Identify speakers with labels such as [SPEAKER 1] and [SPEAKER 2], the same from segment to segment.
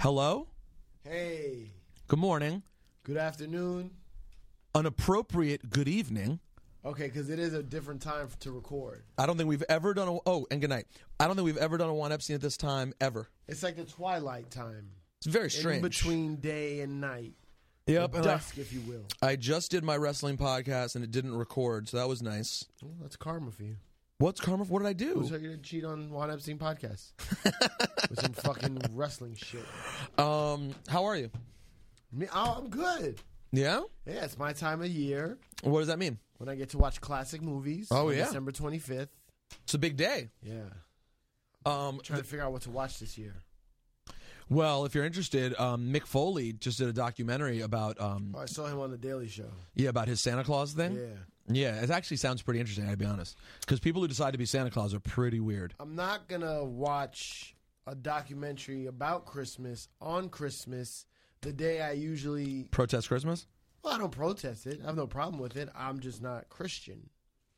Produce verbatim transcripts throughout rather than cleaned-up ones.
[SPEAKER 1] Hello?
[SPEAKER 2] Hey.
[SPEAKER 1] Good morning.
[SPEAKER 2] Good afternoon.
[SPEAKER 1] An appropriate good evening.
[SPEAKER 2] Okay, because it is a different time to record.
[SPEAKER 1] I don't think we've ever done a... Oh, and good night. I don't think we've ever done a Juan Epstein at this time, ever.
[SPEAKER 2] It's like the twilight time.
[SPEAKER 1] It's very strange.
[SPEAKER 2] In between day and night.
[SPEAKER 1] Yep.
[SPEAKER 2] Or dusk, I, if you will.
[SPEAKER 1] I just did my wrestling podcast, and it didn't record, so that was nice.
[SPEAKER 2] Well, that's karma for you.
[SPEAKER 1] What's karma? What did I do?
[SPEAKER 2] Looks like you didn't cheat on Juan Epstein podcast. With some fucking wrestling shit.
[SPEAKER 1] Um, how are you?
[SPEAKER 2] Me, oh, I'm good.
[SPEAKER 1] Yeah?
[SPEAKER 2] Yeah, it's my time of year.
[SPEAKER 1] What does that mean?
[SPEAKER 2] When I get to watch classic movies.
[SPEAKER 1] Oh,
[SPEAKER 2] on
[SPEAKER 1] yeah.
[SPEAKER 2] December twenty-fifth.
[SPEAKER 1] It's a big day.
[SPEAKER 2] Yeah.
[SPEAKER 1] Um,
[SPEAKER 2] I'm trying to figure out what to watch this year.
[SPEAKER 1] Well, if you're interested, um, Mick Foley just did a documentary about... Um,
[SPEAKER 2] oh, I saw him on The Daily Show.
[SPEAKER 1] Yeah, about his Santa Claus thing?
[SPEAKER 2] Yeah.
[SPEAKER 1] Yeah, it actually sounds pretty interesting, I'll be honest. Because people who decide to be Santa Claus are pretty weird.
[SPEAKER 2] I'm not going to watch a documentary about Christmas on Christmas, the day I usually...
[SPEAKER 1] Protest Christmas?
[SPEAKER 2] Well, I don't protest it. I have no problem with it. I'm just not Christian.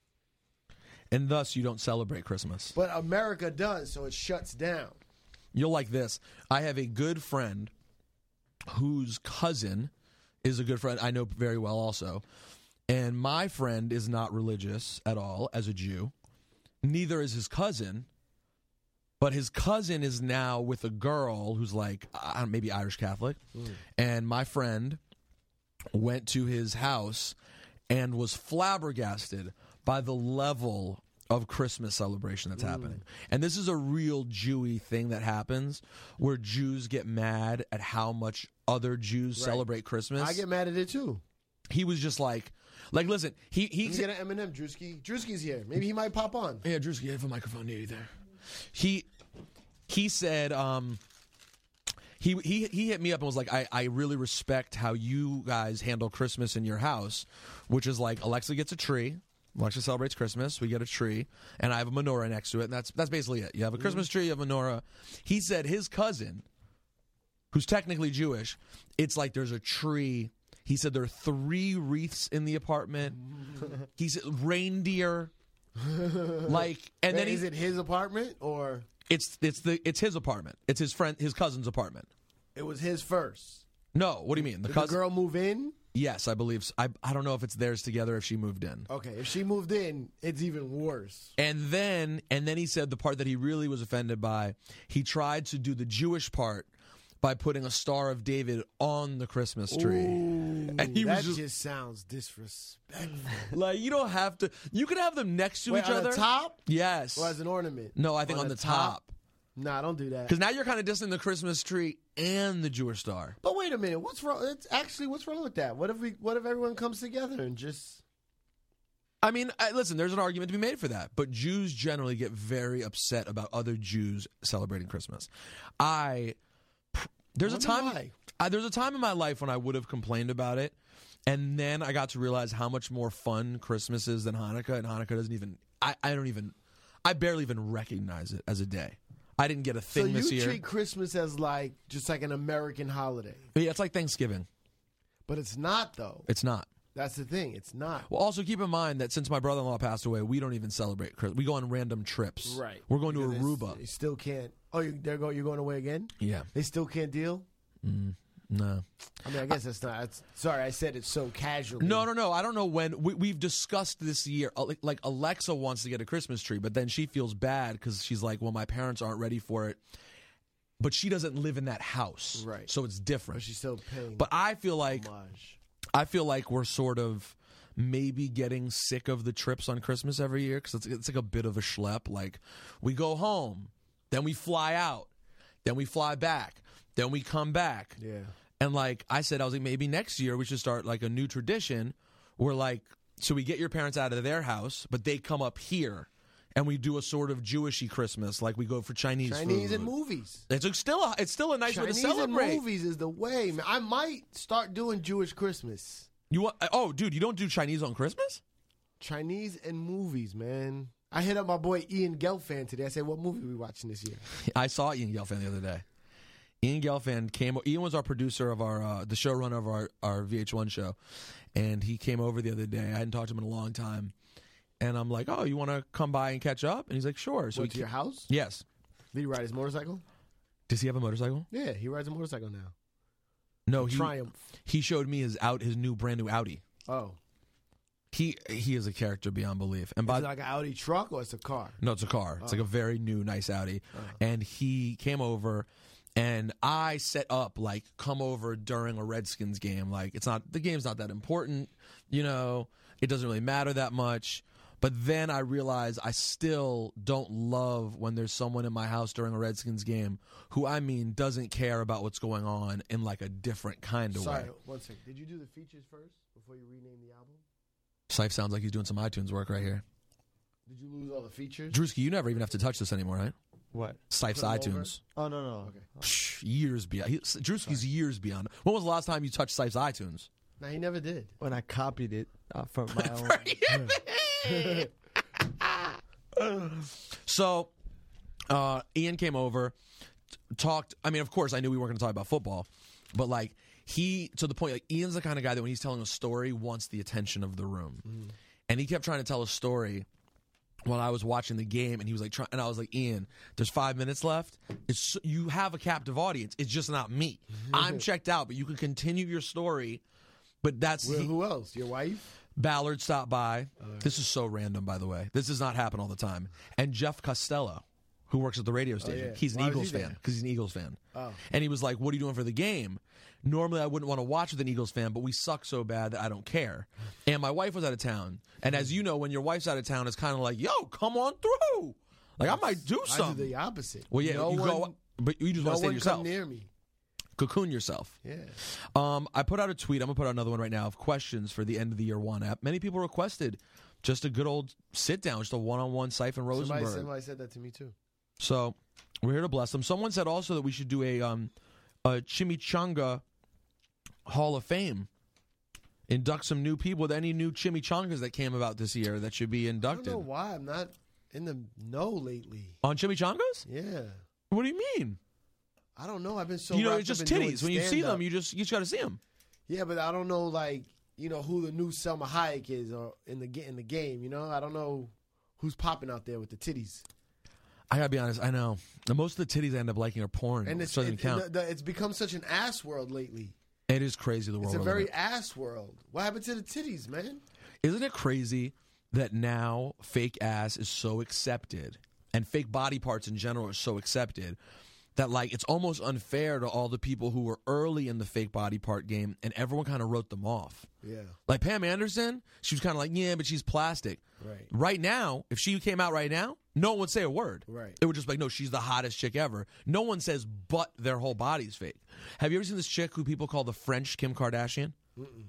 [SPEAKER 1] And thus, you don't celebrate Christmas.
[SPEAKER 2] But America does, so it shuts down.
[SPEAKER 1] You'll like this. I have a good friend whose cousin is a good friend I know very well also. And my friend is not religious at all as a Jew. Neither is his cousin. But his cousin is now with a girl who's like, I don't know, maybe Irish Catholic. Mm. And my friend went to his house and was flabbergasted by the level of Christmas celebration that's mm. happening. And this is a real Jewy thing that happens where Jews get mad at how much other Jews right. celebrate Christmas.
[SPEAKER 2] I get mad at it too.
[SPEAKER 1] He was just like, like, listen, he he
[SPEAKER 2] get an Eminem, Drewski. Drewski's here. Maybe he might pop on.
[SPEAKER 1] Yeah, Drewski, you have a microphone near you there. He he said, um, he he he hit me up and was like, I, I really respect how you guys handle Christmas in your house, which is like Alexa gets a tree. Alexa celebrates Christmas. We get a tree, and I have a menorah next to it. And that's that's basically it. You have a Christmas tree, you have a menorah. He said his cousin, who's technically Jewish, it's like there's a tree. He said there are three wreaths in the apartment. He said reindeer, like, and
[SPEAKER 2] Wait,
[SPEAKER 1] then he,
[SPEAKER 2] is it his apartment or
[SPEAKER 1] it's it's the it's his apartment. It's his friend, his cousin's apartment.
[SPEAKER 2] It was his first.
[SPEAKER 1] No, what do you mean?
[SPEAKER 2] The,
[SPEAKER 1] the,
[SPEAKER 2] cousin, the girl move in?
[SPEAKER 1] Yes, I believe so. I I don't know if it's theirs together or if she moved in.
[SPEAKER 2] Okay, if she moved in, it's even worse.
[SPEAKER 1] And then and then he said the part that he really was offended by, he tried to do the Jewish part by putting a Star of David on the Christmas tree.
[SPEAKER 2] Ooh,
[SPEAKER 1] and he
[SPEAKER 2] that
[SPEAKER 1] was just,
[SPEAKER 2] just sounds disrespectful.
[SPEAKER 1] Like, you don't have to, you can have them next to
[SPEAKER 2] Wait,
[SPEAKER 1] each
[SPEAKER 2] on
[SPEAKER 1] other.
[SPEAKER 2] the top?
[SPEAKER 1] Yes.
[SPEAKER 2] Or as an ornament?
[SPEAKER 1] No, I think
[SPEAKER 2] on,
[SPEAKER 1] on
[SPEAKER 2] the,
[SPEAKER 1] the
[SPEAKER 2] top.
[SPEAKER 1] top.
[SPEAKER 2] Nah, don't do that.
[SPEAKER 1] Because now you're kind of dissing the Christmas tree and the Jewish star.
[SPEAKER 2] But wait a minute, what's wrong? It's actually, what's wrong with that? What if we? What if everyone comes together and just?
[SPEAKER 1] I mean, I, listen, there's an argument to be made for that, but Jews generally get very upset about other Jews celebrating Christmas. I there's a time I, there's a time in my life when I would have complained about it, and then I got to realize how much more fun Christmas is than Hanukkah, and Hanukkah doesn't even I, I don't even I barely even recognize it as a day. I didn't get a thing
[SPEAKER 2] so
[SPEAKER 1] this year.
[SPEAKER 2] So you treat Christmas as like just like an American holiday.
[SPEAKER 1] Yeah, it's like Thanksgiving.
[SPEAKER 2] But it's not, though.
[SPEAKER 1] It's not.
[SPEAKER 2] That's the thing. It's not.
[SPEAKER 1] Well, also keep in mind that since my brother-in-law passed away, we don't even celebrate Christmas. We go on random trips.
[SPEAKER 2] Right.
[SPEAKER 1] We're going to
[SPEAKER 2] because
[SPEAKER 1] Aruba.
[SPEAKER 2] You still can't. Oh, you, they're go, you're going away again?
[SPEAKER 1] Yeah.
[SPEAKER 2] They still can't deal?
[SPEAKER 1] Mm, no.
[SPEAKER 2] I mean, I guess that's not. That's, sorry, I said it so casually.
[SPEAKER 1] No, no, no. I don't know when. We, we've discussed this year. Like, like Alexa wants to get a Christmas tree, but then she feels bad because she's like, well, my parents aren't ready for it. But she doesn't live in that house.
[SPEAKER 2] Right.
[SPEAKER 1] So it's different.
[SPEAKER 2] But she's still paying.
[SPEAKER 1] But I feel like
[SPEAKER 2] homage.
[SPEAKER 1] I feel like we're sort of maybe getting sick of the trips on Christmas every year because it's, it's like a bit of a schlep. Like, we go home, then we fly out, then we fly back, then we come back.
[SPEAKER 2] Yeah.
[SPEAKER 1] And like I said, I was like, maybe next year we should start like a new tradition where like, so we get your parents out of their house, but they come up here. And we do a sort of Jewishy Christmas, like we go for Chinese,
[SPEAKER 2] Chinese
[SPEAKER 1] food.
[SPEAKER 2] and movies.
[SPEAKER 1] It's a, still a, it's still a nice
[SPEAKER 2] Chinese
[SPEAKER 1] way to celebrate.
[SPEAKER 2] and movies is the way, man. I might start doing Jewish Christmas.
[SPEAKER 1] You want? Oh, dude, you don't do Chinese on Christmas?
[SPEAKER 2] Chinese and movies, man. I hit up my boy Ian Gelfand today. I said, "What movie are we watching this year?"
[SPEAKER 1] I saw Ian Gelfand the other day. Ian Gelfand came. Ian was our producer of our uh, the showrunner of our our V H one show, and he came over the other day. I hadn't talked to him in a long time. And I'm like, oh, you want to come by and catch up? And he's like, sure. So
[SPEAKER 2] Went
[SPEAKER 1] he
[SPEAKER 2] to your house?
[SPEAKER 1] Yes.
[SPEAKER 2] Did he ride his motorcycle?
[SPEAKER 1] Does he have a motorcycle?
[SPEAKER 2] Yeah, he rides a motorcycle now.
[SPEAKER 1] No,
[SPEAKER 2] A
[SPEAKER 1] he
[SPEAKER 2] Triumph.
[SPEAKER 1] he showed me his out his new brand new Audi.
[SPEAKER 2] Oh.
[SPEAKER 1] He he is a character beyond belief. And
[SPEAKER 2] Is
[SPEAKER 1] by
[SPEAKER 2] it like an Audi truck or it's a car?
[SPEAKER 1] no, it's a car. It's
[SPEAKER 2] Oh.
[SPEAKER 1] like a very new, nice Audi.
[SPEAKER 2] Oh.
[SPEAKER 1] And he came over, and I set up like come over during a Redskins game. Like it's not the game's not that important, you know. It doesn't really matter that much. But then I realized I still don't love when there's someone in my house during a Redskins game who, I mean, doesn't care about what's going on in like a different kind of
[SPEAKER 2] Sorry,
[SPEAKER 1] way.
[SPEAKER 2] one second. Did you do the features first before you rename the album?
[SPEAKER 1] Syfe sounds like he's doing some iTunes work right here.
[SPEAKER 2] Did you lose all the features?
[SPEAKER 1] Drewski, you never even have to touch this anymore, right?
[SPEAKER 3] What?
[SPEAKER 1] Syfe's
[SPEAKER 2] Put 'em over?
[SPEAKER 1] iTunes.
[SPEAKER 3] Oh, no, no.
[SPEAKER 2] Okay.
[SPEAKER 1] Psh, years beyond. He, Drewski's years beyond. When was the last time you touched Syfe's iTunes?
[SPEAKER 2] No, he never did.
[SPEAKER 3] When I copied it uh, from my own.
[SPEAKER 1] So, uh, Ian came over, t- talked. I mean, of course, I knew we weren't going to talk about football, but like he, to the point, like Ian's the kind of guy that when he's telling a story, wants the attention of the room,
[SPEAKER 2] Mm.
[SPEAKER 1] and he kept trying to tell a story while I was watching the game, and he was like, try, and I was like, Ian, there's five minutes left. It's you have a captive audience. It's just not me. I'm checked out, but you can continue your story. But that's
[SPEAKER 2] Well,
[SPEAKER 1] he-
[SPEAKER 2] who else? Your wife?
[SPEAKER 1] Ballard stopped by. This is so random, by the way. This does not happen all the time. And Jeff Costello, who works at the radio station,
[SPEAKER 2] yeah.
[SPEAKER 1] he's an
[SPEAKER 2] Why was
[SPEAKER 1] Eagles
[SPEAKER 2] he
[SPEAKER 1] fan
[SPEAKER 2] there?
[SPEAKER 1] because he's an Eagles fan.
[SPEAKER 2] Oh.
[SPEAKER 1] And he was like, "What are you doing for the game?" Normally, I wouldn't want to watch with an Eagles fan, but we suck so bad that I don't care. And my wife was out of town. And as you know, when your wife's out of town, it's kind of like, "Yo, come on through." Like I might do
[SPEAKER 2] I do
[SPEAKER 1] something.
[SPEAKER 2] the opposite.
[SPEAKER 1] Well, yeah,
[SPEAKER 2] no
[SPEAKER 1] you
[SPEAKER 2] one,
[SPEAKER 1] go, but you just
[SPEAKER 2] no
[SPEAKER 1] want to stay
[SPEAKER 2] one
[SPEAKER 1] yourself.
[SPEAKER 2] come near me.
[SPEAKER 1] Cocoon yourself.
[SPEAKER 2] Yeah.
[SPEAKER 1] Um, I put out a tweet. I'm gonna put out another one right now of questions for the end of the year one app. Many people requested just a good old sit down, just a one on one Syfe and Rosenberg.
[SPEAKER 2] Somebody, somebody said that to me too.
[SPEAKER 1] So we're here to bless them. Someone said also that we should do a um a chimichanga Hall of Fame. Induct some new people with any new chimichangas that came about this year that should be
[SPEAKER 2] I don't
[SPEAKER 1] inducted.
[SPEAKER 2] know why I'm not in the know lately.
[SPEAKER 1] On chimichangas?
[SPEAKER 2] Yeah.
[SPEAKER 1] What do you mean?
[SPEAKER 2] I don't know. I've been so
[SPEAKER 1] you know,
[SPEAKER 2] wrapped
[SPEAKER 1] it's just
[SPEAKER 2] up in doing
[SPEAKER 1] titties. When you see
[SPEAKER 2] stand-up.
[SPEAKER 1] them, you just you just got to see them.
[SPEAKER 2] Yeah, but I don't know, like, you know, who the new Selma Hayek is or in the ga- in the game. You know, I don't know who's popping out there with the titties.
[SPEAKER 1] I gotta be honest. I know. And most of the titties I end up liking are porn.
[SPEAKER 2] And it's
[SPEAKER 1] so it doesn't
[SPEAKER 2] it,
[SPEAKER 1] count.
[SPEAKER 2] the- the- it's become such an ass world lately.
[SPEAKER 1] It is crazy the world.
[SPEAKER 2] It's a
[SPEAKER 1] we're
[SPEAKER 2] very
[SPEAKER 1] living in.
[SPEAKER 2] ass world. What happened to the titties, man?
[SPEAKER 1] Isn't it crazy that now fake ass is so accepted and fake body parts in general are so accepted that like it's almost unfair to all the people who were early in the fake body part game and everyone kind of wrote them off.
[SPEAKER 2] Yeah,
[SPEAKER 1] Like Pam Anderson, she was kind of like, yeah, but she's plastic.
[SPEAKER 2] right.
[SPEAKER 1] Right now, if she came out right now, no one would say a word.
[SPEAKER 2] Right.
[SPEAKER 1] It would just be like, no, she's the hottest chick ever. No one says, but their whole body's fake. Have you ever seen this chick who people call the French Kim Kardashian?
[SPEAKER 2] Mm-mm.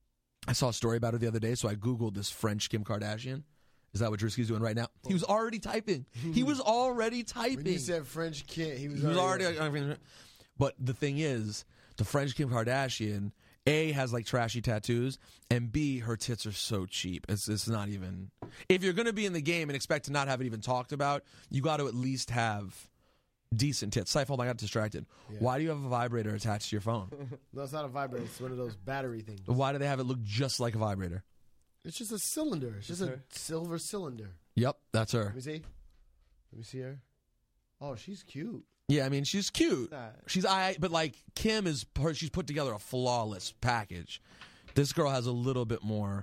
[SPEAKER 1] I saw a story about her the other day, so I Googled this French Kim Kardashian. Is that what Drewski's doing right now? He was already typing. He was already typing.
[SPEAKER 2] When you said French kid, he was
[SPEAKER 1] He was already.
[SPEAKER 2] already.
[SPEAKER 1] But the thing is, the French Kim Kardashian, A, has like trashy tattoos, and B, her tits are so cheap. It's it's not even. If you're going to be in the game and expect to not have it even talked about, you got to at least have decent tits. Syfe, hold on, I got distracted.
[SPEAKER 2] Yeah.
[SPEAKER 1] Why do you have a vibrator attached to your phone?
[SPEAKER 2] No, it's not a vibrator. It's one of those battery things.
[SPEAKER 1] Why do they have it look just like a vibrator?
[SPEAKER 2] It's just a cylinder. It's just
[SPEAKER 3] Is
[SPEAKER 2] a
[SPEAKER 3] her?
[SPEAKER 2] silver cylinder.
[SPEAKER 1] Yep, that's her.
[SPEAKER 2] Let me see. Let me see her. Oh, she's cute.
[SPEAKER 1] Yeah, I mean, she's cute.
[SPEAKER 3] Nah.
[SPEAKER 1] She's I, but like Kim is, her, she's put together a flawless package. This girl has a little bit more.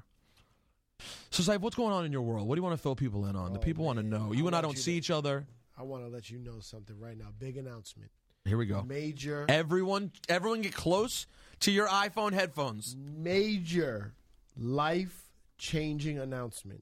[SPEAKER 1] So, Syfe, what's going on in your world? What do you want to fill people in on? The
[SPEAKER 2] Oh,
[SPEAKER 1] people want to
[SPEAKER 2] man.
[SPEAKER 1] know.
[SPEAKER 2] I
[SPEAKER 1] You and I
[SPEAKER 2] want
[SPEAKER 1] don't
[SPEAKER 2] you
[SPEAKER 1] see
[SPEAKER 2] to-
[SPEAKER 1] each other.
[SPEAKER 2] I want to let you know something right now. Big announcement.
[SPEAKER 1] Here we go.
[SPEAKER 2] Major,
[SPEAKER 1] Everyone, everyone, get close to your iPhone headphones.
[SPEAKER 2] major life-changing announcement.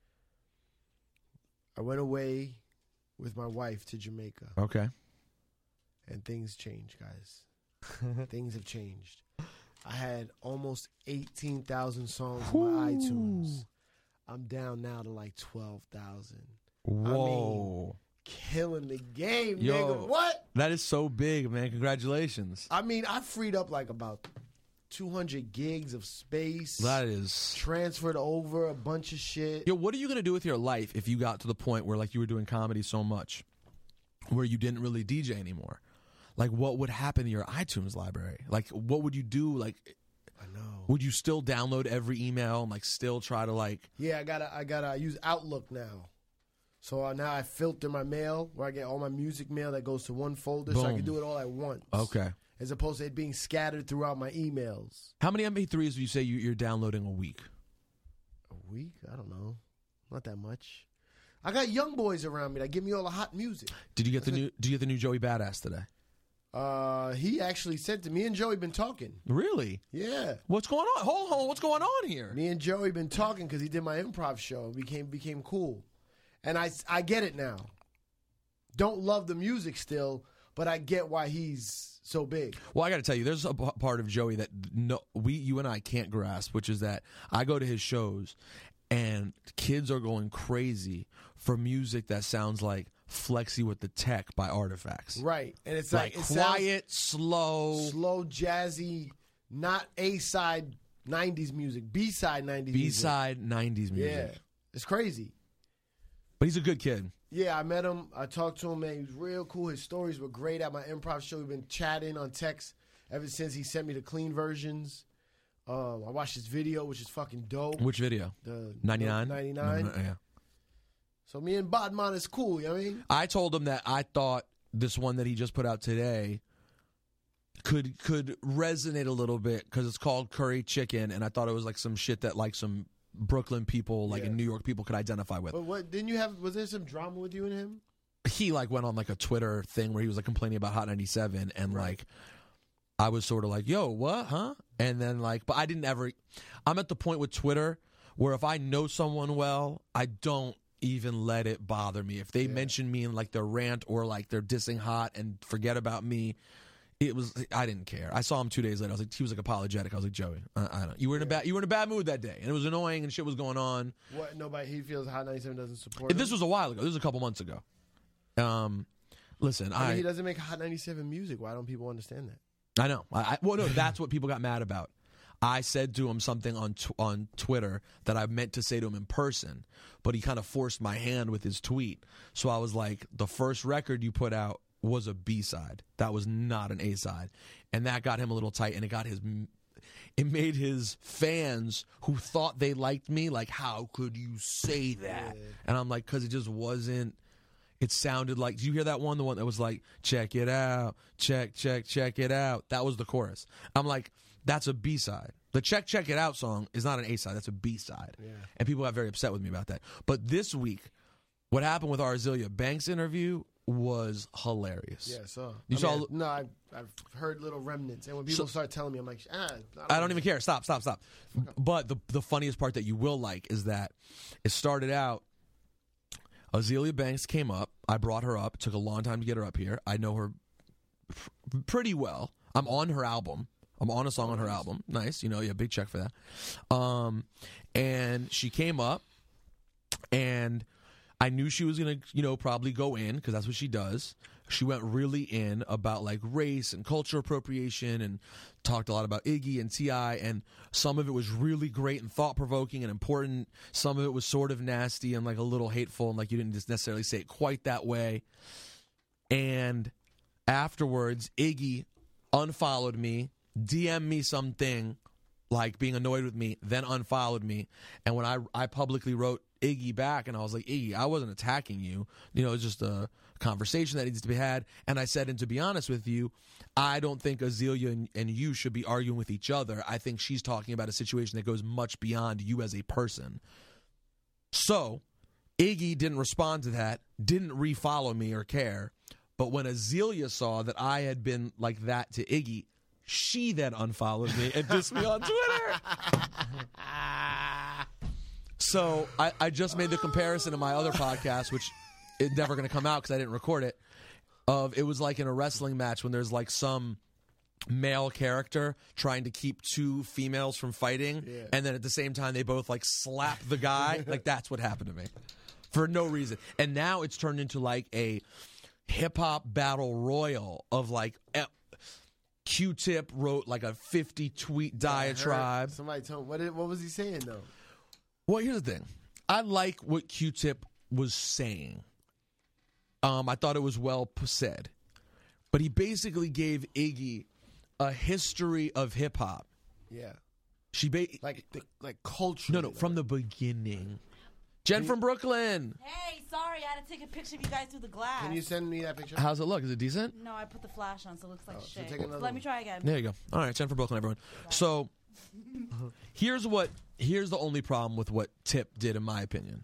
[SPEAKER 2] I went away with my wife to Jamaica,
[SPEAKER 1] Okay.
[SPEAKER 2] and things changed, guys. Things have changed. I had almost eighteen thousand songs on my iTunes. I'm down now to like twelve thousand.
[SPEAKER 1] Whoa,
[SPEAKER 2] Killing the game,
[SPEAKER 1] Yo.
[SPEAKER 2] nigga. What?
[SPEAKER 1] that is so big, man! Congratulations.
[SPEAKER 2] I mean, I freed up like about two hundred gigs of space.
[SPEAKER 1] That is.
[SPEAKER 2] Transferred over a bunch of shit.
[SPEAKER 1] Yo, what are you gonna do with your life if you got to the point where like you were doing comedy so much, where you didn't really D J anymore? Like, what would happen to your iTunes library? Like, what would you do? Like,
[SPEAKER 2] I know.
[SPEAKER 1] would you still download every email and like still try to like?
[SPEAKER 2] Yeah, I gotta, I gotta use Outlook now. So uh, now I filter my mail where I get all my music mail that goes to one folder so I
[SPEAKER 1] Boom.
[SPEAKER 2] can do it all at once.
[SPEAKER 1] Okay.
[SPEAKER 2] As opposed to it being scattered throughout my emails.
[SPEAKER 1] How many M P threes do you say you, you're downloading a week?
[SPEAKER 2] A week? I don't know. Not that much. I got young boys around me that give me all the hot music.
[SPEAKER 1] Did you get the new? Did you get the new Joey Badass today?
[SPEAKER 2] Uh, he actually sent to me and Joey been talking.
[SPEAKER 1] Really?
[SPEAKER 2] Yeah.
[SPEAKER 1] What's going on? Hold on. What's going on here?
[SPEAKER 2] Me and Joey been talking because he did my improv show. Became became cool, and I I get it now. Don't love the music still, but I get why he's so big.
[SPEAKER 1] Well, I got to tell you, there's a p- part of Joey that no, we, you and I can't grasp, which is that I go to his shows, and kids are going crazy for music that sounds like "Flexi with the Tech" by Artifacts.
[SPEAKER 2] Right, and it's
[SPEAKER 1] Like,
[SPEAKER 2] like, it
[SPEAKER 1] quiet, slow,
[SPEAKER 2] sounds slow, jazzy, not A side nineties music, B side nineties
[SPEAKER 1] B
[SPEAKER 2] music.
[SPEAKER 1] side nineties music.
[SPEAKER 2] Yeah, it's crazy.
[SPEAKER 1] But he's a good kid.
[SPEAKER 2] Yeah, I met him. I talked to him, man. He was real cool. His stories were great at my improv show. We've been chatting on text ever since he sent me the clean versions. Um, I watched his video, which is fucking dope.
[SPEAKER 1] Which video?
[SPEAKER 2] The
[SPEAKER 1] ninety-nine?
[SPEAKER 2] ninety-nine.
[SPEAKER 1] Yeah.
[SPEAKER 2] So me and Bodman is cool, you know what I mean?
[SPEAKER 1] I told him that I thought this one that he just put out today could could resonate a little bit because it's called Curry Chicken, and I thought it was like some shit that like some Brooklyn people, like
[SPEAKER 2] Yeah.
[SPEAKER 1] in New York people, could identify with.
[SPEAKER 2] But what didn't you have? Was there some drama with you and him?
[SPEAKER 1] He like went on like a Twitter thing where he was like complaining about Hot ninety-seven, and
[SPEAKER 2] Right.
[SPEAKER 1] like I was sort of like, "Yo, what, huh?" And then like, but I didn't ever. I'm at the point with Twitter where if I know someone well, I don't even let it bother me. If they
[SPEAKER 2] Yeah.
[SPEAKER 1] mention me in like their rant or like they're dissing Hot and forget about me, it was I didn't care. I saw him two days later. I was like, he was like apologetic. I was like, Joey, I, I don't. You were in a bad you were in a bad mood that day, and it was annoying and shit was going on.
[SPEAKER 2] What? Nobody. He feels Hot ninety-seven doesn't support him.
[SPEAKER 1] This was a while ago. This was a couple months ago. Um, listen,
[SPEAKER 2] I
[SPEAKER 1] I
[SPEAKER 2] mean, he doesn't make Hot ninety-seven music. Why don't people understand that?
[SPEAKER 1] I know. I, I, well, no, that's what people got mad about. I said to him something on tw- on Twitter that I meant to say to him in person, but he kind of forced my hand with his tweet. So I was like, the first record you put out was a B-side. That was not an A-side. And that got him a little tight, and it got his... It made his fans who thought they liked me like, how could you say that?
[SPEAKER 2] Yeah.
[SPEAKER 1] And I'm like, because it just wasn't... It sounded like, do you hear that one? The one that was like, check it out, check, check, check it out. That was the chorus. I'm like, that's a B-side. The check, check it out song is not an A-side. That's a B-side.
[SPEAKER 2] Yeah.
[SPEAKER 1] And people got very upset with me about that. But this week, what happened with our Azealia Banks interview was hilarious.
[SPEAKER 2] Yeah, so
[SPEAKER 1] You
[SPEAKER 2] I
[SPEAKER 1] saw-
[SPEAKER 2] mean, no, I've, I've heard little remnants, and when people
[SPEAKER 1] So-
[SPEAKER 2] start telling me, I'm like, ah,
[SPEAKER 1] I don't even care. Stop, stop, stop. But the the funniest part that you will like is that it started out, Azealia Banks came up. I brought her up. It took a long time to get her up here. I know her f- pretty well. I'm on her album. I'm on a song on her album. Nice. You know, yeah, big check for that. Um, and she came up, and I knew she was going to, you know, probably go in because that's what she does. She went really in about like race and cultural appropriation and talked a lot about Iggy and T I, and some of it was really great and thought-provoking and important. Some of it was sort of nasty and like a little hateful and like you didn't just necessarily say it quite that way. And afterwards, Iggy unfollowed me, D M'd me something like being annoyed with me, then unfollowed me. And when I I publicly wrote Iggy back, and I was like, Iggy, I wasn't attacking you. You know, it's just a conversation that needs to be had. And I said, and to be honest with you, I don't think Azealia and, and you should be arguing with each other. I think she's talking about a situation that goes much beyond you as a person. So Iggy didn't respond to that, didn't refollow me or care. But when Azealia saw that I had been like that to Iggy, she then unfollowed me and dissed me on Twitter. So I, I just made the comparison in my other podcast, which is never going to come out because I didn't record it. Of it was like in a wrestling match when there's like some male character trying to keep two females from fighting,
[SPEAKER 2] Yeah.
[SPEAKER 1] and then at the same time they both like slap the guy. Like that's what happened to me for no reason. And now it's turned into like a hip hop battle royal of like. Eh, Q-Tip wrote like a fifty tweet diatribe.
[SPEAKER 2] Somebody told me, what, did, what was he saying, though?
[SPEAKER 1] Well, here's the thing. I like what Q-Tip was saying. Um, I thought it was well p- said. But he basically gave Iggy a history of hip-hop.
[SPEAKER 2] Yeah.
[SPEAKER 1] She ba-
[SPEAKER 2] Like, the, like culture.
[SPEAKER 1] No, no, from the beginning. Jen from Brooklyn.
[SPEAKER 4] Hey, sorry, I had to take a picture of you guys through the glass.
[SPEAKER 2] Can you send me that picture?
[SPEAKER 1] How's it look? Is it decent?
[SPEAKER 4] No, I put the flash on, so it looks like
[SPEAKER 2] Oh, so
[SPEAKER 4] shit.
[SPEAKER 2] take another
[SPEAKER 4] Let me
[SPEAKER 2] one.
[SPEAKER 4] try again.
[SPEAKER 1] There you go. All right, Jen from Brooklyn, everyone. So here's what here's the only problem with what Tip did, in my opinion.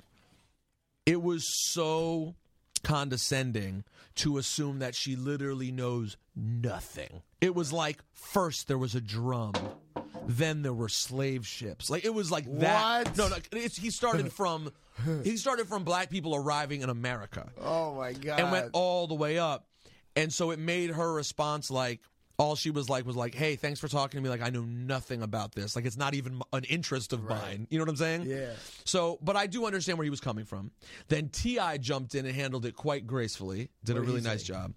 [SPEAKER 1] It was so condescending to assume that she literally knows nothing. It was like first there was a drum, then there were slave ships. Like it was like that.
[SPEAKER 2] What?
[SPEAKER 1] No, no. It's, he started from he started from black people arriving in America
[SPEAKER 2] Oh my god!
[SPEAKER 1] and went all the way up. And so it made her response like, all she was like was like, hey, thanks for talking to me. Like, I know nothing about this. Like, it's not even an interest of
[SPEAKER 2] Right.
[SPEAKER 1] mine. You know what I'm saying?
[SPEAKER 2] Yeah.
[SPEAKER 1] So, but I do understand where he was coming from. Then T I jumped in and handled it quite gracefully. Did
[SPEAKER 2] What
[SPEAKER 1] a
[SPEAKER 2] did
[SPEAKER 1] really
[SPEAKER 2] he
[SPEAKER 1] nice
[SPEAKER 2] say?
[SPEAKER 1] job.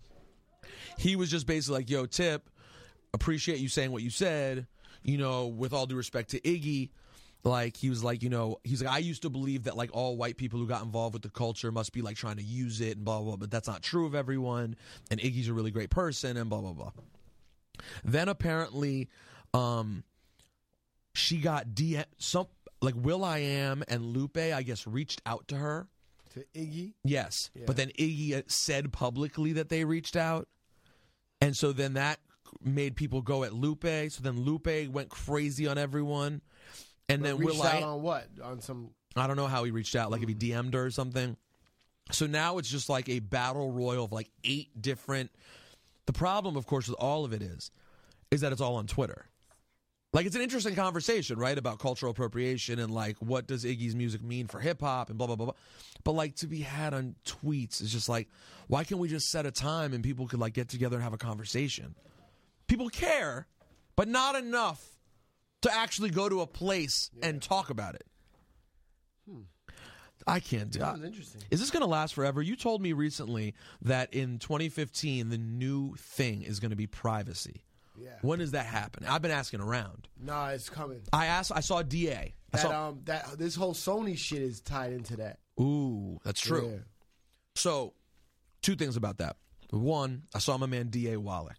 [SPEAKER 1] He was just basically like, yo, Tip, appreciate you saying what you said. You know, with all due respect to Iggy, like, he was like, you know, he's like, I used to believe that, like, all white people who got involved with the culture must be, like, trying to use it and blah, blah, blah. But that's not true of everyone. And Iggy's a really great person and blah, blah, blah. Then apparently, um, she got D M, some, like, will.i.am and Lupe, I guess, reached out to her.
[SPEAKER 2] To Iggy.
[SPEAKER 1] Yes.
[SPEAKER 2] Yeah.
[SPEAKER 1] But then Iggy said publicly that they reached out. And so then that made people go at Lupe. So then Lupe went crazy on everyone. And
[SPEAKER 2] But
[SPEAKER 1] then
[SPEAKER 2] reached
[SPEAKER 1] will
[SPEAKER 2] out
[SPEAKER 1] I
[SPEAKER 2] on what? On some.
[SPEAKER 1] I don't know how he reached out, like if he D M'd her or something. So now it's just like a battle royal of like eight different. The problem, of course, with all of it is, is that it's all on Twitter. Like, it's an interesting conversation, right, about cultural appropriation and like what does Iggy's music mean for hip hop and blah blah blah blah. But like to be had on tweets is just like, why can't we just set a time and people could like get together and have a conversation? People care, but not enough to actually go to a place and talk about it.
[SPEAKER 2] Hmm.
[SPEAKER 1] I can't do
[SPEAKER 2] Sounds
[SPEAKER 1] it.
[SPEAKER 2] interesting.
[SPEAKER 1] Is this going to last forever? You told me recently that in twenty fifteen, the new thing is going to be privacy.
[SPEAKER 2] Yeah.
[SPEAKER 1] When does that happen? I've been asking around.
[SPEAKER 2] Nah, it's coming.
[SPEAKER 1] I asked. I saw D A. I
[SPEAKER 2] That
[SPEAKER 1] saw,
[SPEAKER 2] um, that this whole Sony shit is tied into that.
[SPEAKER 1] ooh, that's true.
[SPEAKER 2] Yeah.
[SPEAKER 1] So, two things about that. One, I saw my man D A Wallach.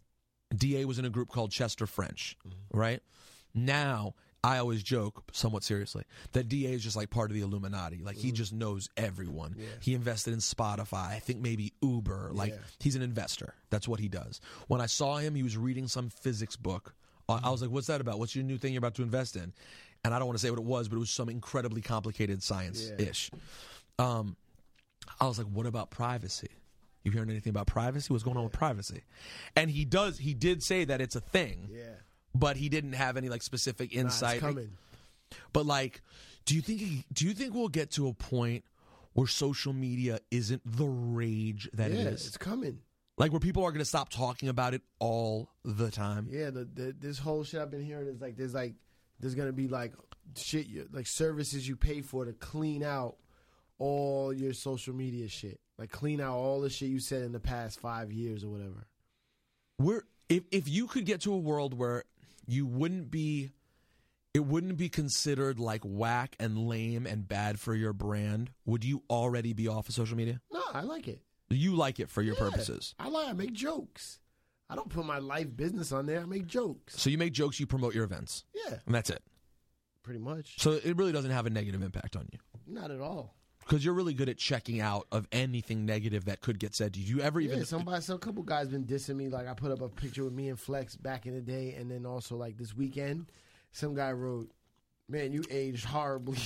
[SPEAKER 1] D A was in a group called Chester French,
[SPEAKER 2] Mm-hmm.
[SPEAKER 1] right? Now, I always joke, somewhat seriously, that D A is just like part of the Illuminati. Like, he just knows everyone.
[SPEAKER 2] Mm-hmm. Yeah.
[SPEAKER 1] He invested in Spotify, I think maybe Uber. Like,
[SPEAKER 2] Yeah.
[SPEAKER 1] he's an investor. That's what he does. When I saw him, he was reading some physics book. Uh, I was like, what's that about? What's your new thing you're about to invest in? And I don't want to say what it was, but it was some incredibly complicated science-ish. Um, I was like, what about privacy? You hearing anything about privacy? What's going on with privacy? And he does, he did say that it's a thing,
[SPEAKER 2] Yeah.
[SPEAKER 1] but he didn't have any like specific
[SPEAKER 2] Nah,
[SPEAKER 1] insight.
[SPEAKER 2] it's coming.
[SPEAKER 1] But like, do you think he, do you think we'll get to a point where social media isn't the rage that
[SPEAKER 2] Yeah,
[SPEAKER 1] it is?
[SPEAKER 2] it's coming.
[SPEAKER 1] Like where people are going to stop talking about it all the time?
[SPEAKER 2] Yeah, the, the this whole shit I've been hearing is like there's like there's gonna be like shit you, like services you pay for to clean out all your social media shit, like clean out all the shit you said in the past five years or whatever.
[SPEAKER 1] We're if if you could get to a world where you wouldn't be, it wouldn't be considered like whack and lame and bad for your brand, would you already be off of social media?
[SPEAKER 2] No, I like it.
[SPEAKER 1] You like it for your
[SPEAKER 2] Yeah,
[SPEAKER 1] purposes.
[SPEAKER 2] I like. I make jokes. I don't put my life business on there. I make jokes.
[SPEAKER 1] So you make jokes, you promote your events,
[SPEAKER 2] Yeah,
[SPEAKER 1] and that's it.
[SPEAKER 2] pretty much.
[SPEAKER 1] So it really doesn't have a negative impact on you
[SPEAKER 2] Not at all.
[SPEAKER 1] because you're really good at checking out of anything negative that could get said to you. Do you ever even?
[SPEAKER 2] Yeah, somebody, some couple guys been dissing me. Like I put up a picture with me and Flex back in the day, and then also like this weekend, some guy wrote, "Man, you aged horribly."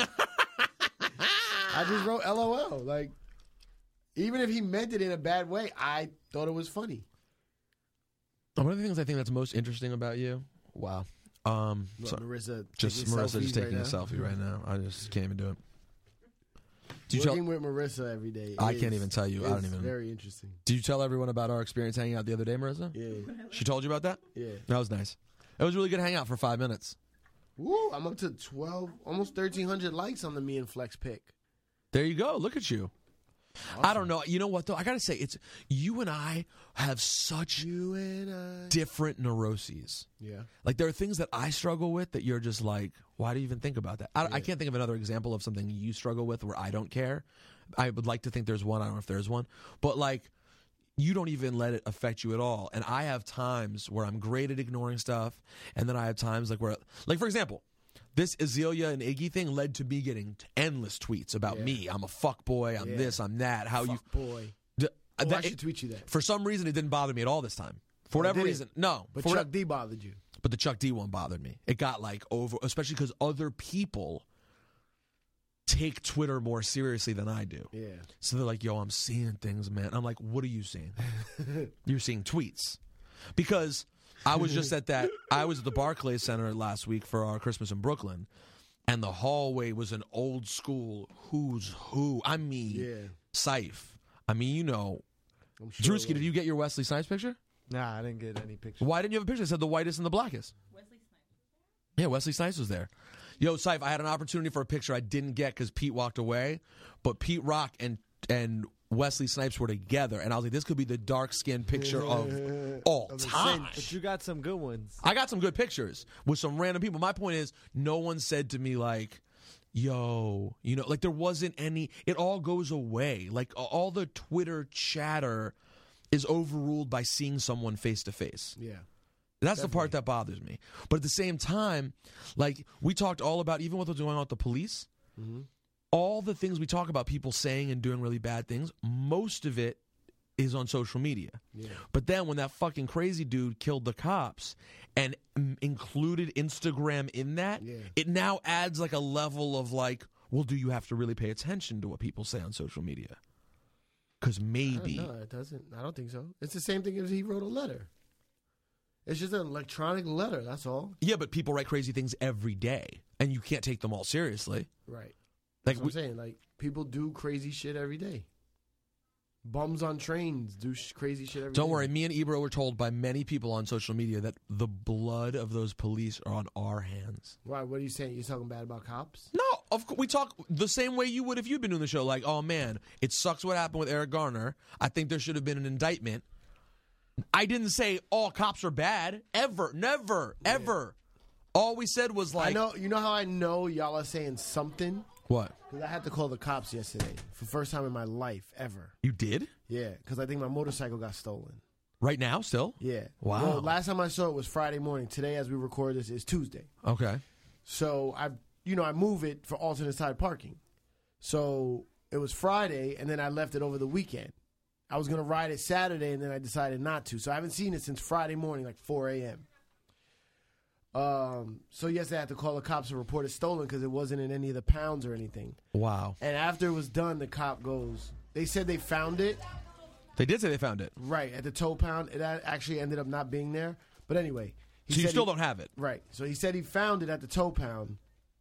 [SPEAKER 2] I just wrote L O L. Like, even if he meant it in a bad way, I thought it was funny.
[SPEAKER 1] One of the things I think that's most interesting about you. Wow. Um,
[SPEAKER 2] Look,
[SPEAKER 1] so-
[SPEAKER 2] Marissa,
[SPEAKER 1] just
[SPEAKER 2] taking
[SPEAKER 1] Marissa
[SPEAKER 2] selfies
[SPEAKER 1] just taking
[SPEAKER 2] right
[SPEAKER 1] a
[SPEAKER 2] now.
[SPEAKER 1] selfie right now. I just can't even do it. Do you tell?
[SPEAKER 2] Working with Marissa every day.
[SPEAKER 1] I
[SPEAKER 2] is-
[SPEAKER 1] can't even tell you. I don't
[SPEAKER 2] is
[SPEAKER 1] even-
[SPEAKER 2] Very interesting.
[SPEAKER 1] Did you tell everyone about our experience hanging out the other day, Marissa?
[SPEAKER 2] Yeah,
[SPEAKER 1] She told you about that?
[SPEAKER 2] yeah.
[SPEAKER 1] That was nice. It was a really good hangout for five minutes.
[SPEAKER 2] Woo! I'm up to twelve, almost thirteen hundred likes on the me and Flex pic.
[SPEAKER 1] There you go. Look at you. I don't know. You know what though? I gotta say, it's you and I have such
[SPEAKER 2] You and I.
[SPEAKER 1] different neuroses.
[SPEAKER 2] Yeah.
[SPEAKER 1] Like there are things that I struggle with that you're just like, why do you even think about that? I, I can't think of another example of something you struggle with where I don't care. I would like to think there's one. I don't know if there's one, but like you don't even let it affect you at all. And I have times where I'm great at ignoring stuff, and then I have times like where, like for example, this Azealia and Iggy thing led to me getting endless tweets about
[SPEAKER 2] Yeah.
[SPEAKER 1] me. I'm a fuck boy. I'm
[SPEAKER 2] Yeah.
[SPEAKER 1] this. I'm that. How
[SPEAKER 2] Fuck boy.
[SPEAKER 1] you?
[SPEAKER 2] Oh,
[SPEAKER 1] that-
[SPEAKER 2] I should
[SPEAKER 1] it-
[SPEAKER 2] tweet you that.
[SPEAKER 1] for some reason, it didn't bother me at all this time. For
[SPEAKER 2] Oh,
[SPEAKER 1] whatever
[SPEAKER 2] did it?
[SPEAKER 1] reason, no.
[SPEAKER 2] But
[SPEAKER 1] for
[SPEAKER 2] Chuck
[SPEAKER 1] what-
[SPEAKER 2] D bothered you.
[SPEAKER 1] but the Chuck D one bothered me. It got like over, especially because other people take Twitter more seriously than I do.
[SPEAKER 2] Yeah.
[SPEAKER 1] So they're like, yo, I'm seeing things, man. I'm like, what are you seeing? You're seeing tweets. Because I was just at that, I was at the Barclays Center last week for our Christmas in Brooklyn, and the hallway was an old school who's who. I mean,
[SPEAKER 2] Yeah.
[SPEAKER 1] Syph. I mean, you know.
[SPEAKER 2] I'm sure.
[SPEAKER 1] Drewski, did you get your Wesley Snipes picture?
[SPEAKER 3] Nah, I didn't get any pictures.
[SPEAKER 1] Why didn't you have a picture that said the whitest and the blackest?
[SPEAKER 4] Wesley Snipes.
[SPEAKER 1] Yeah, Wesley Snipes was there. Yo, Syph, I had an opportunity for a picture I didn't get because Pete walked away, but Pete Rock and and Wesley Snipes were together, and I was like, this could be the dark-skinned picture of all
[SPEAKER 2] Of the
[SPEAKER 1] time.
[SPEAKER 3] But you got some good ones.
[SPEAKER 1] I got some good pictures with some random people. My point is, no one said to me, like, yo, you know, like there wasn't any, it all goes away. Like all the Twitter chatter is overruled by seeing someone face to face.
[SPEAKER 2] Yeah.
[SPEAKER 1] That's the part that bothers me. But at the same time, like we talked all about, even with what's going on with the police,
[SPEAKER 2] Mm-hmm.
[SPEAKER 1] all the things we talk about, people saying and doing really bad things, most of it is on social media.
[SPEAKER 2] Yeah.
[SPEAKER 1] But then when that fucking crazy dude killed the cops and mm, included Instagram in that,
[SPEAKER 2] Yeah.
[SPEAKER 1] it now adds like a level of like, well, do you have to really pay attention to what people say on social media? Because maybe.
[SPEAKER 2] No, it doesn't. I don't think so. It's the same thing as he wrote a letter. It's just an electronic letter. That's all.
[SPEAKER 1] Yeah, but people write crazy things every day, and you can't take them all seriously.
[SPEAKER 2] Right.
[SPEAKER 1] Like
[SPEAKER 2] That's what
[SPEAKER 1] we,
[SPEAKER 2] I'm saying. Like people do crazy shit every day. Bums on trains do sh- crazy shit every day.
[SPEAKER 1] don't worry, me and Ebro were told by many people on social media that the blood of those police are on our hands.
[SPEAKER 2] Why? What are you saying? You're talking bad about cops?
[SPEAKER 1] No, of course we talk the same way you would if you'd been doing the show. Like, oh man, it sucks what happened with Eric Garner. I think there should have been an indictment. I didn't say all cops are bad ever, never, ever. All we said was like,
[SPEAKER 2] I know. You know how I know y'all are saying something?
[SPEAKER 1] what?
[SPEAKER 2] Because I had to call the cops yesterday for the first time in my life ever.
[SPEAKER 1] You did
[SPEAKER 2] Yeah, because I think my motorcycle got stolen.
[SPEAKER 1] right now still?
[SPEAKER 2] Yeah.
[SPEAKER 1] Wow.
[SPEAKER 2] Well, last time I saw it was Friday morning. Today, as we record this, is Tuesday.
[SPEAKER 1] Okay.
[SPEAKER 2] So I, you know, I move it for alternate side parking. So it was Friday, and then I left it over the weekend. I was gonna ride it Saturday, and then I decided not to. So I haven't seen it since Friday morning, like four a.m. Um. So yes, I had to call the cops and report it stolen because it wasn't in any of the pounds or anything.
[SPEAKER 1] Wow.
[SPEAKER 2] And after it was done, the cop goes. They said they found it
[SPEAKER 1] They did say they found it.
[SPEAKER 2] right at the tow pound. It a- actually ended up not being there. But anyway, he
[SPEAKER 1] So you
[SPEAKER 2] said
[SPEAKER 1] still
[SPEAKER 2] he-
[SPEAKER 1] don't have it.
[SPEAKER 2] Right. So he said he found it at the tow pound.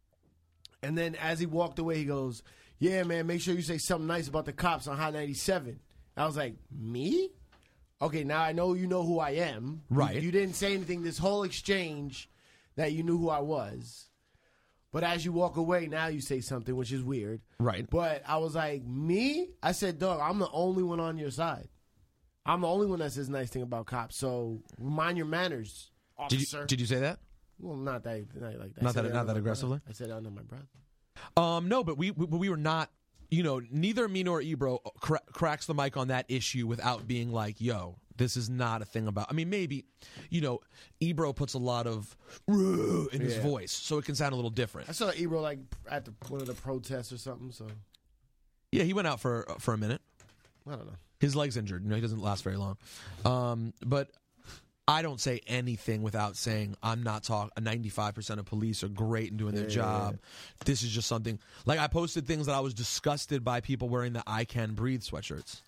[SPEAKER 2] And then as he walked away, he goes, yeah, man, make sure you say something nice about the cops on Hot ninety-seven. I was like, me? Okay, now I know you know who I am. You-
[SPEAKER 1] Right.
[SPEAKER 2] You, didn't say anything this whole exchange that you knew who I was. But as you walk away, now you say something, which is weird.
[SPEAKER 1] Right.
[SPEAKER 2] But I was like, me? I said, dog, I'm the only one on your side. I'm the only one that says nice thing about cops. So mind your manners,
[SPEAKER 1] Did
[SPEAKER 2] officer.
[SPEAKER 1] you did you say that?
[SPEAKER 2] Well, not that, not like that.
[SPEAKER 1] Not
[SPEAKER 2] I said
[SPEAKER 1] that-
[SPEAKER 2] it
[SPEAKER 1] not
[SPEAKER 2] under
[SPEAKER 1] that
[SPEAKER 2] my
[SPEAKER 1] aggressively?
[SPEAKER 2] breath. I said it under my breath.
[SPEAKER 1] Um, no, but we we, we were not. You know, neither me nor Ebro cra- cracks the mic on that issue without being like, "Yo, this is not a thing about." I mean, maybe, you know, Ebro puts a lot of "Ruh" in his
[SPEAKER 2] Yeah.
[SPEAKER 1] voice, so it can sound a little different.
[SPEAKER 2] I saw Ebro like at the, one of the protests or something. So
[SPEAKER 1] Yeah, he went out for for a minute.
[SPEAKER 2] I don't know.
[SPEAKER 1] His leg's injured. You know, he doesn't last very long. Um, but I don't say anything without saying I'm not talking. ninety-five percent of police are great in doing their
[SPEAKER 2] Yeah,
[SPEAKER 1] job. This is just something. Like I posted things that I was disgusted by people wearing the I Can Breathe sweatshirts.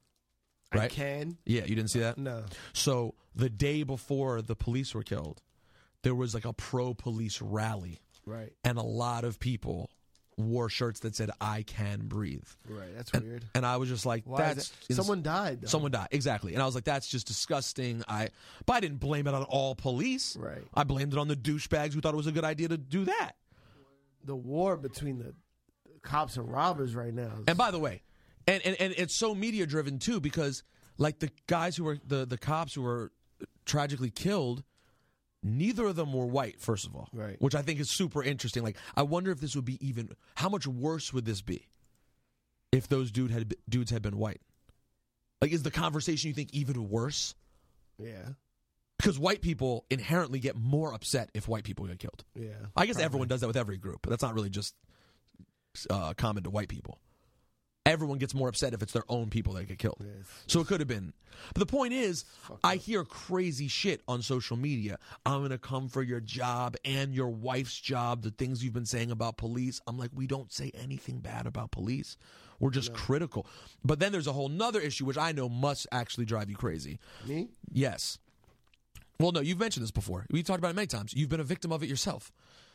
[SPEAKER 2] I
[SPEAKER 1] Right?
[SPEAKER 2] can.
[SPEAKER 1] Yeah, you didn't see that?
[SPEAKER 2] No.
[SPEAKER 1] So the day before the police were killed, there was like a pro-police rally,
[SPEAKER 2] Right.
[SPEAKER 1] and a lot of people wore shirts that said "I can breathe."
[SPEAKER 2] Right. That's
[SPEAKER 1] And,
[SPEAKER 2] weird.
[SPEAKER 1] and I was just like,
[SPEAKER 2] Why
[SPEAKER 1] "That's
[SPEAKER 2] is that? Someone died. Though.
[SPEAKER 1] someone died exactly." And I was like, "That's just disgusting." I, but I didn't blame it on all police.
[SPEAKER 2] Right.
[SPEAKER 1] I blamed it on the douchebags who thought it was a good idea to do that.
[SPEAKER 2] The war between the cops and robbers right now. Is,
[SPEAKER 1] And by the way, and, and, and it's so media driven too, because like the guys who were the, the cops who were tragically killed, neither of them were white, first of all.
[SPEAKER 2] Right.
[SPEAKER 1] Which I think is super interesting. Like, I wonder if this would be even, how much worse would this be if those dude had dudes had been white? Like, is the conversation you think even worse?
[SPEAKER 2] yeah.
[SPEAKER 1] Because white people inherently get more upset if white people get killed.
[SPEAKER 2] Yeah.
[SPEAKER 1] I guess
[SPEAKER 2] probably.
[SPEAKER 1] everyone does that with every group, but that's not really just uh, common to white people. Everyone gets more upset if it's their own people that get killed.
[SPEAKER 2] Yeah, it's-
[SPEAKER 1] So it could have been. But the point is,
[SPEAKER 2] Fucked
[SPEAKER 1] I
[SPEAKER 2] up.
[SPEAKER 1] hear crazy shit on social media. I'm going to come for your job and your wife's job, the things you've been saying about police. I'm like, we don't say anything bad about police. We're just critical. But then there's a whole nother issue, which I know must actually drive you crazy.
[SPEAKER 2] Me?
[SPEAKER 1] Yes. Well, no, you've mentioned this before. We've talked about it many times. You've been a victim of it yourself.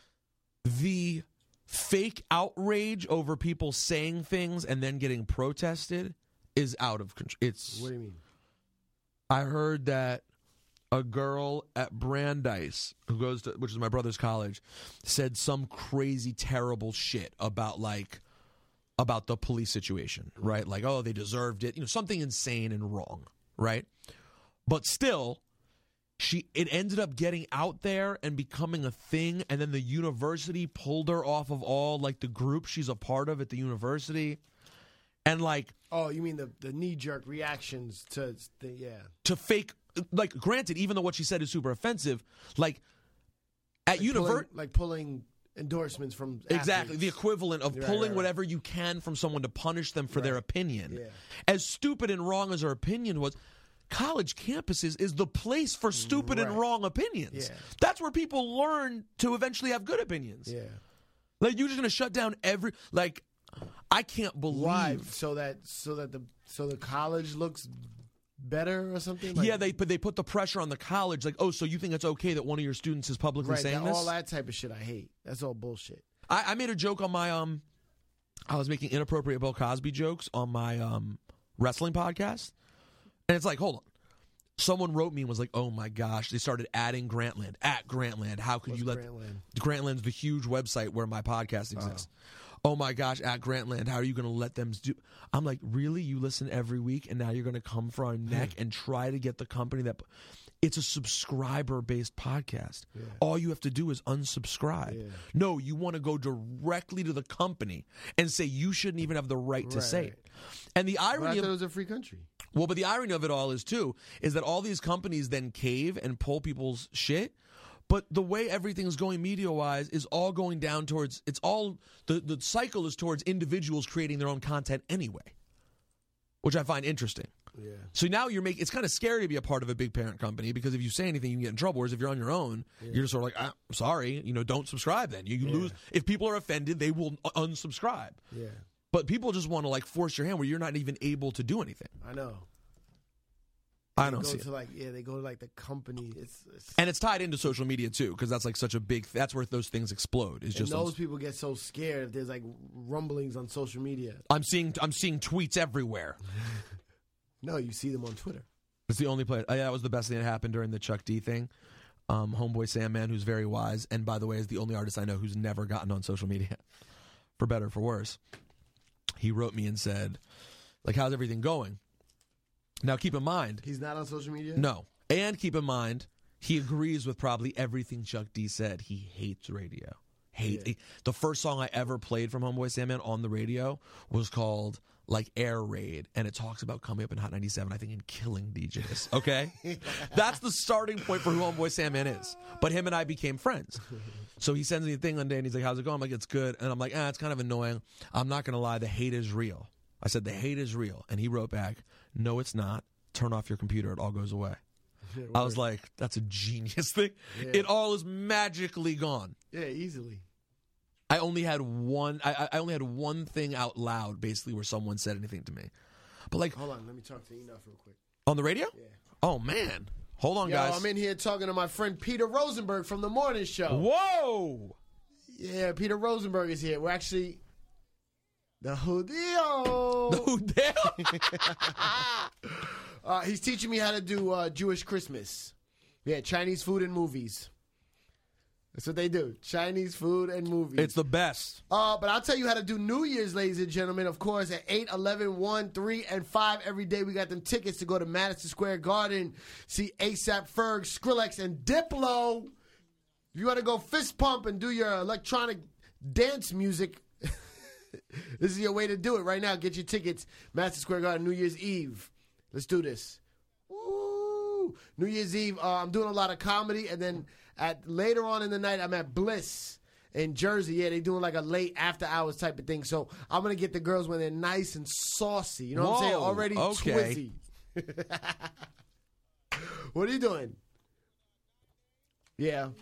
[SPEAKER 1] The fake outrage over people saying things and then getting protested is out of control. It's.
[SPEAKER 2] What do you mean?
[SPEAKER 1] I heard that a girl at Brandeis, who goes to, which is my brother's college, said some crazy, terrible shit about like, about the police situation, right? Like, oh, they deserved it. You know, something insane and wrong, right? But still, she it ended up getting out there and becoming a thing, and then the university pulled her off of all like the group she's a part of at the university, and like
[SPEAKER 2] Oh, you mean the, the knee jerk reactions to the yeah.
[SPEAKER 1] to fake like granted, even though what she said is super offensive, like at
[SPEAKER 2] Like
[SPEAKER 1] university.
[SPEAKER 2] pulling, like pulling endorsements from
[SPEAKER 1] Exactly,
[SPEAKER 2] athletes.
[SPEAKER 1] the equivalent of
[SPEAKER 2] Right,
[SPEAKER 1] pulling
[SPEAKER 2] right, right.
[SPEAKER 1] whatever you can from someone to punish them for their
[SPEAKER 2] Right.
[SPEAKER 1] opinion.
[SPEAKER 2] Yeah.
[SPEAKER 1] As stupid and wrong as her opinion was, college campuses is the place for stupid and
[SPEAKER 2] Right.
[SPEAKER 1] wrong opinions.
[SPEAKER 2] Yeah.
[SPEAKER 1] That's where people learn to eventually have good opinions.
[SPEAKER 2] Yeah.
[SPEAKER 1] Like you're just gonna shut down every like. I can't believe.
[SPEAKER 2] Why? So that so that the so the college looks better or something? Like,
[SPEAKER 1] yeah, they but they put the pressure on the college. Like, oh, so you think it's okay that one of your students is publicly
[SPEAKER 2] right,
[SPEAKER 1] saying
[SPEAKER 2] that-
[SPEAKER 1] this?
[SPEAKER 2] all that type of shit I hate. That's all bullshit.
[SPEAKER 1] I, I made a joke on my um, I was making inappropriate Bill Cosby jokes on my um wrestling podcast, and it's like, hold on, someone wrote me and was like, oh my gosh, they started adding Grantland at Grantland. How could
[SPEAKER 2] What's
[SPEAKER 1] you let
[SPEAKER 2] Grantland?
[SPEAKER 1] Grantland's the huge website where my podcast exists. Oh my gosh, at Grantland, how are you going to let them do? I'm like, really? You listen every week, and now you're going to come for our neck and try to get the company that. It's a subscriber-based podcast.
[SPEAKER 2] Yeah.
[SPEAKER 1] All you have to do is unsubscribe.
[SPEAKER 2] Yeah.
[SPEAKER 1] No, you want to go directly to the company and say you shouldn't even have the right to
[SPEAKER 2] Right,
[SPEAKER 1] say
[SPEAKER 2] right.
[SPEAKER 1] it. And the
[SPEAKER 2] But I
[SPEAKER 1] irony
[SPEAKER 2] thought
[SPEAKER 1] of
[SPEAKER 2] it was a free country.
[SPEAKER 1] well, but the irony of it all is too is that all these companies then cave and pull people's shit. But the way everything's going media wise is all going down towards it's all the, the cycle is towards individuals creating their own content anyway, which I find interesting.
[SPEAKER 2] Yeah.
[SPEAKER 1] So now you're making it's kind of scary to be a part of a big parent company because if you say anything, you can get in trouble. Whereas if you're on your own, you're just sort of like, ah, sorry, you know, don't subscribe. Then you, you lose. If people are offended, they will unsubscribe.
[SPEAKER 2] Yeah.
[SPEAKER 1] But people just want to like force your hand where you're not even able to do anything.
[SPEAKER 2] I know.
[SPEAKER 1] I
[SPEAKER 2] They
[SPEAKER 1] don't
[SPEAKER 2] go
[SPEAKER 1] see
[SPEAKER 2] to
[SPEAKER 1] it.
[SPEAKER 2] like yeah, they go to like the company. It's, it's
[SPEAKER 1] And it's tied into social media too, because that's like such a big. That's where those things explode. Is
[SPEAKER 2] and
[SPEAKER 1] just
[SPEAKER 2] those
[SPEAKER 1] on-
[SPEAKER 2] people get so scared if there's like rumblings on social media.
[SPEAKER 1] I'm seeing. I'm seeing tweets everywhere.
[SPEAKER 2] No, you see them on Twitter.
[SPEAKER 1] It's the only place. Oh, yeah, that was the best thing that happened during the Chuck D thing. Um, homeboy Sandman, who's very wise, and by the way, is the only artist I know who's never gotten on social media, for better or for worse. He wrote me and said, like, how's everything going? Now, keep in mind,
[SPEAKER 2] He's not on social media?
[SPEAKER 1] no, and keep in mind, he agrees with probably everything Chuck D said. He hates radio. Hate
[SPEAKER 2] Yeah.
[SPEAKER 1] the first song I ever played from Homeboy Sandman on the radio was called like Air Raid, and it talks about coming up in Hot ninety-seven, I think, and killing D Js. Okay, that's the starting point for who Homeboy Sandman is. But him and I became friends. So he sends me a thing one day, and he's like, "How's it going?" I'm like, "It's good," and I'm like, "Ah, it's kind of annoying." I'm not gonna lie, the hate is real. I said the hate is real, and he wrote back, "No, it's not. Turn off your computer; it all goes away." I was like, "That's a genius thing.
[SPEAKER 2] Yeah.
[SPEAKER 1] It all is magically gone."
[SPEAKER 2] Yeah, easily.
[SPEAKER 1] I only had one. I, I only had one thing out loud, basically, where someone said anything to me. But like
[SPEAKER 2] Hold on, let me talk to Enough real quick.
[SPEAKER 1] on the radio.
[SPEAKER 2] Yeah.
[SPEAKER 1] Oh man, hold on,
[SPEAKER 2] Yo,
[SPEAKER 1] guys.
[SPEAKER 2] I'm in here talking to my friend Peter Rosenberg from the morning show.
[SPEAKER 1] Whoa!
[SPEAKER 2] Yeah, Peter Rosenberg is here. We're actually the Judeo.
[SPEAKER 1] Who the
[SPEAKER 2] Uh, he's teaching me how to do uh, Jewish Christmas. Yeah, Chinese food and movies. That's what they do. Chinese food and movies.
[SPEAKER 1] It's the best.
[SPEAKER 2] Uh, but I'll tell you how to do New Year's, ladies and gentlemen. Of course, at eight, eleven, one, three, and five every day, we got them tickets to go to Madison Square Garden, see ASAP Ferg, Skrillex, and Diplo. If you want to go fist pump and do your electronic dance music, this is your way to do it right now. Get your tickets. Madison Square Garden, New Year's Eve. Let's do this. Woo! Woo! New Year's Eve, uh, I'm doing a lot of comedy, and then at later on in the night, I'm at Bliss in Jersey. Yeah, they doing like a late after hours type of thing. So I'm gonna get the girls when they're nice and saucy. You know what I'm saying?
[SPEAKER 1] Whoa,
[SPEAKER 2] Already
[SPEAKER 1] okay.
[SPEAKER 2] twizzy. What are you doing? Yeah.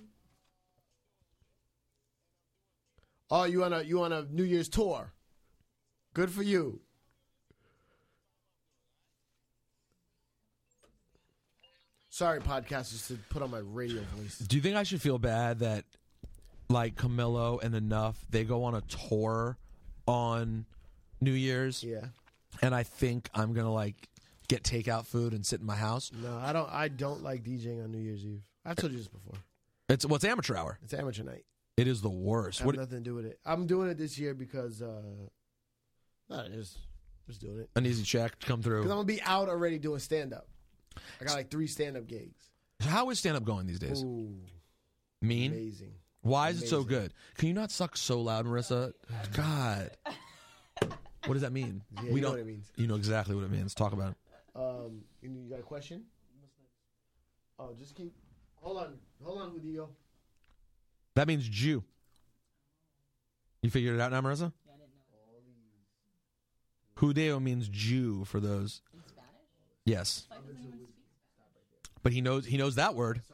[SPEAKER 2] Oh, you on a you on a New Year's tour? Good for you. Sorry, podcasters, to put on my radio voice.
[SPEAKER 1] Do you think I should feel bad that, like, Camilo and Enough, they go on a tour on New Year's,
[SPEAKER 2] Yeah.
[SPEAKER 1] and I think I'm going to, like, get takeout food and sit in my house?
[SPEAKER 2] No, I don't. I don't like DJing on New Year's Eve. I've told you this before.
[SPEAKER 1] It's what's amateur hour.
[SPEAKER 2] It's amateur night.
[SPEAKER 1] It is the worst.
[SPEAKER 2] I have
[SPEAKER 1] What,
[SPEAKER 2] nothing to do with it. I'm doing it this year because uh, I just just doing it
[SPEAKER 1] an easy check to come
[SPEAKER 2] because I'm
[SPEAKER 1] through.
[SPEAKER 2] gonna be out already doing stand up. I got like three stand up gigs.
[SPEAKER 1] How is stand-up going these days?
[SPEAKER 2] Ooh,
[SPEAKER 1] Mean?
[SPEAKER 2] amazing.
[SPEAKER 1] Why is it so
[SPEAKER 2] Amazing.
[SPEAKER 1] good? Can you not suck so loud, Marissa? God. What does that mean?
[SPEAKER 2] Yeah, you know what it means.
[SPEAKER 1] You know exactly what it means. Talk about it.
[SPEAKER 2] Um, you you got a question? Oh, just keep. Hold on, hold on, Judillo.
[SPEAKER 1] That means Jew. You figured it out now, Marissa?
[SPEAKER 4] Yeah, I didn't know.
[SPEAKER 1] Judeo means Jew for those.
[SPEAKER 4] In Spanish?
[SPEAKER 1] Yes.
[SPEAKER 4] Like, doesn't even speak Spanish.
[SPEAKER 1] But he knows he knows that word.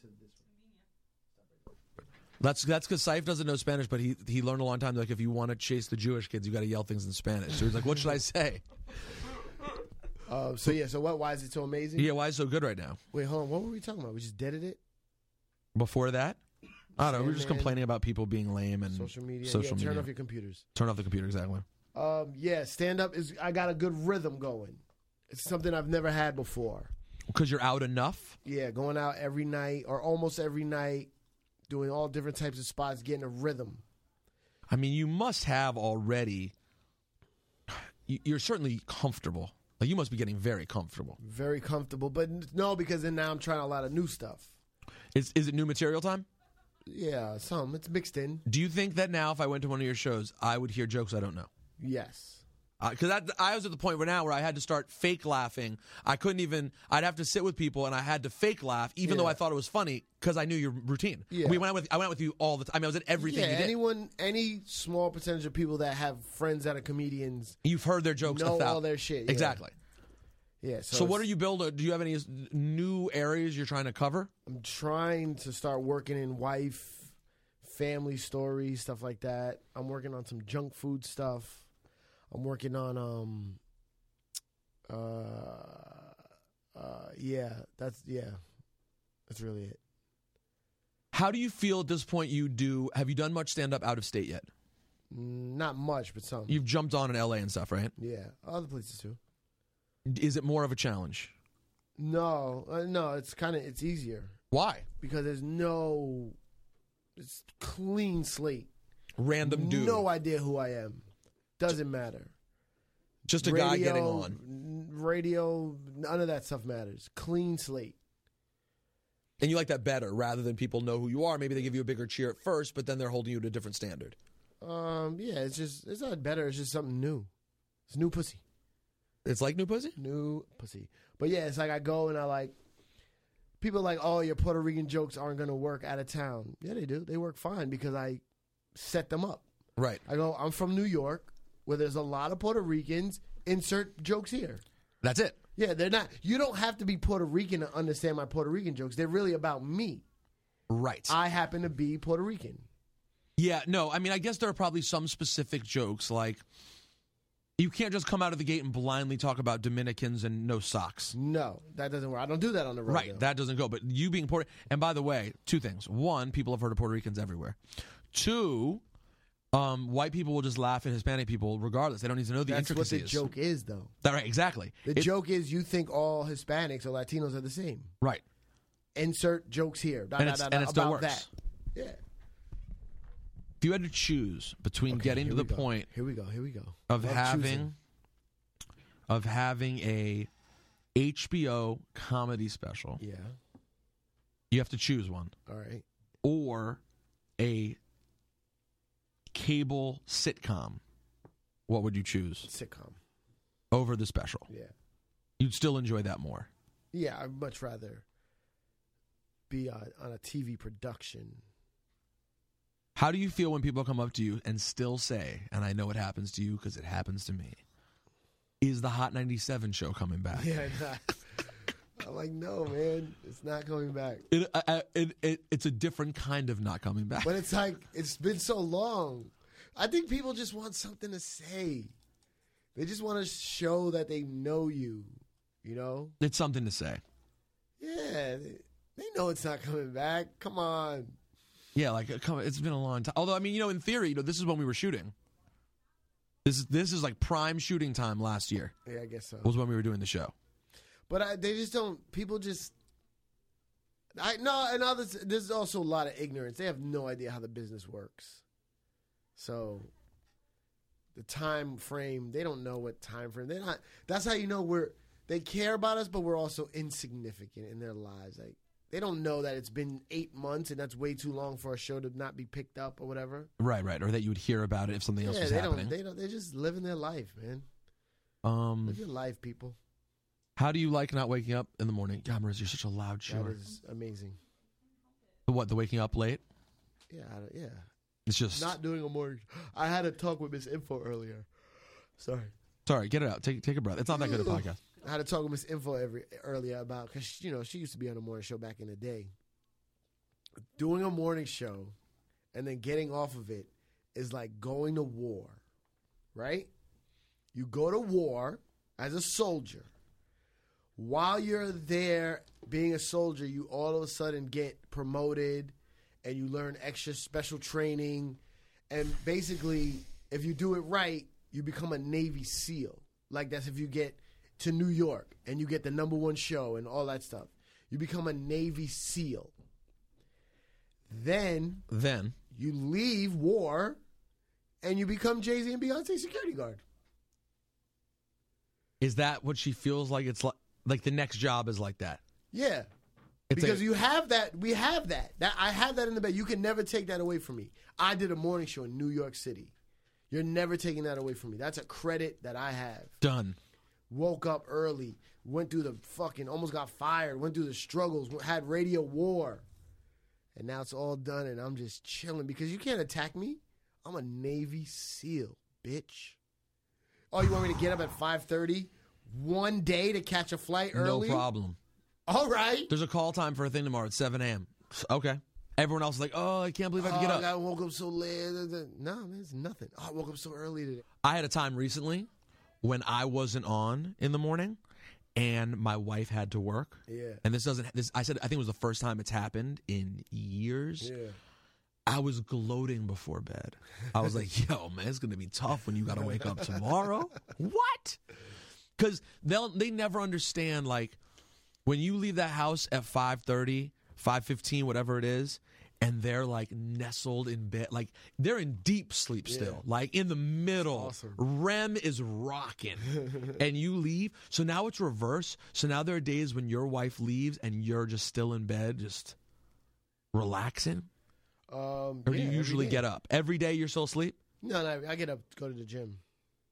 [SPEAKER 1] That's that's because Saif doesn't know Spanish, but he he learned a long time. Like, if you want to chase the Jewish kids, you got to yell things in Spanish. So he's like, "What should I say?"
[SPEAKER 2] Uh, so yeah, so what? Why is it so amazing?
[SPEAKER 1] Yeah, why is it so good right now?
[SPEAKER 2] Wait, hold on. What were we talking about? We just deaded it.
[SPEAKER 1] Before that, I don't know. We were just
[SPEAKER 2] Sandman,
[SPEAKER 1] complaining about people being lame and
[SPEAKER 2] Social media.
[SPEAKER 1] Social
[SPEAKER 2] yeah, turn
[SPEAKER 1] media.
[SPEAKER 2] off your computers.
[SPEAKER 1] Turn off the computer, exactly.
[SPEAKER 2] Um, yeah, stand up is. I got a good rhythm going. It's something I've never had before.
[SPEAKER 1] Because you're out enough.
[SPEAKER 2] Yeah, going out every night or almost every night, doing all different types of spots, getting a rhythm.
[SPEAKER 1] I mean, you must have already. you- You're certainly comfortable. Like, you must be getting very comfortable.
[SPEAKER 2] Very comfortable, but n- no, because then now I'm trying a lot of new stuff.
[SPEAKER 1] Is is it new material time?
[SPEAKER 2] Yeah, some it's mixed in.
[SPEAKER 1] Do you think that now, if I went to one of your shows, I would hear jokes I don't know?
[SPEAKER 2] Yes.
[SPEAKER 1] Because uh, I was at the point where now where I had to start fake laughing. I couldn't even. I'd have to sit with people and I had to fake laugh, even
[SPEAKER 2] Yeah.
[SPEAKER 1] though I thought it was funny because I knew your routine.
[SPEAKER 2] Yeah.
[SPEAKER 1] We went out with. I went out with you all the time. I, mean, I was at everything
[SPEAKER 2] Yeah,
[SPEAKER 1] you did.
[SPEAKER 2] anyone, any small percentage of people that have friends that are comedians
[SPEAKER 1] You've heard their jokes.
[SPEAKER 2] know
[SPEAKER 1] a thou-
[SPEAKER 2] all their shit. Yeah.
[SPEAKER 1] Exactly.
[SPEAKER 2] Yeah. So,
[SPEAKER 1] So, what are
[SPEAKER 2] it's-
[SPEAKER 1] you building? Do you have any new areas you're trying to cover?
[SPEAKER 2] I'm trying to start working in wife, family stories, stuff like that. I'm working on some junk food stuff. I'm working on um uh uh yeah, that's yeah. That's really it.
[SPEAKER 1] How do you feel at this point? You do. Have you done much stand up out of state yet?
[SPEAKER 2] Mm, Not much, but some.
[SPEAKER 1] You've jumped on in L A and stuff, right?
[SPEAKER 2] yeah, other places too.
[SPEAKER 1] Is it more of a challenge?
[SPEAKER 2] No, uh, no, it's kind of it's easier
[SPEAKER 1] Why?
[SPEAKER 2] because there's no it's clean slate.
[SPEAKER 1] Random dude.
[SPEAKER 2] No idea who I am. Doesn't matter.
[SPEAKER 1] Just a guy getting on.
[SPEAKER 2] n- Radio, none of that stuff matters. Clean slate.
[SPEAKER 1] And you like that better rather than people know who you are. Maybe they give you a bigger cheer at first, but then they're holding you to a different standard.
[SPEAKER 2] Um, yeah, it's just it's not better. It's just something new. It's new pussy,
[SPEAKER 1] It's like New Pussy?
[SPEAKER 2] new pussy. But yeah, it's like I go and I like people are like, oh, your Puerto Rican jokes aren't gonna work out of town. Yeah, they do. They work fine because I set them up.
[SPEAKER 1] Right.
[SPEAKER 2] I go, I'm from New York, where there's a lot of Puerto Ricans. Insert jokes here.
[SPEAKER 1] That's it.
[SPEAKER 2] Yeah, they're not. You don't have to be Puerto Rican to understand my Puerto Rican jokes. They're really about me.
[SPEAKER 1] Right.
[SPEAKER 2] I happen to be Puerto Rican.
[SPEAKER 1] yeah, no, I mean, I guess there are probably some specific jokes, like you can't just come out of the gate and blindly talk about Dominicans and no socks.
[SPEAKER 2] No, that doesn't work. I don't do that on the road.
[SPEAKER 1] Right, that doesn't go. But you being Puerto, and by the way, two things. One, people have heard of Puerto Ricans everywhere. Two, um, white people will just laugh at Hispanic people regardless. They don't need to know the
[SPEAKER 2] That's what the
[SPEAKER 1] intricacies.
[SPEAKER 2] joke is, though.
[SPEAKER 1] That, right, exactly.
[SPEAKER 2] The
[SPEAKER 1] It-
[SPEAKER 2] joke is you think all Hispanics or Latinos are the same.
[SPEAKER 1] Right.
[SPEAKER 2] Insert jokes here. Da,
[SPEAKER 1] And
[SPEAKER 2] da,
[SPEAKER 1] it's-
[SPEAKER 2] da,
[SPEAKER 1] and
[SPEAKER 2] da,
[SPEAKER 1] it still
[SPEAKER 2] about
[SPEAKER 1] works.
[SPEAKER 2] that. Yeah.
[SPEAKER 1] If you had to choose between
[SPEAKER 2] Okay,
[SPEAKER 1] getting
[SPEAKER 2] here
[SPEAKER 1] to
[SPEAKER 2] we
[SPEAKER 1] the
[SPEAKER 2] go.
[SPEAKER 1] point
[SPEAKER 2] Here we go. Here we go.
[SPEAKER 1] of
[SPEAKER 2] Love
[SPEAKER 1] having
[SPEAKER 2] choosing.
[SPEAKER 1] of having a H B O comedy special,
[SPEAKER 2] Yeah.
[SPEAKER 1] you have to choose one,
[SPEAKER 2] All right.
[SPEAKER 1] or a cable sitcom. What would you choose
[SPEAKER 2] Sitcom.
[SPEAKER 1] over the special?
[SPEAKER 2] Yeah.
[SPEAKER 1] You'd still enjoy that more.
[SPEAKER 2] Yeah, I'd much rather be on, on a T V production.
[SPEAKER 1] How do you feel when people come up to you and still say, and I know it happens to you because it happens to me, is the Hot ninety-seven show coming back?
[SPEAKER 2] Yeah, nah. I'm like, no, man, it's not coming back.
[SPEAKER 1] It, uh, it, it, it's a different kind of not coming back.
[SPEAKER 2] But it's like, it's been so long. I think people just want something to say. They just want to show that they know you, you know?
[SPEAKER 1] It's something to say.
[SPEAKER 2] Yeah, they, they know it's not coming back. Come on.
[SPEAKER 1] Yeah, like it's been a long time. Although, I mean, you know, in theory, you know, this is when we were shooting. This is this is like prime shooting time last year.
[SPEAKER 2] Yeah, I guess so.
[SPEAKER 1] Was when we were doing the show.
[SPEAKER 2] But I, they just don't. People just. I no, and others. There's also a lot of ignorance. They have no idea how the business works. So, the time frame. They don't know what time frame. They're not. That's how you know we're. They care about us, but we're also insignificant in their lives. Like. They don't know that it's been eight months and that's way too long for a show to not be picked up or whatever.
[SPEAKER 1] Right, right. Or that you would hear about it if something else
[SPEAKER 2] yeah,
[SPEAKER 1] was
[SPEAKER 2] they
[SPEAKER 1] happening.
[SPEAKER 2] Don't, they don't. They're just living their life, man.
[SPEAKER 1] Um,
[SPEAKER 2] Live your life, people.
[SPEAKER 1] How do you like not waking up in the morning? God, Marissa, you're such a loud chewer.
[SPEAKER 2] That is amazing.
[SPEAKER 1] The what? The waking up late?
[SPEAKER 2] Yeah, I, yeah.
[SPEAKER 1] It's just
[SPEAKER 2] not doing a morning. I had a talk with Miss Info earlier. Sorry.
[SPEAKER 1] Sorry, get it out. Take take a breath. It's not that good a podcast.
[SPEAKER 2] I had to talk with Miss Info every earlier about because you know she used to be on a morning show back in the day. Doing a morning show and then getting off of it is like going to war, right? You go to war as a soldier. While you're there being a soldier, you all of a sudden get promoted and you learn extra special training. And basically, if you do it right, you become a Navy SEAL. Like that's if you get to New York and you get the number one show and all that stuff. You become a Navy SEAL. Then,
[SPEAKER 1] then
[SPEAKER 2] you leave war, and you become Jay-Z and Beyonce's security guard.
[SPEAKER 1] Is that what she feels like? It's like like the next job is like that.
[SPEAKER 2] Yeah,
[SPEAKER 1] it's
[SPEAKER 2] because
[SPEAKER 1] a,
[SPEAKER 2] you have that. We have that. That I have that in the bed. You can never take that away from me. I did a morning show in New York City. You're never taking that away from me. That's a credit that I have.
[SPEAKER 1] Done.
[SPEAKER 2] Woke up early. Went through the fucking. Almost got fired. Went through the struggles. Had radio war. And now it's all done, and I'm just chilling because you can't attack me. I'm a Navy SEAL, bitch. Oh, you want me to get up at five thirty one day to catch a flight early?
[SPEAKER 1] No problem.
[SPEAKER 2] All right.
[SPEAKER 1] There's a call time for a thing tomorrow at seven a.m. Okay. Everyone else is like, oh, I can't believe I have to get
[SPEAKER 2] oh,
[SPEAKER 1] up.
[SPEAKER 2] I woke up so late. No, man, it's nothing. Oh, I woke up so early today.
[SPEAKER 1] I had a time recently when I wasn't on in the morning. And my wife had to work.
[SPEAKER 2] Yeah.
[SPEAKER 1] And this doesn't, this, I said, I think it was the first time it's happened in years.
[SPEAKER 2] Yeah.
[SPEAKER 1] I was gloating before bed. I was like, yo, man, it's going to be tough when you got to wake up tomorrow. What? Because they'll, they never understand, like, when you leave that house at five thirty, five fifteen, whatever it is, and they're, like, nestled in bed. Like, they're in deep sleep still. Yeah. Like, in the middle.
[SPEAKER 2] Awesome.
[SPEAKER 1] R E M is rocking. And you leave. So now it's reverse. So now there are days when your wife leaves and you're just still in bed, just relaxing.
[SPEAKER 2] Um,
[SPEAKER 1] or do
[SPEAKER 2] yeah,
[SPEAKER 1] you usually
[SPEAKER 2] day.
[SPEAKER 1] get up? Every day you're still asleep?
[SPEAKER 2] No, no, I get up to go to the gym.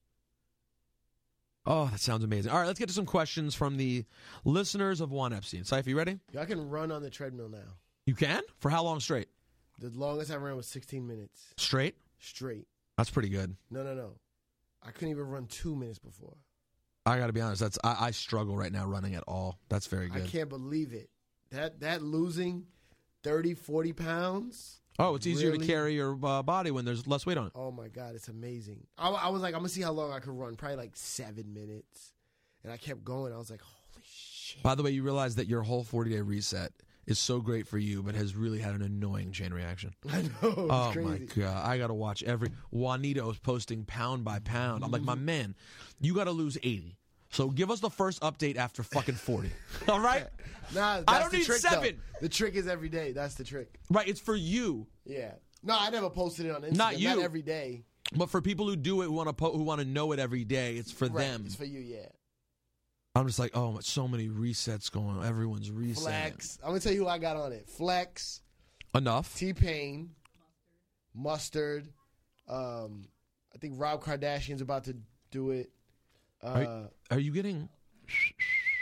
[SPEAKER 1] Oh, that sounds amazing. All right, let's get to some questions from the listeners of Juan Epstein. Saif, you ready?
[SPEAKER 2] Yeah, I can run on the treadmill now.
[SPEAKER 1] You can? For how long straight?
[SPEAKER 2] The longest I ran was sixteen minutes.
[SPEAKER 1] Straight?
[SPEAKER 2] Straight.
[SPEAKER 1] That's pretty good.
[SPEAKER 2] No, no, no. I couldn't even run two minutes before.
[SPEAKER 1] I got to be honest. That's I, I struggle right now running at all. That's very good.
[SPEAKER 2] I can't believe it. That that losing thirty, forty pounds.
[SPEAKER 1] Oh, it's easier
[SPEAKER 2] really?
[SPEAKER 1] to carry your uh, body when there's less weight on it.
[SPEAKER 2] Oh, my God. It's amazing. I, I was like, I'm going to see how long I could run. Probably like seven minutes. And I kept going. I was like, holy shit.
[SPEAKER 1] By the way, you realize that your whole forty-day reset is so great for you, but has really had an annoying chain reaction.
[SPEAKER 2] I know. It's
[SPEAKER 1] oh,
[SPEAKER 2] crazy.
[SPEAKER 1] my God. I got to watch every... Juanito's posting pound by pound. I'm like, my man, you got to lose eighty. So give us the first update after fucking forty. All right?
[SPEAKER 2] Nah, that's
[SPEAKER 1] I don't
[SPEAKER 2] the
[SPEAKER 1] need
[SPEAKER 2] trick,
[SPEAKER 1] seven.
[SPEAKER 2] Though. The trick is every day. That's the trick.
[SPEAKER 1] Right, it's for you.
[SPEAKER 2] Yeah. No, I never posted it on Instagram.
[SPEAKER 1] Not you.
[SPEAKER 2] Not every day.
[SPEAKER 1] But for people who do it, who want to po- who want to know it every day, it's for
[SPEAKER 2] Right.
[SPEAKER 1] them.
[SPEAKER 2] It's for you, yeah.
[SPEAKER 1] I'm just like, oh, so many resets going on. Everyone's resetting.
[SPEAKER 2] Flex. I'm going to tell you who I got on it. Flex.
[SPEAKER 1] Enough.
[SPEAKER 2] T-Pain. Mustard. Um, I think Rob Kardashian's about to do it. Uh,
[SPEAKER 1] Are, are you getting...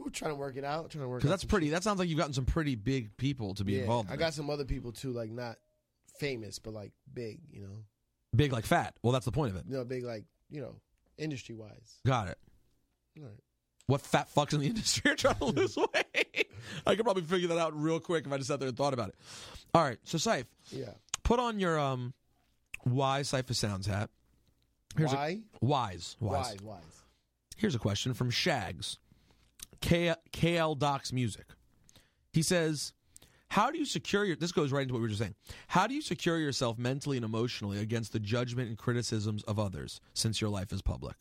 [SPEAKER 2] We're trying to work it out. Trying to work.
[SPEAKER 1] Because
[SPEAKER 2] out
[SPEAKER 1] that's
[SPEAKER 2] some
[SPEAKER 1] pretty.
[SPEAKER 2] shit.
[SPEAKER 1] That sounds like you've gotten some pretty big people to be
[SPEAKER 2] Yeah,
[SPEAKER 1] involved. In
[SPEAKER 2] I
[SPEAKER 1] it.
[SPEAKER 2] got some other people too, like not famous, but like big. You know,
[SPEAKER 1] Big like fat. Well, that's the point of it.
[SPEAKER 2] you know, big like you know, industry wise.
[SPEAKER 1] Got it.
[SPEAKER 2] All right.
[SPEAKER 1] What fat fucks in the industry are trying to lose weight? I could probably figure that out real quick if I just sat there and thought about it. All right, so Syph,
[SPEAKER 2] Yeah.
[SPEAKER 1] put on your um, wise Cypher Sounds hat. Here's
[SPEAKER 2] Why?
[SPEAKER 1] A, wise, wise.
[SPEAKER 2] Wise. Wise.
[SPEAKER 1] Here's a question from Shags, K- KL Docs Music. He says, how do you secure your, this goes right into what we were just saying. How do you secure yourself mentally and emotionally against the judgment and criticisms of others since your life is public?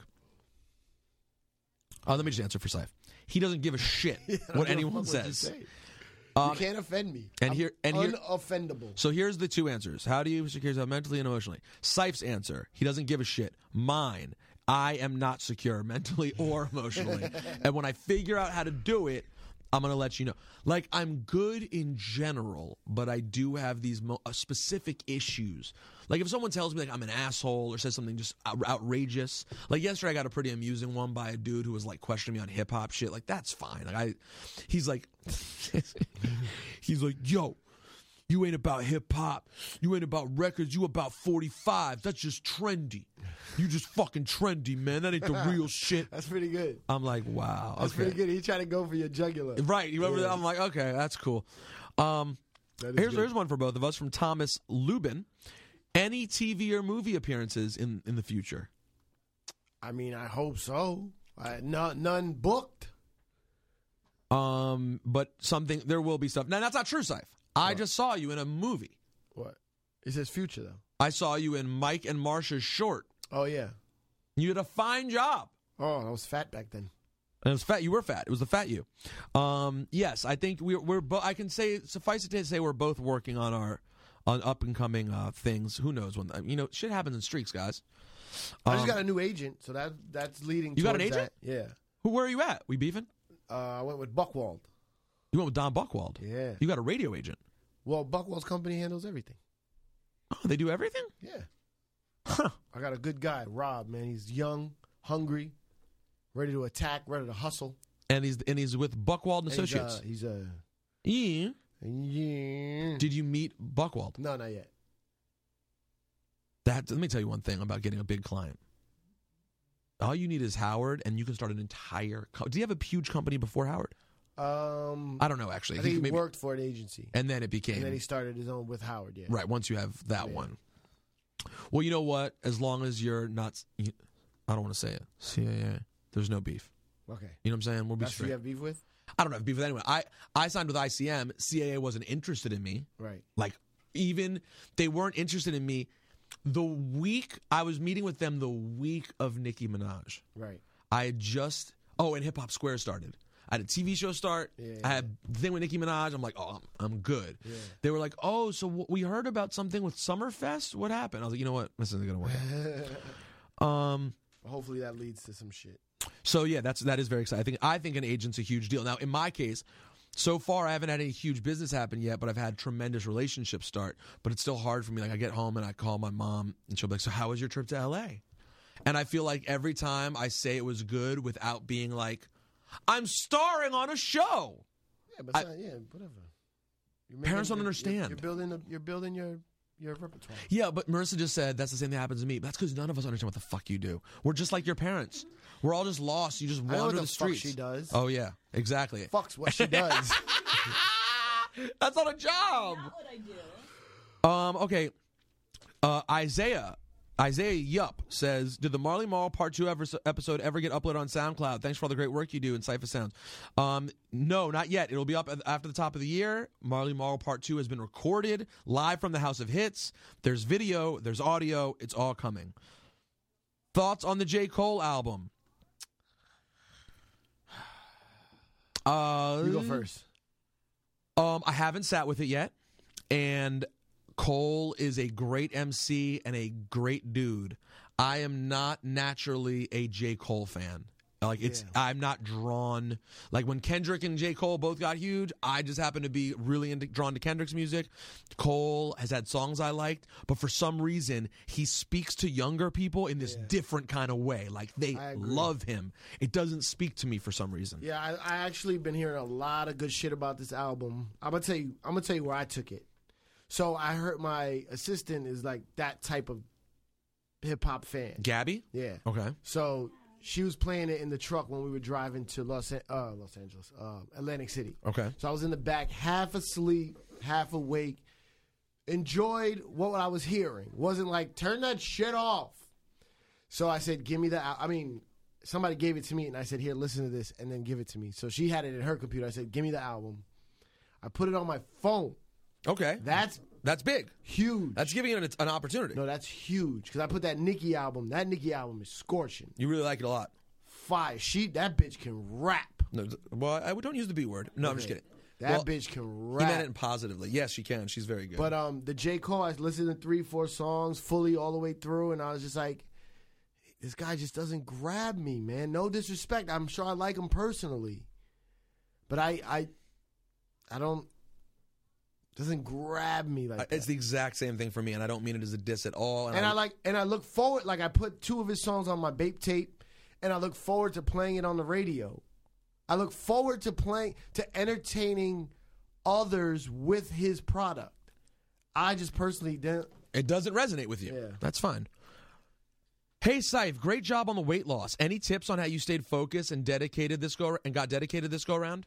[SPEAKER 1] Uh, let me just answer for Syph. He doesn't give a shit
[SPEAKER 2] I don't
[SPEAKER 1] what
[SPEAKER 2] give a
[SPEAKER 1] anyone
[SPEAKER 2] fuck what you
[SPEAKER 1] says.
[SPEAKER 2] say.
[SPEAKER 1] Um,
[SPEAKER 2] you can't offend me.
[SPEAKER 1] and
[SPEAKER 2] I'm
[SPEAKER 1] here- and here-
[SPEAKER 2] unoffendable.
[SPEAKER 1] So here's the two answers. How do you secure yourself mentally and emotionally? Syph's answer, he doesn't give a shit. Mine, I am not secure mentally or emotionally. And when I figure out how to do it, I'm going to let you know. Like, I'm good in general, but I do have these mo- uh, specific issues. Like, if someone tells me, like, I'm an asshole or says something just out- outrageous. Like, yesterday I got a pretty amusing one by a dude who was, like, questioning me on hip-hop shit. Like, that's fine. Like, I, he's like, he's like, yo, you ain't about hip-hop. You ain't about records. You about forty-five. That's just trendy. You just fucking trendy, man. That ain't the real shit.
[SPEAKER 2] That's pretty good.
[SPEAKER 1] I'm like, wow.
[SPEAKER 2] That's
[SPEAKER 1] okay.
[SPEAKER 2] pretty good. He tried to go for your jugular.
[SPEAKER 1] Right. You remember
[SPEAKER 2] Yeah.
[SPEAKER 1] that? I'm like, okay, that's cool. Um,
[SPEAKER 2] That is
[SPEAKER 1] here's,
[SPEAKER 2] good.
[SPEAKER 1] here's one for both of us from Thomas Lubin. Any T V or movie appearances in, in the future?
[SPEAKER 2] I mean, I hope so. I, no, none booked.
[SPEAKER 1] Um, but something, there will be stuff. Now, that's not true, Syph. I
[SPEAKER 2] What?
[SPEAKER 1] just saw you in a movie.
[SPEAKER 2] What? It says future though.
[SPEAKER 1] I saw you in Mike and Marsha's short.
[SPEAKER 2] Oh yeah.
[SPEAKER 1] You had a fine job.
[SPEAKER 2] Oh, I was fat back then.
[SPEAKER 1] And it was fat. You were fat. It was the fat you. Um, yes, I think we're we're. Bo- I can say suffice it to say we're both working on our on up and coming uh, things. Who knows when? You know, shit happens in streaks, guys.
[SPEAKER 2] I just
[SPEAKER 1] Um,
[SPEAKER 2] got a new agent, so that that's leading.
[SPEAKER 1] You got an
[SPEAKER 2] towards
[SPEAKER 1] agent?
[SPEAKER 2] that. Yeah.
[SPEAKER 1] Who? Where are you at? We beefing?
[SPEAKER 2] Uh, I went with Buckwald.
[SPEAKER 1] You went with Don Buchwald.
[SPEAKER 2] Yeah.
[SPEAKER 1] You got a radio agent.
[SPEAKER 2] Well, Buckwald's company handles everything.
[SPEAKER 1] Oh, they do everything.
[SPEAKER 2] Yeah.
[SPEAKER 1] Huh.
[SPEAKER 2] I got a good guy, Rob. Man, he's young, hungry, ready to attack, ready to hustle.
[SPEAKER 1] And he's and he's with Buchwald and
[SPEAKER 2] And
[SPEAKER 1] Associates.
[SPEAKER 2] He's a.
[SPEAKER 1] Yeah.
[SPEAKER 2] He's a yeah.
[SPEAKER 1] Did you meet Buchwald?
[SPEAKER 2] No, not yet.
[SPEAKER 1] That. Let me tell you one thing about getting a big client. All you need is Howard, and you can start an entire. Co- Do you have a huge company before Howard?
[SPEAKER 2] Um,
[SPEAKER 1] I don't know actually.
[SPEAKER 2] I think he
[SPEAKER 1] maybe-
[SPEAKER 2] worked for an agency,
[SPEAKER 1] and then it became
[SPEAKER 2] and then he started his own with Howard. Yeah.
[SPEAKER 1] right. Once you have that
[SPEAKER 2] Yeah.
[SPEAKER 1] one. Well, you know what? As long as you're not, you, I don't want to say it. C A A. There's no beef.
[SPEAKER 2] Okay.
[SPEAKER 1] You know what I'm saying? We'll be
[SPEAKER 2] That's who
[SPEAKER 1] straight.
[SPEAKER 2] you have beef with,
[SPEAKER 1] I don't have beef with anyone. I I signed with I C M. C A A wasn't interested in me.
[SPEAKER 2] right?
[SPEAKER 1] Like, even they weren't interested in me. The week I was meeting with them, the week of Nicki Minaj,
[SPEAKER 2] Right.
[SPEAKER 1] I had just oh, and Hip Hop Square started. I had a T V show start.
[SPEAKER 2] Yeah.
[SPEAKER 1] I had a thing with Nicki Minaj. I'm like, oh, I'm, I'm good.
[SPEAKER 2] Yeah.
[SPEAKER 1] They were like, oh, so w- we heard about something with Summerfest. What happened? I was like, you know what? This isn't gonna work. out. Um.
[SPEAKER 2] Hopefully that leads to some shit.
[SPEAKER 1] So yeah, that's that is very exciting. I think I think an agent's a huge deal. Now, in my case, so far I haven't had any huge business happen yet, but I've had tremendous relationships start. But it's still hard for me. Like, I get home and I call my mom, and she'll be like, "So how was your trip to L A?" And I feel like every time I say it was good without being like, "I'm starring on a show."
[SPEAKER 2] Yeah, but
[SPEAKER 1] I-
[SPEAKER 2] it's not, yeah, whatever. You're
[SPEAKER 1] Parents don't
[SPEAKER 2] you're-
[SPEAKER 1] understand.
[SPEAKER 2] You're, you're building. A, you're building your your repertoire.
[SPEAKER 1] Yeah, but Marissa just said that's the same thing that happens to me. That's because none of us understand what the fuck you do. We're just like your parents. We're all just lost. You just
[SPEAKER 2] I know what
[SPEAKER 1] wander
[SPEAKER 2] the
[SPEAKER 1] the
[SPEAKER 2] fuck
[SPEAKER 1] streets.
[SPEAKER 2] she does.
[SPEAKER 1] Oh yeah, exactly.
[SPEAKER 2] Fuck's what she does.
[SPEAKER 1] That's not a job.
[SPEAKER 4] Not what I do.
[SPEAKER 1] Um. Okay. Uh. Isaiah. Isaiah Yup says, "Did the Marley Marl Part Two ever, episode ever get uploaded on SoundCloud? Thanks for all the great work you do in Cypher Sounds." Um. No, not yet. It'll be up at- after the top of the year. Marley Marl Part Two has been recorded live from the House of Hits. There's video. There's audio. It's all coming. Thoughts on the J. Cole album? Uh,
[SPEAKER 2] You go first.
[SPEAKER 1] Um, I haven't sat with it yet, and Cole is a great M C and a great dude. I am not naturally a J. Cole fan. Like it's,
[SPEAKER 2] Yeah.
[SPEAKER 1] I'm not drawn. Like when Kendrick and J. Cole both got huge, I just happen to be really into, drawn to Kendrick's music. Cole has had songs I liked, but for some reason he speaks to younger people in this
[SPEAKER 2] Yeah.
[SPEAKER 1] different kind of way. Like they
[SPEAKER 2] I agree.
[SPEAKER 1] love him. It doesn't speak to me for some reason.
[SPEAKER 2] Yeah, I, I actually been hearing a lot of good shit about this album. I'm gonna tell you. I'm gonna tell you where I took it. So I heard my assistant is like that type of hip hop fan.
[SPEAKER 1] Gabby?
[SPEAKER 2] Yeah.
[SPEAKER 1] Okay.
[SPEAKER 2] So she was playing it in the truck when we were driving to Los An- uh, Los Angeles, uh, Atlantic City.
[SPEAKER 1] Okay.
[SPEAKER 2] So I was in the back, half asleep, half awake. Enjoyed what I was hearing. Wasn't like turn that shit off. So I said, "Give me the." al-" I mean, somebody gave it to me, and I said, "Here, listen to this, and then give it to me." So she had it in her computer. I said, "Give me the album." I put it on my phone.
[SPEAKER 1] Okay.
[SPEAKER 2] That's
[SPEAKER 1] That's big.
[SPEAKER 2] huge.
[SPEAKER 1] That's giving it an opportunity.
[SPEAKER 2] no, that's huge because I put that Nicki album. That Nicki album is scorching.
[SPEAKER 1] You really like it a lot.
[SPEAKER 2] Fire. She that bitch can rap.
[SPEAKER 1] No, well, I don't use the B word. No, I'm just
[SPEAKER 2] Okay.
[SPEAKER 1] kidding.
[SPEAKER 2] That
[SPEAKER 1] Well,
[SPEAKER 2] bitch can
[SPEAKER 1] He
[SPEAKER 2] rap.
[SPEAKER 1] meant it positively. Yes, she can. She's very good.
[SPEAKER 2] But um, the J. Cole, I listened to three, four songs fully all the way through, and I was just like, this guy just doesn't grab me, man. No disrespect. I'm sure I like him personally, but I, I, I don't. Doesn't grab me like that.
[SPEAKER 1] it's the exact same thing for me, and I don't mean it as a diss at all.
[SPEAKER 2] and I like, and I look forward. Like I put two of his songs on my Bape tape, and I look forward to playing it on the radio. I look forward to playing to entertaining others with his product. I just personally didn't.
[SPEAKER 1] it doesn't resonate with you.
[SPEAKER 2] Yeah.
[SPEAKER 1] That's fine. Hey, Saif, great job on the weight loss. Any tips on how you stayed focused and dedicated this go and got dedicated this go around?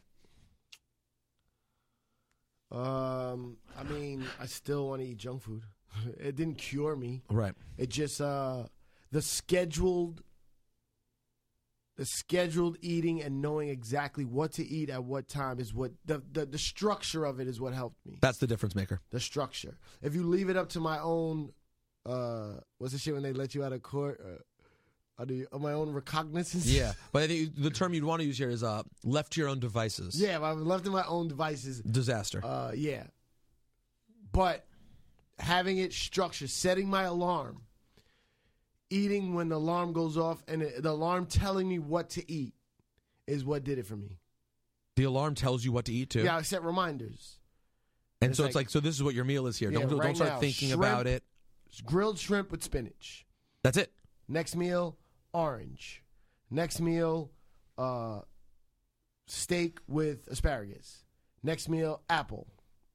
[SPEAKER 2] Um, I mean, I still want to eat junk food. It didn't cure me.
[SPEAKER 1] Right.
[SPEAKER 2] It just uh the scheduled the scheduled eating and knowing exactly what to eat at what time is what the the, the structure of it is what helped me.
[SPEAKER 1] That's the difference maker.
[SPEAKER 2] The structure. If you leave it up to my own uh what's the shit when they let you out of court? Uh, I do on my own recognizance.
[SPEAKER 1] Yeah, but I think the term you'd want to use here is uh, left to your own devices.
[SPEAKER 2] Yeah, if I'm left to my own devices.
[SPEAKER 1] Disaster.
[SPEAKER 2] Uh, yeah. But having it structured, setting my alarm, eating when the alarm goes off, and it, the alarm telling me what to eat is what did it for me.
[SPEAKER 1] The alarm tells you what to eat too.
[SPEAKER 2] Yeah, I set reminders.
[SPEAKER 1] and
[SPEAKER 2] it's
[SPEAKER 1] so it's
[SPEAKER 2] like-
[SPEAKER 1] like, so this is what your meal is here.
[SPEAKER 2] Yeah,
[SPEAKER 1] don't don't
[SPEAKER 2] right
[SPEAKER 1] start
[SPEAKER 2] now,
[SPEAKER 1] thinking
[SPEAKER 2] shrimp.
[SPEAKER 1] about it.
[SPEAKER 2] Grilled shrimp with spinach.
[SPEAKER 1] That's it.
[SPEAKER 2] Next meal, orange. Next meal, uh, steak with asparagus. Next meal, apple.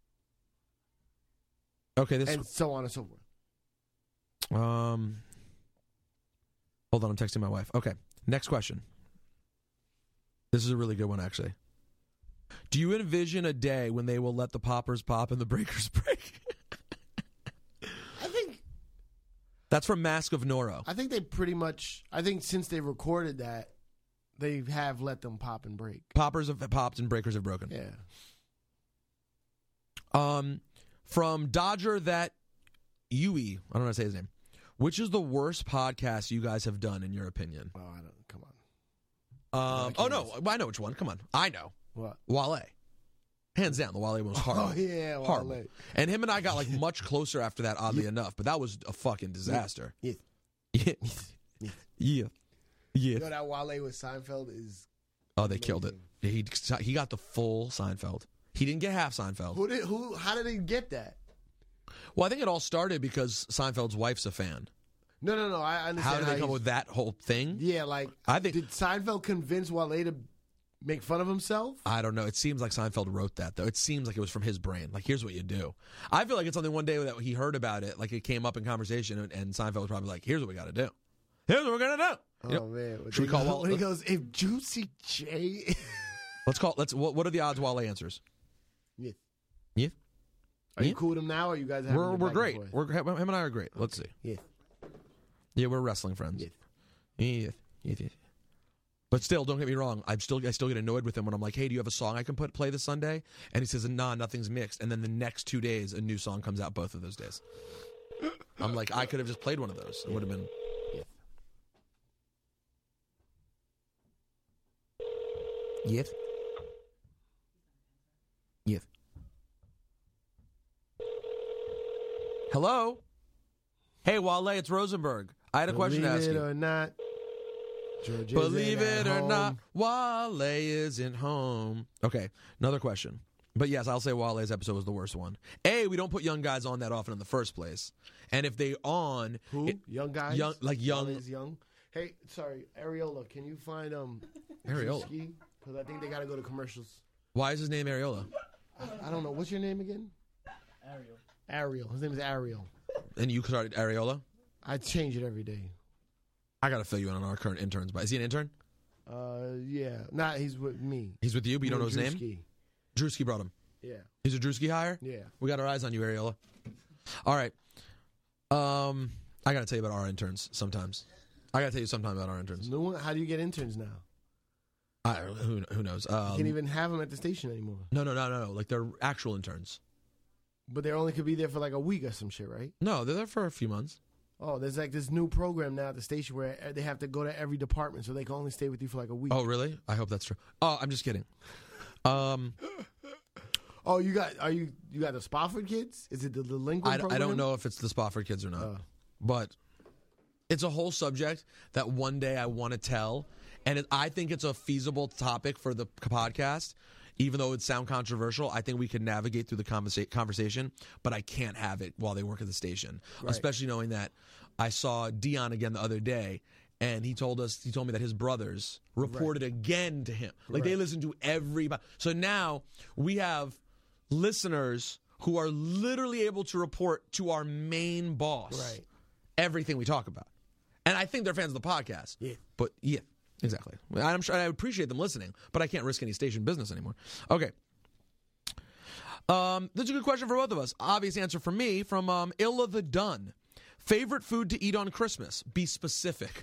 [SPEAKER 1] Okay, this
[SPEAKER 2] And so on and so forth.
[SPEAKER 1] um hold on, I'm texting my wife. Okay. Next question. This is a really good one actually. Do you envision a day when they will let the poppers pop and the breakers break?
[SPEAKER 2] I think
[SPEAKER 1] That's from Mask of Noro.
[SPEAKER 2] I think they pretty much. I think since they recorded that, they have let them pop and break.
[SPEAKER 1] Poppers have popped and breakers have broken.
[SPEAKER 2] Yeah.
[SPEAKER 1] Um, from Dodger that Yui, I don't know how to say his name. Which is the worst podcast you guys have done in your opinion?
[SPEAKER 2] Oh, I don't. Come on.
[SPEAKER 1] Um, oh no, I know which one. Come on, I know.
[SPEAKER 2] What?
[SPEAKER 1] Wale, hands down, the Wale one was horrible.
[SPEAKER 2] Oh yeah, Wale.
[SPEAKER 1] Horrible. And him and I got like much closer after that, oddly enough. But that was a fucking disaster.
[SPEAKER 2] Yeah.
[SPEAKER 1] Yeah,
[SPEAKER 2] Yeah.
[SPEAKER 1] yeah, yeah.
[SPEAKER 2] You know that Wale with Seinfeld is.
[SPEAKER 1] Oh, they killed it. He he got the full Seinfeld. He didn't get half Seinfeld.
[SPEAKER 2] Who did? Who? How did he get that?
[SPEAKER 1] Well, I think it all started because Seinfeld's wife's a fan.
[SPEAKER 2] No, no, no. I understand.
[SPEAKER 1] How did they come
[SPEAKER 2] he's-
[SPEAKER 1] up with that whole thing?
[SPEAKER 2] Yeah, like
[SPEAKER 1] I think-
[SPEAKER 2] did Seinfeld convince Wale to make fun of himself?
[SPEAKER 1] I don't know. It seems like Seinfeld wrote that, though. It seems like it was from his brain. Like, here's what you do. I feel like it's something one day that he heard about it, like it came up in conversation, and, and Seinfeld was probably like, here's what we got to do. Here's what we're going to do.
[SPEAKER 2] Oh
[SPEAKER 1] You know,
[SPEAKER 2] man! When
[SPEAKER 1] should we
[SPEAKER 2] they
[SPEAKER 1] call
[SPEAKER 2] go-
[SPEAKER 1] Wale-
[SPEAKER 2] when he goes? If Juicy J.
[SPEAKER 1] let's call, let's, what, what are the odds Wale answers?
[SPEAKER 2] Yeah.
[SPEAKER 1] Yeah.
[SPEAKER 2] Are you
[SPEAKER 1] Yeah.
[SPEAKER 2] cool with him now? Or are you guys? Having
[SPEAKER 1] We're,
[SPEAKER 2] it
[SPEAKER 1] we're
[SPEAKER 2] back and
[SPEAKER 1] great.
[SPEAKER 2] forth?
[SPEAKER 1] We're, him and I are great. Let's see.
[SPEAKER 2] Yeah.
[SPEAKER 1] Yeah, we're wrestling friends.
[SPEAKER 2] Yeah.
[SPEAKER 1] Yeah. Yeah. Yeah. But still, don't get me wrong. I'm still, I still get annoyed with him when I'm like, "Hey, do you have a song I can put play this Sunday?" And he says, "Nah, nothing's mixed." And then the next two days, a new song comes out. Both of those days, I'm like, I could have just played one of those. It would have been. Yes. Yes. Hello. Hey, Wale, it's Rosenberg. I had a question to
[SPEAKER 2] Believe
[SPEAKER 1] ask
[SPEAKER 2] it
[SPEAKER 1] you.
[SPEAKER 2] or not, George
[SPEAKER 1] Believe
[SPEAKER 2] isn't
[SPEAKER 1] it
[SPEAKER 2] at
[SPEAKER 1] or not,
[SPEAKER 2] home.
[SPEAKER 1] Wale isn't home. Okay, another question. But yes, I'll say Wale's episode was the worst one. A, we don't put young guys on that often in the first place. And if they on...
[SPEAKER 2] Who?
[SPEAKER 1] it-
[SPEAKER 2] young guys?
[SPEAKER 1] Young- like young-
[SPEAKER 2] Wale's young? Hey, sorry, Areola, can you find um
[SPEAKER 1] Areola?
[SPEAKER 2] Because I think they got to go to commercials.
[SPEAKER 1] Why is his name Areola?
[SPEAKER 2] I, I don't know. What's your name again?
[SPEAKER 3] Ariel.
[SPEAKER 2] Ariel. His name is Ariel.
[SPEAKER 1] And you started Areola?
[SPEAKER 2] I change it every day.
[SPEAKER 1] I got to fill you in on our current interns. But is he an intern?
[SPEAKER 2] Uh, yeah. Nah, he's with me.
[SPEAKER 1] He's with you, but you don't know his name?
[SPEAKER 2] Drewski.
[SPEAKER 1] Drewski brought him.
[SPEAKER 2] Yeah.
[SPEAKER 1] He's a Drewski hire?
[SPEAKER 2] Yeah.
[SPEAKER 1] We got our eyes on you, Areola. All right. Um, I got to tell you about our interns sometimes. I got to tell you sometime about our interns.
[SPEAKER 2] New one? How do you get interns now?
[SPEAKER 1] I, who, who knows?
[SPEAKER 2] You
[SPEAKER 1] Um,
[SPEAKER 2] can't even have them at the station anymore.
[SPEAKER 1] no, no, no, no, no. Like they're actual interns.
[SPEAKER 2] But they only could be there for like a week or some shit, right?
[SPEAKER 1] No, they're there for a few months.
[SPEAKER 2] Oh, there's like this new program now at the station where they have to go to every department, so they can only stay with you for like a week.
[SPEAKER 1] Oh, really? I hope that's true. Oh, I'm just kidding. Um,
[SPEAKER 2] Oh, you got are you you got the Spofford kids? Is it the, the Lincoln
[SPEAKER 1] I,
[SPEAKER 2] program?
[SPEAKER 1] I don't know if it's the Spofford kids or not,
[SPEAKER 2] Oh.
[SPEAKER 1] but it's a whole subject that one day I want to tell, and it, I think it's a feasible topic for the podcast. Even though it sound controversial, I think we could navigate through the conversa- conversation, but I can't have it while they work at the station,
[SPEAKER 2] Right.
[SPEAKER 1] especially knowing that I saw Dion again the other day, and he told us, he told me that his brothers reported again to him. Like they
[SPEAKER 2] Right.
[SPEAKER 1] listen to everybody. So now we have listeners who are literally able to report to our main boss
[SPEAKER 2] Right.
[SPEAKER 1] everything we talk about. And I think they're fans of the podcast.
[SPEAKER 2] Yeah.
[SPEAKER 1] But yeah, exactly. And I'm sure I appreciate them listening, but I can't risk any station business anymore. Okay. Um, this is a good question for both of us. Obvious answer for me from um, Illa the Dun. Favorite food to eat on Christmas? Be specific.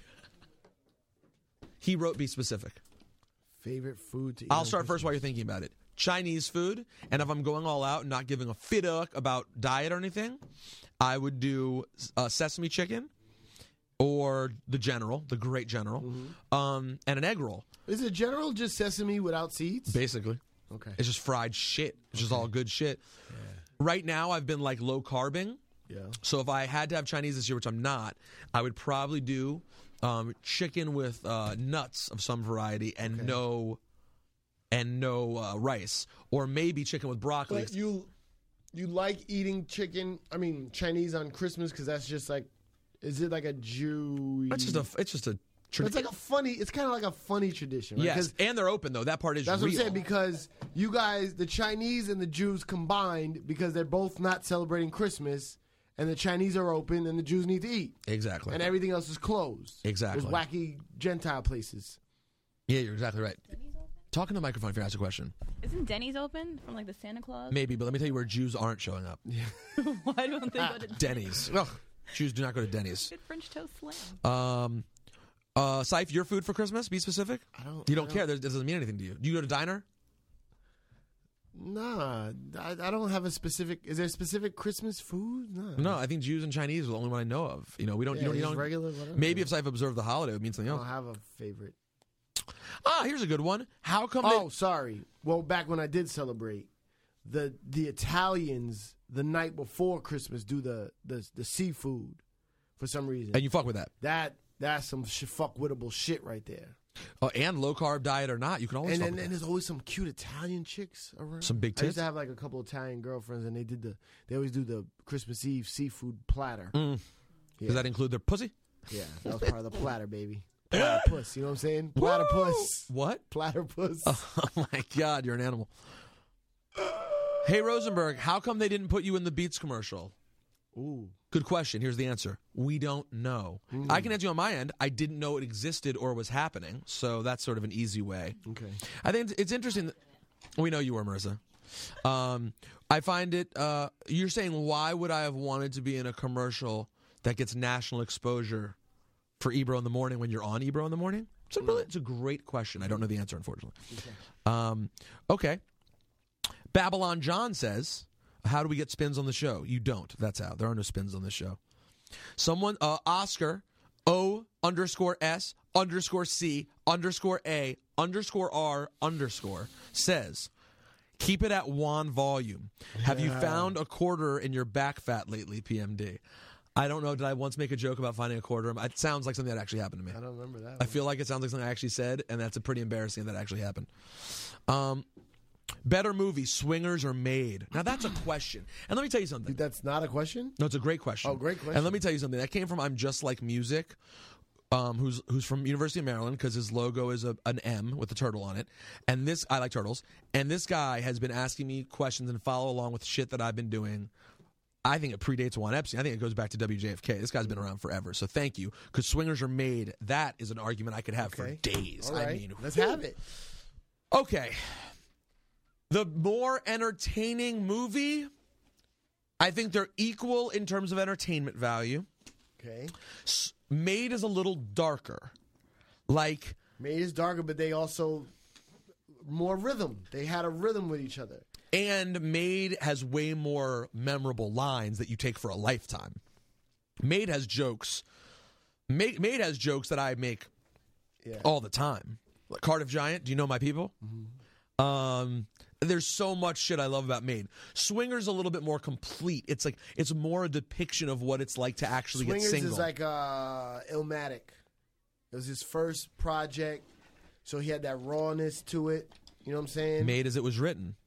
[SPEAKER 1] He wrote be specific.
[SPEAKER 2] Favorite food to eat
[SPEAKER 1] I'll
[SPEAKER 2] on
[SPEAKER 1] start first
[SPEAKER 2] Christmas?
[SPEAKER 1] while you're thinking about it. Chinese food, and if I'm going all out and not giving a fiduck about diet or anything, I would do uh, sesame chicken or the General, the Great General,
[SPEAKER 2] Mm-hmm.
[SPEAKER 1] um, and an egg roll,
[SPEAKER 2] Is it general just sesame without seeds?
[SPEAKER 1] basically.
[SPEAKER 2] Okay.
[SPEAKER 1] It's just fried shit. It's just all good shit. Right now, I've been like low carbing.
[SPEAKER 2] Yeah.
[SPEAKER 1] So if I had to have Chinese this year, which I'm not, I would probably do um, chicken with uh, nuts of some variety and
[SPEAKER 2] Okay.
[SPEAKER 1] no and no uh, rice, or maybe chicken with broccoli.
[SPEAKER 2] But you you like eating chicken? I mean Chinese on Christmas because that's just like, is it like a Jew?
[SPEAKER 1] It's just a. It's just a. Tra-
[SPEAKER 2] It's like a funny. It's kind of like a funny tradition. Right?
[SPEAKER 1] yes,
[SPEAKER 2] 'Cause
[SPEAKER 1] and they're open though. That part is
[SPEAKER 2] that's
[SPEAKER 1] real.
[SPEAKER 2] what I'm saying because you guys, the Chinese and the Jews combined, because they're both not celebrating Christmas, and the Chinese are open and the Jews need to eat,
[SPEAKER 1] Exactly.
[SPEAKER 2] and everything else is closed.
[SPEAKER 1] Exactly.
[SPEAKER 2] Those wacky Gentile places.
[SPEAKER 1] yeah, you're exactly right.
[SPEAKER 4] Denny's open?
[SPEAKER 1] Talk in the microphone if you ask a question.
[SPEAKER 4] Isn't Denny's open from like the Santa Claus?
[SPEAKER 1] Maybe, but let me tell you where Jews aren't showing up.
[SPEAKER 4] Why don't they go to
[SPEAKER 1] Denny's. Ugh. Jews do not go to Denny's.
[SPEAKER 4] Good French toast slam.
[SPEAKER 1] Um, uh, Saif, your food for Christmas? Be specific.
[SPEAKER 2] I don't.
[SPEAKER 1] You
[SPEAKER 2] I
[SPEAKER 1] don't care. That doesn't mean anything to you. Do you go to diner?
[SPEAKER 2] Nah, I, I don't have a specific. Is there specific Christmas food? Nah.
[SPEAKER 1] No, I think Jews and Chinese are the only one I know of. You know, we don't.
[SPEAKER 2] Yeah,
[SPEAKER 1] you don't. You
[SPEAKER 2] just
[SPEAKER 1] don't
[SPEAKER 2] regular. Whatever.
[SPEAKER 1] maybe if Saif observed the holiday, it would mean something
[SPEAKER 2] I
[SPEAKER 1] else.
[SPEAKER 2] don't have a favorite.
[SPEAKER 1] Ah, here's a good one. How come?
[SPEAKER 2] Oh, sorry. Well, back when I did celebrate, the the Italians the night before Christmas do the the, the seafood for some reason.
[SPEAKER 1] they, and you fuck with that?
[SPEAKER 2] that that's some sh- fuckwittable shit right there.
[SPEAKER 1] Oh, and low carb diet or not, you can always.
[SPEAKER 2] And
[SPEAKER 1] fuck
[SPEAKER 2] then
[SPEAKER 1] with
[SPEAKER 2] and
[SPEAKER 1] that.
[SPEAKER 2] there's always some cute Italian chicks around.
[SPEAKER 1] Some big
[SPEAKER 2] I used
[SPEAKER 1] tits?
[SPEAKER 2] to have like a couple Italian girlfriends, and they did the they always do the Christmas Eve seafood platter.
[SPEAKER 1] Mm.
[SPEAKER 2] Yeah.
[SPEAKER 1] Does that include their pussy?
[SPEAKER 2] Yeah, that was part of the platter, baby. Platypus, you know what I'm saying? Platypus.
[SPEAKER 1] What?
[SPEAKER 2] Platypus.
[SPEAKER 1] Oh my God, you're an animal. Hey Rosenberg, how come they didn't put you in the Beats commercial?
[SPEAKER 2] Ooh.
[SPEAKER 1] Good question. Here's the answer. We don't know. I can answer you on my end. I didn't know it existed or was happening, so that's sort of an easy way.
[SPEAKER 2] Okay.
[SPEAKER 1] I think it's interesting. That, we know you were, Marissa. Um, I find it. Uh, you're saying why would I have wanted to be in a commercial that gets national exposure for Ebro in the morning when you're on Ebro in the morning? It's a really, it's a great question. I don't know the answer, unfortunately.
[SPEAKER 2] Okay.
[SPEAKER 1] Um, okay. Babylon John says, how do we get spins on the show? You don't. That's how. There are no spins on this show. Someone, uh, Oscar, O underscore S underscore C underscore A underscore R underscore says, keep it at one volume. Have you found a quarter in your back fat lately, P M D? I don't know. Did I once make a joke about finding a quarter? It sounds like something that actually happened to me.
[SPEAKER 2] I don't remember that.
[SPEAKER 1] I
[SPEAKER 2] one.
[SPEAKER 1] feel like it sounds like something I actually said, and that's a pretty embarrassing that actually happened. Um, better movie, Swingers or Made? Now that's a question. And let me tell you something.
[SPEAKER 2] Dude, that's not a question?
[SPEAKER 1] No, it's a great question.
[SPEAKER 2] Oh, great question.
[SPEAKER 1] And let me tell you something. That came from I'm Just Like Music, um, who's who's from University of Maryland, because his logo is a, an M with a turtle on it. And this, I like turtles. And this guy has been asking me questions and follow along with shit that I've been doing. I think it predates Juan Epstein. I think it goes back to W J F K. This guy's been around forever. So thank you. Because Swingers are Made, that is an argument I could have
[SPEAKER 2] Okay.
[SPEAKER 1] for days.
[SPEAKER 2] All right.
[SPEAKER 1] I mean,
[SPEAKER 2] let's
[SPEAKER 1] whew.
[SPEAKER 2] have it.
[SPEAKER 1] Okay. The more entertaining movie, I think they're equal in terms of entertainment value.
[SPEAKER 2] Okay.
[SPEAKER 1] S- Made is a little darker. Like,
[SPEAKER 2] Made is darker, but they also more rhythm. They had a rhythm with each other.
[SPEAKER 1] and Made has way more memorable lines that you take for a lifetime. Made has jokes. Made, Made has jokes that I make
[SPEAKER 2] Yeah.
[SPEAKER 1] all the time. Like Cardiff Giant, do you know my people?
[SPEAKER 2] Mm-hmm.
[SPEAKER 1] Um, there's so much shit I love about Made. Swingers a little bit more complete. It's like it's more a depiction of what it's like to actually
[SPEAKER 2] Swingers
[SPEAKER 1] get single.
[SPEAKER 2] is like uh, Illmatic. It was his first project, so he had that rawness to it. You know what I'm saying?
[SPEAKER 1] Made as it was written.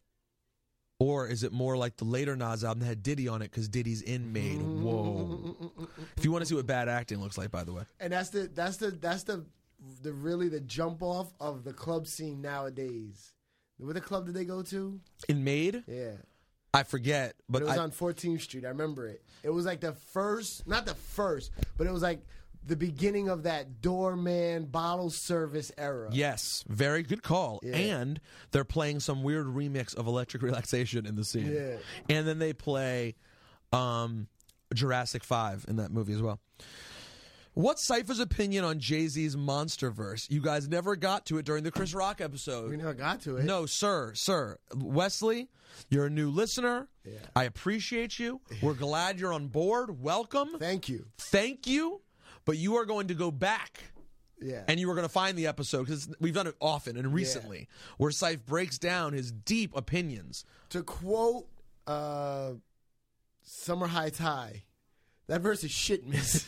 [SPEAKER 1] Or is it more like the later Nas album that had Diddy on it because Diddy's in Made? Whoa. If you want to see what bad acting looks like, by the way.
[SPEAKER 2] And that's the that's the that's the the really the jump off of the club scene nowadays. What the club did they go to?
[SPEAKER 1] In Made?
[SPEAKER 2] Yeah.
[SPEAKER 1] I forget. But
[SPEAKER 2] It was
[SPEAKER 1] I,
[SPEAKER 2] on fourteenth Street. I remember it. It was like the first, not the first, but it was like the beginning of that doorman bottle service era.
[SPEAKER 1] yes, very good call.
[SPEAKER 2] Yeah.
[SPEAKER 1] And they're playing some weird remix of Electric Relaxation in the scene.
[SPEAKER 2] Yeah.
[SPEAKER 1] And then they play um, Jurassic five in that movie as well. What's Cypher's opinion on Jay-Z's Monsterverse? You guys never got to it during the Chris Rock episode.
[SPEAKER 2] We never got to it.
[SPEAKER 1] No, sir, sir. Wesley, you're a new listener.
[SPEAKER 2] Yeah.
[SPEAKER 1] I appreciate you. We're glad you're on board. Welcome.
[SPEAKER 2] Thank you.
[SPEAKER 1] Thank you. But you are going to go back
[SPEAKER 2] Yeah.
[SPEAKER 1] and you are going to find the episode, because we've done it often and recently, where Cypher breaks down his deep opinions.
[SPEAKER 2] To quote uh, Summer High Tie, that verse is shit, miss.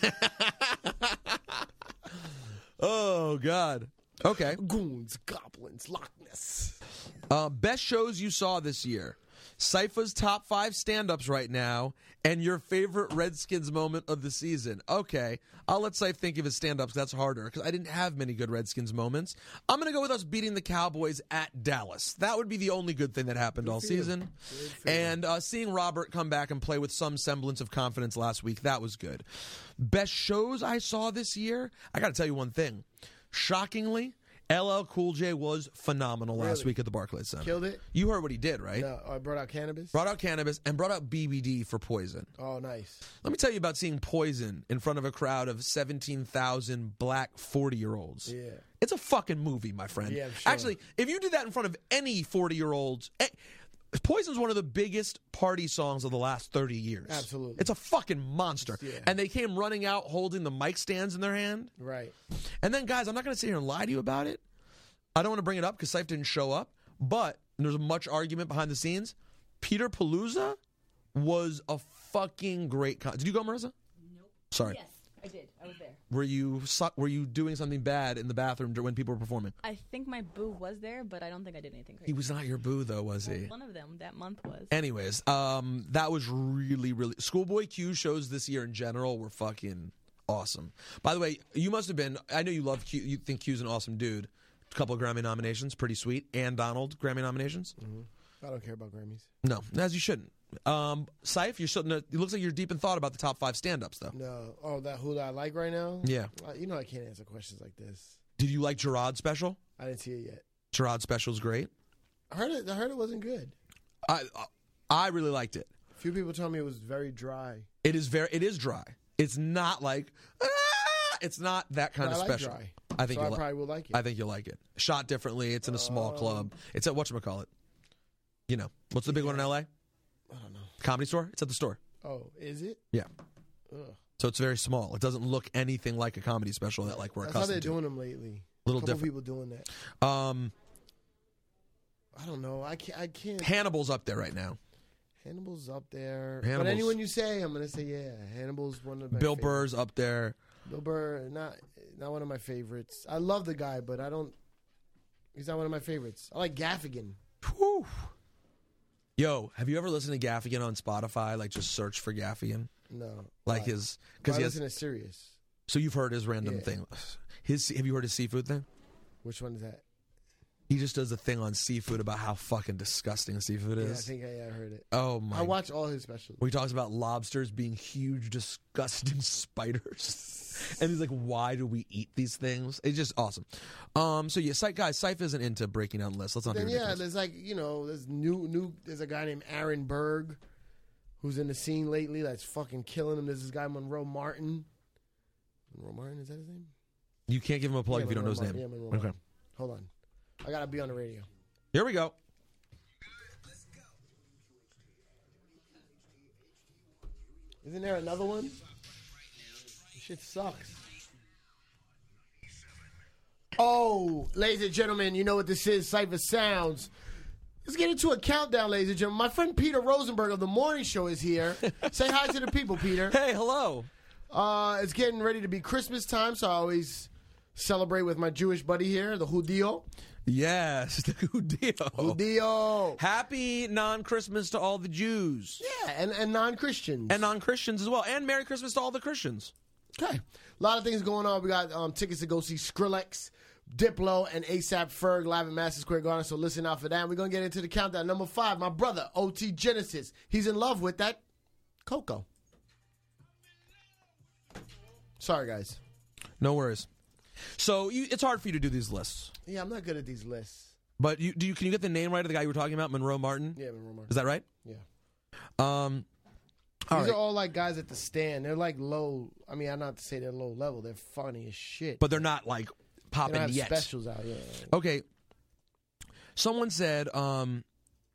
[SPEAKER 1] Oh, God. Okay.
[SPEAKER 2] Goons, goblins, Loch Ness.
[SPEAKER 1] Uh, best shows you saw this year. Cypher's top five stand-ups right now, and your favorite Redskins moment of the season. Okay, I'll let Cypher think of his stand-ups. That's harder, because I didn't have many good Redskins moments. I'm going to go with us beating the Cowboys at Dallas. That would be the only good thing that happened all
[SPEAKER 2] for you.
[SPEAKER 1] season. And uh, seeing Robert come back and play with some semblance of confidence last week, that was good. Best shows I saw this year? I got to tell you one thing. Shockingly, L L Cool J was phenomenal last
[SPEAKER 2] Really?
[SPEAKER 1] week at the Barclays Center.
[SPEAKER 2] Killed it?
[SPEAKER 1] You heard what he did, right?
[SPEAKER 2] No, I brought out cannabis.
[SPEAKER 1] Brought out cannabis and brought out B B D for Poison.
[SPEAKER 2] Oh, nice.
[SPEAKER 1] Let me tell you about seeing Poison in front of a crowd of seventeen thousand black forty-year-olds.
[SPEAKER 2] Yeah.
[SPEAKER 1] It's a fucking movie, my friend.
[SPEAKER 2] Yeah, I'm sure.
[SPEAKER 1] Actually, if you did that in front of any forty-year-olds... Eh, Poison's one of the biggest party songs of the last thirty years.
[SPEAKER 2] Absolutely.
[SPEAKER 1] It's a fucking monster.
[SPEAKER 2] Yeah.
[SPEAKER 1] And they came running out holding the mic stands in their hand.
[SPEAKER 2] Right.
[SPEAKER 1] And then, guys, I'm not going to sit here and lie to you about it. I don't want to bring it up because Cypher didn't show up, but there's much argument behind the scenes. Peter Palooza was a fucking great con- Did you go, Marissa?
[SPEAKER 4] Nope.
[SPEAKER 1] Sorry.
[SPEAKER 4] Yes, I did. I was there.
[SPEAKER 1] Were you su- were you doing something bad in the bathroom when people were performing?
[SPEAKER 4] I think my boo was there, but I don't think I did anything crazy.
[SPEAKER 1] He was not your boo, though, was he?
[SPEAKER 4] One of them that month was.
[SPEAKER 1] Anyways, um, that was really, really... Schoolboy Q shows this year in general were fucking awesome. By the way, you must have been... I know you love Q. You think Q's an awesome dude. A couple of Grammy nominations, pretty sweet. And Donald Grammy nominations.
[SPEAKER 2] I don't care about Grammys.
[SPEAKER 1] No, as you shouldn't. Um, Cypher, you're still, it looks like you're deep in thought about the top five stand-ups, though.
[SPEAKER 2] No. Oh, that who I like right now?
[SPEAKER 1] Yeah.
[SPEAKER 2] Uh, you know I can't answer questions like this.
[SPEAKER 1] Did you like Gerard's special?
[SPEAKER 2] I didn't see it yet.
[SPEAKER 1] Gerard's special's great.
[SPEAKER 2] I heard it. I heard it wasn't good.
[SPEAKER 1] I I really liked it.
[SPEAKER 2] A few people told me it was very dry.
[SPEAKER 1] It is very. It is dry. It's not like. Ah! It's not that kind
[SPEAKER 2] But
[SPEAKER 1] of
[SPEAKER 2] I like
[SPEAKER 1] special.
[SPEAKER 2] dry.
[SPEAKER 1] I think
[SPEAKER 2] so I
[SPEAKER 1] you'll li-
[SPEAKER 2] probably will like it.
[SPEAKER 1] I think you'll like it. Shot differently. It's in a small
[SPEAKER 2] Um,
[SPEAKER 1] club. It's at whatchamacallit. You know what's the big one in L A?
[SPEAKER 2] I don't know.
[SPEAKER 1] Comedy Store. It's at the store.
[SPEAKER 2] Oh, is it?
[SPEAKER 1] Yeah.
[SPEAKER 2] Ugh.
[SPEAKER 1] So it's very small. It doesn't look anything like a comedy special that like we're
[SPEAKER 2] That's how they're
[SPEAKER 1] accustomed to.
[SPEAKER 2] doing them lately.
[SPEAKER 1] Little
[SPEAKER 2] a couple
[SPEAKER 1] different.
[SPEAKER 2] people doing that.
[SPEAKER 1] Um,
[SPEAKER 2] I don't know. I can't. I can't.
[SPEAKER 1] Hannibal's up there right now.
[SPEAKER 2] Hannibal's up there. But
[SPEAKER 1] Hannibal's-
[SPEAKER 2] anyone you say, I'm gonna say yeah. Hannibal's one of my
[SPEAKER 1] Bill
[SPEAKER 2] favorites.
[SPEAKER 1] Burr's up there.
[SPEAKER 2] Bill Burr, not not one of my favorites. I love the guy, but I don't. He's not one of my favorites. I like Gaffigan.
[SPEAKER 1] Whew. Yo, have you ever listened to Gaffigan on Spotify? Like, just search for Gaffigan.
[SPEAKER 2] No,
[SPEAKER 1] Like
[SPEAKER 2] Why?
[SPEAKER 1] his,
[SPEAKER 2] But
[SPEAKER 1] because
[SPEAKER 2] I
[SPEAKER 1] he has.
[SPEAKER 2] listen to Sirius.
[SPEAKER 1] So you've heard his random
[SPEAKER 2] Yeah.
[SPEAKER 1] thing. His, have you heard his seafood thing?
[SPEAKER 2] Which one is that?
[SPEAKER 1] He just does a thing on seafood about how fucking disgusting seafood
[SPEAKER 2] Yeah, I
[SPEAKER 1] is.
[SPEAKER 2] think I, yeah, I heard it.
[SPEAKER 1] Oh my!
[SPEAKER 2] I watch all his specials.
[SPEAKER 1] Where he talks about lobsters being huge, disgusting spiders, and he's like, "Why do we eat these things?" It's just awesome. Um, so yeah, Sy- guys, Syph isn't into breaking down lists. Let's not
[SPEAKER 2] Then
[SPEAKER 1] be
[SPEAKER 2] yeah,
[SPEAKER 1] ridiculous.
[SPEAKER 2] there's like you know, there's new new. There's a guy named Aaron Berg, who's in the scene lately. That's fucking killing him. There's this guy Monroe Martin. Monroe Martin, is that his name?
[SPEAKER 1] You can't give him a plug
[SPEAKER 2] Yeah,
[SPEAKER 1] if you don't know
[SPEAKER 2] Monroe
[SPEAKER 1] his
[SPEAKER 2] Martin.
[SPEAKER 1] name.
[SPEAKER 2] Yeah, Monroe
[SPEAKER 1] Okay,
[SPEAKER 2] Martin. Hold on, I gotta be on the radio.
[SPEAKER 1] here we go.
[SPEAKER 2] Isn't there another one? This shit sucks. Oh, ladies and gentlemen, you know what this is, Cypher Sounds. Let's get into a countdown, ladies and gentlemen. My friend Peter Rosenberg of The Morning Show is here. Say hi to the people, Peter.
[SPEAKER 1] Hey, hello.
[SPEAKER 2] Uh, it's getting ready to be Christmas time, so I always celebrate with my Jewish buddy here, the Judio.
[SPEAKER 1] Yes, the Judio.
[SPEAKER 2] Judio.
[SPEAKER 1] Happy non-Christmas to all the Jews
[SPEAKER 2] Yeah, and, and non-Christians.
[SPEAKER 1] and non-Christians as well, and Merry Christmas to all the Christians.
[SPEAKER 2] Okay. A lot of things going on. We got um, tickets to go see Skrillex, Diplo, and ASAP Ferg live at Madison Square Garden, so listen out for that. We're going to get into the countdown. Number five, my brother, O T Genesis. He's in love with that Coco. Sorry, guys.
[SPEAKER 1] No worries. So you, it's hard for you to do these lists,
[SPEAKER 2] Yeah, I'm not good at these lists.
[SPEAKER 1] but you do. You can you get the name right of the guy you were talking about, Monroe Martin?
[SPEAKER 2] Yeah, but Roman.
[SPEAKER 1] Is that right?
[SPEAKER 2] Yeah.
[SPEAKER 1] Um, all
[SPEAKER 2] These
[SPEAKER 1] right.
[SPEAKER 2] are all like guys at the stand. They're like low. I mean, I'm not to say they're low level. They're funny as shit.
[SPEAKER 1] but they're not like
[SPEAKER 2] they
[SPEAKER 1] popping
[SPEAKER 2] don't have
[SPEAKER 1] yet.
[SPEAKER 2] specials out. Yeah.
[SPEAKER 1] Okay. Someone said, um,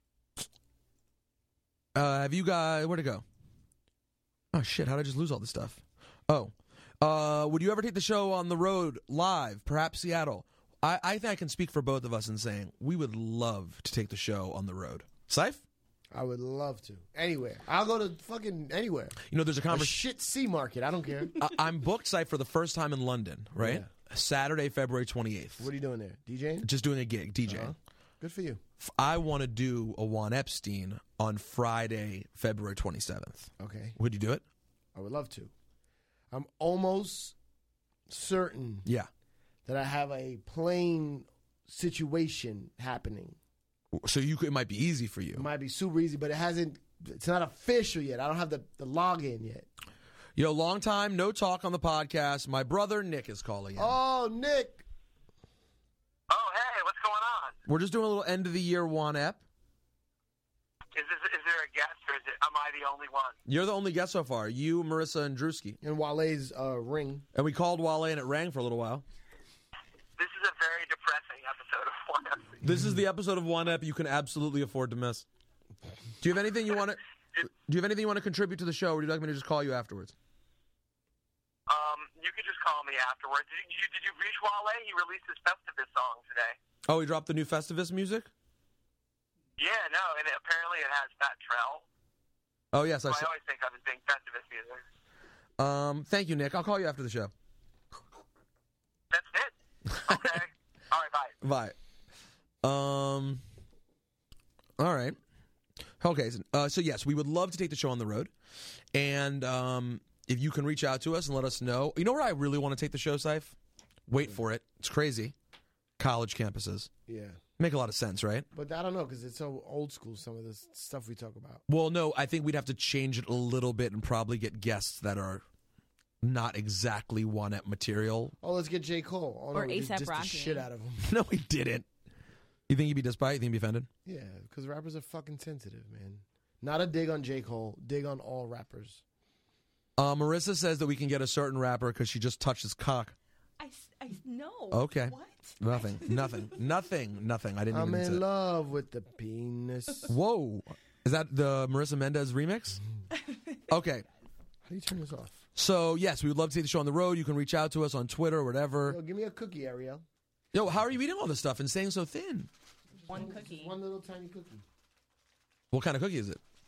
[SPEAKER 1] uh, have you guys, where'd it go? Oh, shit, how did I just lose all this stuff? Oh. Uh, would you ever take the show on the road live, perhaps Seattle? I, I think I can speak for both of us in saying we would love to take the show on the road. Syph?
[SPEAKER 2] I would love to. Anywhere. I'll go to fucking anywhere.
[SPEAKER 1] You know, there's a
[SPEAKER 2] A
[SPEAKER 1] conversation.
[SPEAKER 2] shit sea market. I don't care.
[SPEAKER 1] I- I'm booked, Syph, for the first time in London, right?
[SPEAKER 2] Yeah.
[SPEAKER 1] Saturday, February twenty-eighth.
[SPEAKER 2] What are you doing there? DJing?
[SPEAKER 1] Just doing a gig, DJing.
[SPEAKER 2] Uh-huh. Good for you.
[SPEAKER 1] F- I want to do a Juan Epstein on Friday, February twenty-seventh.
[SPEAKER 2] Okay.
[SPEAKER 1] Would you do it?
[SPEAKER 2] I would love to. I'm almost certain
[SPEAKER 1] Yeah.
[SPEAKER 2] that I have a plane situation happening.
[SPEAKER 1] So you could, it might be easy for you.
[SPEAKER 2] It might be super easy, but it hasn't, it's not official yet. I don't have the, the login yet.
[SPEAKER 1] You know, long time, no talk on the podcast. My brother Nick is calling in.
[SPEAKER 2] Oh, Nick.
[SPEAKER 5] Oh, hey, what's going on?
[SPEAKER 1] We're just doing a little end of the year Juan Ep.
[SPEAKER 5] Is this, is there a guest, or is it, am I the only one?
[SPEAKER 1] You're the only guest so far. You, Marissa, and Drewski.
[SPEAKER 2] And Wale's uh, ring.
[SPEAKER 1] And we called Wale and it rang for a little while.
[SPEAKER 5] This is a very depressing episode of One F C.
[SPEAKER 1] This is the episode of Juan Ep you can absolutely afford to miss. Do you have anything you want to? Do you have anything you want to contribute to the show, or would you like me to just call you afterwards?
[SPEAKER 5] Um, you could just call me afterwards. Did you, did you reach Wale? He released his Festivus song today.
[SPEAKER 1] Oh, he dropped the new Festivus music.
[SPEAKER 5] Yeah, no, and it, apparently it has Fat Trell.
[SPEAKER 1] Oh yes, I
[SPEAKER 5] So I
[SPEAKER 1] saw.
[SPEAKER 5] always think of as being Festivus music.
[SPEAKER 1] Um, thank you, Nick. I'll call you after the show.
[SPEAKER 5] That's it. Okay. All right, bye.
[SPEAKER 1] Bye. Um. All right. Okay. So, uh, so yes, we would love to take the show on the road, and um, if you can reach out to us and let us know. You know where I really want to take the show, Syph? Wait for it. It's crazy. College campuses
[SPEAKER 2] Yeah.
[SPEAKER 1] make a lot of sense, right?
[SPEAKER 2] But I don't know, because it's so old school, some of this stuff we talk about.
[SPEAKER 1] Well, no, I think we'd have to change it a little bit and probably get guests that are not exactly one at material.
[SPEAKER 2] Oh, let's get J. Cole. Oh,
[SPEAKER 4] Or
[SPEAKER 2] no, we just
[SPEAKER 4] A$AP
[SPEAKER 2] dissed the
[SPEAKER 4] Rocky.
[SPEAKER 2] shit out of him.
[SPEAKER 1] No, we didn't. You think he'd be dissed by it? You think he'd be offended?
[SPEAKER 2] Yeah, because rappers are fucking sensitive, man. Not a dig on J. Cole. Dig on all rappers.
[SPEAKER 1] Uh, Marissa says that we can get a certain rapper because she just touched his cock.
[SPEAKER 4] I, s- I s- no.
[SPEAKER 1] Okay.
[SPEAKER 4] What?
[SPEAKER 1] Nothing. Nothing. Nothing. Nothing. I didn't
[SPEAKER 2] I'm
[SPEAKER 1] even say.
[SPEAKER 2] in love with the penis.
[SPEAKER 1] Whoa. Is that the Marissa Mendez remix? Okay.
[SPEAKER 2] How do you turn this off?
[SPEAKER 1] So, yes, we would love to see the show on the road. You can reach out to us on Twitter or whatever.
[SPEAKER 2] Yo, give me a cookie, Ariel.
[SPEAKER 1] Yo, how are you eating all this stuff and staying so thin?
[SPEAKER 4] One cookie.
[SPEAKER 2] One little tiny cookie.
[SPEAKER 1] What kind of cookie is it?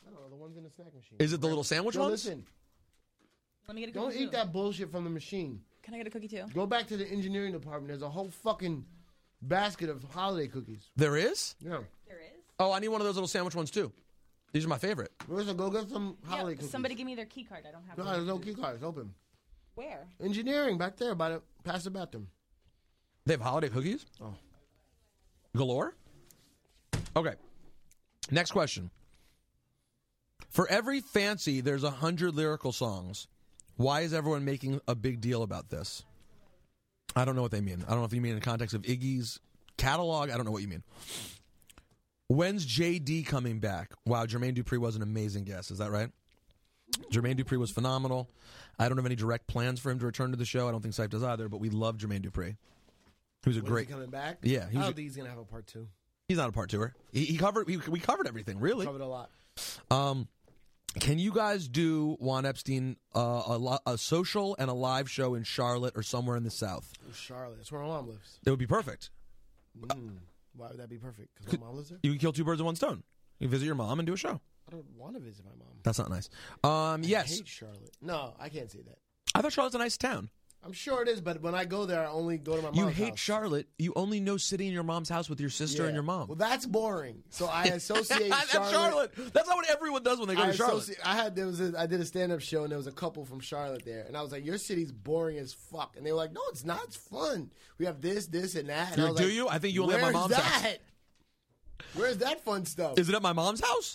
[SPEAKER 2] I don't know, the ones in the snack machine.
[SPEAKER 1] Is it the little sandwich
[SPEAKER 2] Yo,
[SPEAKER 1] ones?
[SPEAKER 2] listen,
[SPEAKER 4] Let me get a
[SPEAKER 2] don't
[SPEAKER 4] cookie
[SPEAKER 2] eat
[SPEAKER 4] too.
[SPEAKER 2] that bullshit from the machine.
[SPEAKER 4] Can I get a cookie too?
[SPEAKER 2] Go back to the engineering department. There's a whole fucking basket of holiday cookies.
[SPEAKER 1] There is?
[SPEAKER 2] Yeah.
[SPEAKER 4] There is.
[SPEAKER 1] Oh, I need one of those little sandwich ones too. These are my favorite.
[SPEAKER 2] Listen, go get some holiday
[SPEAKER 4] Yeah,
[SPEAKER 2] cookies.
[SPEAKER 4] somebody give me their key card. I don't have
[SPEAKER 2] No,
[SPEAKER 4] one.
[SPEAKER 2] there's no key cards. Open.
[SPEAKER 4] Where?
[SPEAKER 2] Engineering back there by the past the bathroom.
[SPEAKER 1] They have holiday cookies?
[SPEAKER 2] Oh.
[SPEAKER 1] Galore? Okay. Next question. For every fancy, there's a hundred lyrical songs. Why is everyone making a big deal about this? I don't know what they mean. I don't know if you mean in the context of Iggy's catalog. I don't know what you mean. When's J D coming back? Wow, Jermaine Dupri was an amazing guest. Is that right? Jermaine Dupri was phenomenal. I don't have any direct plans for him to return to the show. I don't think Syfe does either, but we love Jermaine Dupri. He was a
[SPEAKER 2] When
[SPEAKER 1] great.
[SPEAKER 2] is he coming back?
[SPEAKER 1] Yeah, he
[SPEAKER 2] I
[SPEAKER 1] was
[SPEAKER 2] don't
[SPEAKER 1] a-
[SPEAKER 2] think he's gonna have a part two.
[SPEAKER 1] He's not a part tour. He, he covered. He, we covered everything. Really.
[SPEAKER 2] Covered a lot.
[SPEAKER 1] Um, can you guys do Juan Epstein uh, a, lo- a social and a live show in Charlotte or somewhere in the South?
[SPEAKER 2] Charlotte. That's where my mom lives.
[SPEAKER 1] It would be perfect.
[SPEAKER 2] Mm. Why would that be perfect? Because my mom lives there?
[SPEAKER 1] You can kill two birds with one stone. You visit your mom and do a show.
[SPEAKER 2] I don't want to visit my mom.
[SPEAKER 1] That's not nice. Um,
[SPEAKER 2] I
[SPEAKER 1] yes,
[SPEAKER 2] hate Charlotte. No, I can't say that.
[SPEAKER 1] I thought Charlotte's a nice town.
[SPEAKER 2] I'm sure it is, but when I go there, I only go to my mom's
[SPEAKER 1] You hate
[SPEAKER 2] house.
[SPEAKER 1] Charlotte. You only know sitting in your mom's house with your sister
[SPEAKER 2] Yeah.
[SPEAKER 1] and your mom.
[SPEAKER 2] Well, that's boring. So I associate
[SPEAKER 1] That's
[SPEAKER 2] Charlotte.
[SPEAKER 1] Charlotte. That's not what everyone does when they go
[SPEAKER 2] I,
[SPEAKER 1] to Charlotte.
[SPEAKER 2] associate, I had there was a, I did a stand up show and there was a couple from Charlotte there, and I was like, "Your city's boring as fuck," and they were like, "No, it's not. It's fun. We have this, this, and that." And
[SPEAKER 1] You're-
[SPEAKER 2] I was
[SPEAKER 1] do
[SPEAKER 2] like,
[SPEAKER 1] you? I think you only have my
[SPEAKER 2] "Where's
[SPEAKER 1] mom's house."
[SPEAKER 2] that? Where's that fun stuff?
[SPEAKER 1] Is it at my mom's house?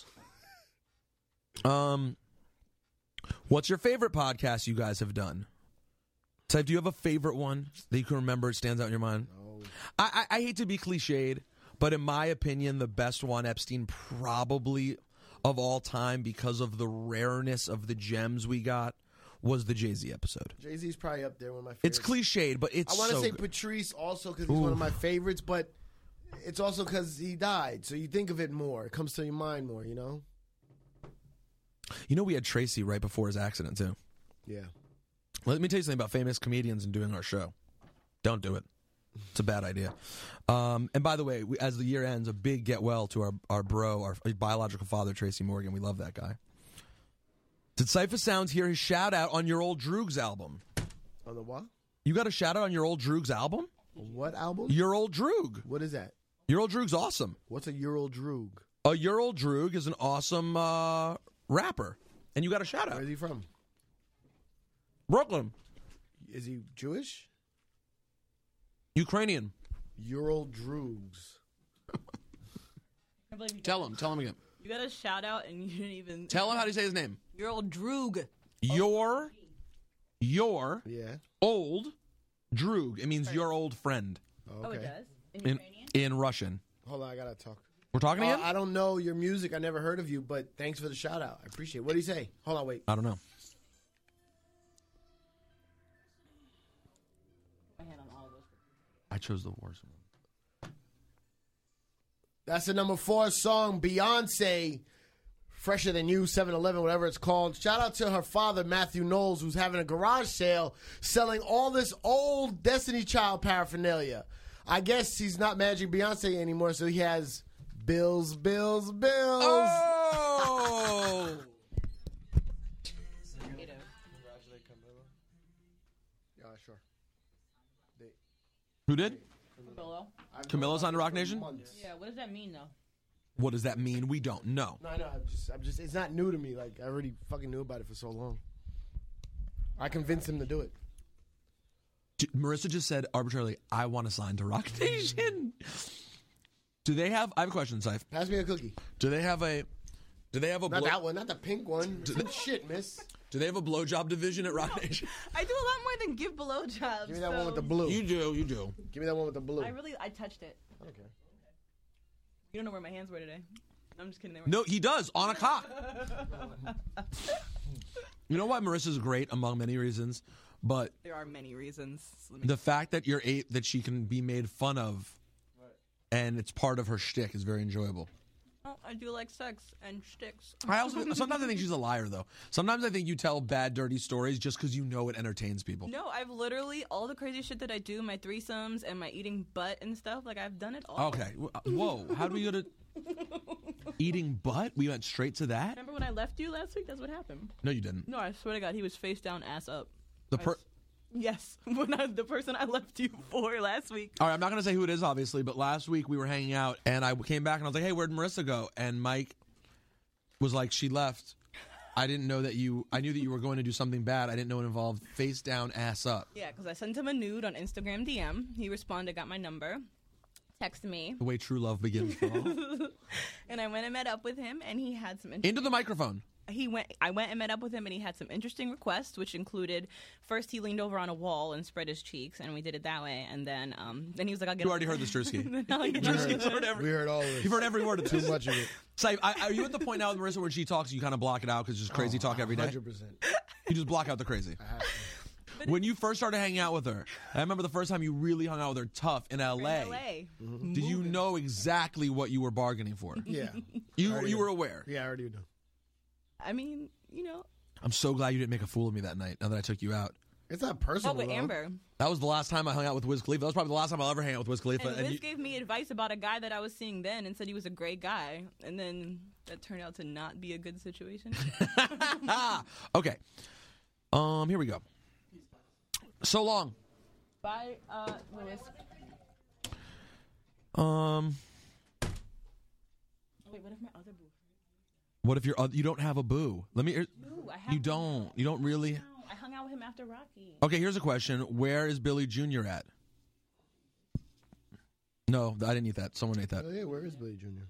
[SPEAKER 1] Um, what's your favorite podcast you guys have done? Type, do you have a favorite one that you can remember? It stands out in your mind.
[SPEAKER 2] No.
[SPEAKER 1] I, I, I hate to be cliched, but in my opinion, the best Juan Epstein probably of all time, because of the rareness of the gems we got, was the Jay-Z episode.
[SPEAKER 2] Jay-Z's probably up there, one of my favorites.
[SPEAKER 1] It's cliched, but it's
[SPEAKER 2] I want to
[SPEAKER 1] so
[SPEAKER 2] say
[SPEAKER 1] good.
[SPEAKER 2] Patrice also because he's one of my favorites, but it's also because he died. So you think of it more. It comes to your mind more, you know?
[SPEAKER 1] You know, we had Tracy right before his accident, too.
[SPEAKER 2] Yeah.
[SPEAKER 1] Let me tell you something about famous comedians and doing our show. Don't do it. It's a bad idea. Um, and by the way, we, as the year ends, a big get well to our, our bro, our biological father, Tracy Morgan. We love that guy. Did Cypher Sounds hear his shout out on your old Droogs album?
[SPEAKER 2] On the what?
[SPEAKER 1] You got a shout out on your old Droogs album?
[SPEAKER 2] What album?
[SPEAKER 1] Your old Droog.
[SPEAKER 2] What is that?
[SPEAKER 1] Your old Droog's awesome.
[SPEAKER 2] What's a Ural Droog?
[SPEAKER 1] A Your old Droog is an awesome uh, rapper. And you got a shout out.
[SPEAKER 2] Where's he from?
[SPEAKER 1] Brooklyn.
[SPEAKER 2] Is he Jewish?
[SPEAKER 1] Ukrainian.
[SPEAKER 2] Ural Droogs.
[SPEAKER 4] I believe you
[SPEAKER 1] Tell
[SPEAKER 4] got-
[SPEAKER 1] him. Tell him again.
[SPEAKER 4] You got a shout out and you didn't even.
[SPEAKER 1] Tell him how to say his name.
[SPEAKER 4] Your old Droog.
[SPEAKER 1] Your, your
[SPEAKER 2] Yeah.
[SPEAKER 1] old Droog. It means your old friend
[SPEAKER 2] Oh,
[SPEAKER 4] Oh,
[SPEAKER 2] okay.
[SPEAKER 4] it does. In
[SPEAKER 1] in,
[SPEAKER 4] Ukrainian.
[SPEAKER 1] in Russian.
[SPEAKER 2] Hold on, I gotta talk.
[SPEAKER 1] We're talking to
[SPEAKER 2] Uh,
[SPEAKER 1] him?
[SPEAKER 2] I don't know your music. I never heard of you, but thanks for the shout out. I appreciate it. What did he say? Hold on, wait.
[SPEAKER 1] I don't know.
[SPEAKER 4] My hand on all of those.
[SPEAKER 1] I chose the worst one.
[SPEAKER 2] That's the number four song, Beyonce, Fresher Than You, seven eleven, whatever it's called. Shout out to her father, Matthew Knowles, who's having a garage sale selling all this old Destiny Child paraphernalia. I guess he's not managing Beyonce anymore, so he has bills, bills, bills.
[SPEAKER 1] Oh!
[SPEAKER 2] Yeah, sure.
[SPEAKER 1] Who did?
[SPEAKER 4] Camilo.
[SPEAKER 1] Camilo's on Rock Nation?
[SPEAKER 2] Months.
[SPEAKER 4] Yeah, what does that mean though?
[SPEAKER 1] What does that mean? We don't know.
[SPEAKER 2] No, I know. I'm just, I'm just, it's not new to me. Like, I already fucking knew about it for so long. I convinced him to do it.
[SPEAKER 1] J- Marissa just said arbitrarily, I want to sign to Rock Nation. Do they have, I have a question, Syfe.
[SPEAKER 2] Pass me a cookie.
[SPEAKER 1] Do they have a, do they have a,
[SPEAKER 2] Not
[SPEAKER 1] blow,
[SPEAKER 2] that one, not the pink one. Shit, miss.
[SPEAKER 1] do they have a blowjob division at Rock Nation?
[SPEAKER 4] I do a lot more than give below jobs.
[SPEAKER 2] Give me that
[SPEAKER 4] so
[SPEAKER 2] one with the blue.
[SPEAKER 1] You do, you do.
[SPEAKER 2] Give me that one with the blue.
[SPEAKER 4] I really, I touched it.
[SPEAKER 2] Okay.
[SPEAKER 4] You don't know where my hands were today. I'm just kidding. They were.
[SPEAKER 1] No, he does, on a cock. You know why Marissa's great, among many reasons, but
[SPEAKER 4] There are many reasons. Let me-
[SPEAKER 1] the fact that you're eight, that she can be made fun of, and it's part of her shtick is very enjoyable.
[SPEAKER 4] Oh, I do like sex and shticks.
[SPEAKER 1] I also sometimes I think she's a liar though. Sometimes I think you tell bad, dirty stories just because you know it entertains people.
[SPEAKER 4] No, I've literally all the crazy shit that I do, my threesomes and my eating butt and stuff. Like I've done it all.
[SPEAKER 1] Okay. Whoa. How do we go to? Eating butt? We went straight to that?
[SPEAKER 4] Remember when I left you last week? That's what happened.
[SPEAKER 1] No, you didn't.
[SPEAKER 4] No, I swear to God, he was face down, ass up.
[SPEAKER 1] The
[SPEAKER 4] I
[SPEAKER 1] per-
[SPEAKER 4] s- yes, when I, the person I left you for last week.
[SPEAKER 1] All right, I'm not going to say who it is, obviously, but last week we were hanging out, and I came back, and I was like, hey, where'd Marissa go? And Mike was like, she left. I didn't know that you, I knew that you were going to do something bad. I didn't know it involved face down, ass up.
[SPEAKER 4] Yeah, because I sent him a nude on Instagram D M. He responded, got my number, texted me,
[SPEAKER 1] The way true love begins.
[SPEAKER 4] and I went and met up with him, and he had some interesting...
[SPEAKER 1] Into the microphone.
[SPEAKER 4] He went. I went and met up with him, and he had some interesting requests, which included first he leaned over on a wall and spread his cheeks, and we did it that way. And then, um, then he was like, "I'll get."
[SPEAKER 1] You already heard this, Drewski.
[SPEAKER 4] I'll get
[SPEAKER 1] Drewski's heard every-
[SPEAKER 2] We heard all of this.
[SPEAKER 1] You've heard every word of
[SPEAKER 2] Too
[SPEAKER 1] this.
[SPEAKER 2] much of it.
[SPEAKER 1] Saif, I, are you at the point now with Marissa where she talks, you kind of block it out because it's just crazy
[SPEAKER 2] Oh,
[SPEAKER 1] talk every day?
[SPEAKER 2] one hundred percent.
[SPEAKER 1] You just block out the crazy.
[SPEAKER 2] I have to.
[SPEAKER 1] When you first started hanging out with her, I remember the first time you really hung out with her tough in L A.
[SPEAKER 4] in L A.
[SPEAKER 1] Did you know exactly what you were bargaining for?
[SPEAKER 2] Yeah.
[SPEAKER 1] You
[SPEAKER 2] Already
[SPEAKER 1] you
[SPEAKER 2] know.
[SPEAKER 1] were aware.
[SPEAKER 2] Yeah, I already know.
[SPEAKER 4] I mean, you know.
[SPEAKER 1] I'm so glad you didn't make a fool of me that night. Now that I took you out,
[SPEAKER 2] It's not
[SPEAKER 4] Oh,
[SPEAKER 2] personal.
[SPEAKER 4] with
[SPEAKER 2] though.
[SPEAKER 4] Amber.
[SPEAKER 1] that was the last time I hung out with Wiz Khalifa. That was probably the last time I'll ever hang out with Wiz Khalifa.
[SPEAKER 4] And
[SPEAKER 1] and
[SPEAKER 4] Wiz
[SPEAKER 1] you-
[SPEAKER 4] gave me advice about a guy that I was seeing then, and said he was a great guy, and then that turned out to not be a good situation.
[SPEAKER 1] okay, um, here we go. So long.
[SPEAKER 4] Bye, uh, Lewis.
[SPEAKER 1] Um,
[SPEAKER 4] Wait, what if my other boo?
[SPEAKER 1] what if you're uh, you don't have a boo? Let me.
[SPEAKER 4] Boo, I have
[SPEAKER 1] You don't. You don't really.
[SPEAKER 4] No, I hung out with him after Rocky.
[SPEAKER 1] Okay, here's a question. Where is Billy Junior at? No, I didn't eat that. Someone ate that.
[SPEAKER 2] Oh, yeah, where is Billy Junior?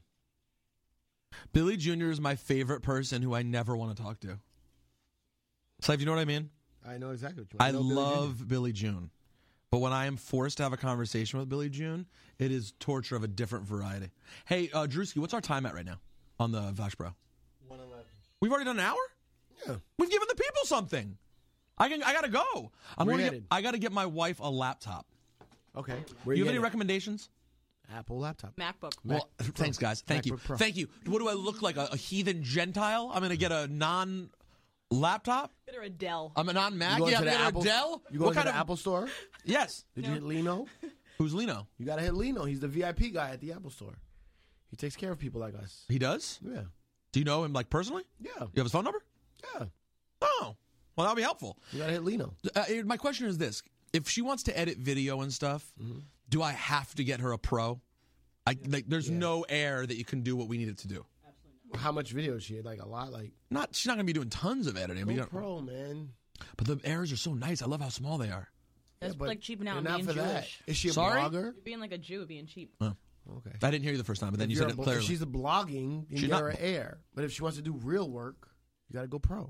[SPEAKER 1] Billy Junior is my favorite person who I never want to talk to. Saif, you know what I mean?
[SPEAKER 2] I know exactly what you
[SPEAKER 1] I
[SPEAKER 2] know Billy
[SPEAKER 1] love
[SPEAKER 2] Junior
[SPEAKER 1] Billy June. But when I am forced to have a conversation with Billy June, it is torture of a different variety. Hey, uh, Drewski, what's our time at right now on the Vash Bro?
[SPEAKER 2] one eleven.
[SPEAKER 1] We've already done an hour?
[SPEAKER 2] Yeah.
[SPEAKER 1] We've given the people something. I can. I gotta go. I'm
[SPEAKER 2] Where
[SPEAKER 1] going to
[SPEAKER 2] you
[SPEAKER 1] get.
[SPEAKER 2] headed?
[SPEAKER 1] I gotta get my wife a laptop.
[SPEAKER 2] Okay. Where
[SPEAKER 1] you have any
[SPEAKER 2] getting?
[SPEAKER 1] recommendations?
[SPEAKER 2] Apple laptop.
[SPEAKER 4] MacBook.
[SPEAKER 1] Well, thanks, guys. Thank you.
[SPEAKER 2] MacBook Pro.
[SPEAKER 1] Thank you. What do I look like? A, a heathen Gentile? I'm going to get a non laptop?
[SPEAKER 4] Get her a Dell.
[SPEAKER 1] I'm a non Mac?
[SPEAKER 2] You going
[SPEAKER 1] Yeah,
[SPEAKER 2] to
[SPEAKER 1] I'm
[SPEAKER 2] the
[SPEAKER 1] gonna get
[SPEAKER 2] Apple?
[SPEAKER 1] a Dell?
[SPEAKER 2] You
[SPEAKER 1] what
[SPEAKER 2] going to
[SPEAKER 1] kind
[SPEAKER 2] the
[SPEAKER 1] of
[SPEAKER 2] Apple store?
[SPEAKER 1] Yes.
[SPEAKER 2] Did you hit Lino?
[SPEAKER 1] Who's Lino?
[SPEAKER 2] You got to hit Lino. He's the V I P guy at the Apple store. He takes care of people like us.
[SPEAKER 1] He does?
[SPEAKER 2] Yeah.
[SPEAKER 1] Do you know him like personally?
[SPEAKER 2] Yeah.
[SPEAKER 1] You have his phone number?
[SPEAKER 2] Yeah.
[SPEAKER 1] Oh. Well, that'll be helpful.
[SPEAKER 2] You got to hit Lino.
[SPEAKER 1] Uh, my question is this. If she wants to edit video and stuff,
[SPEAKER 2] Mm-hmm.
[SPEAKER 1] do I have to get her a pro? I, like, there's
[SPEAKER 2] Yeah.
[SPEAKER 1] no air that you can do what we need it to do.
[SPEAKER 2] How much video is she had? Like a lot? Like,
[SPEAKER 1] Not, she's not going to be doing tons of editing. But, you
[SPEAKER 2] go
[SPEAKER 1] got-
[SPEAKER 2] pro, man.
[SPEAKER 1] but the errors are so nice. I love how small they are.
[SPEAKER 4] That's
[SPEAKER 2] Yeah, but
[SPEAKER 4] like cheaping out
[SPEAKER 2] and
[SPEAKER 4] and
[SPEAKER 2] not
[SPEAKER 4] being
[SPEAKER 2] for that.
[SPEAKER 4] Jewish.
[SPEAKER 2] Is she a
[SPEAKER 1] Sorry?
[SPEAKER 2] blogger?
[SPEAKER 4] You're being like a Jew, being cheap.
[SPEAKER 2] Okay.
[SPEAKER 1] I didn't hear you the first time, but then
[SPEAKER 2] If
[SPEAKER 1] you
[SPEAKER 2] you're
[SPEAKER 1] said
[SPEAKER 2] a
[SPEAKER 1] it
[SPEAKER 2] blo-
[SPEAKER 1] clearly.
[SPEAKER 2] If she's a blogging, you
[SPEAKER 1] She's
[SPEAKER 2] get
[SPEAKER 1] not-
[SPEAKER 2] her air. But if she wants to do real work, you got to go pro.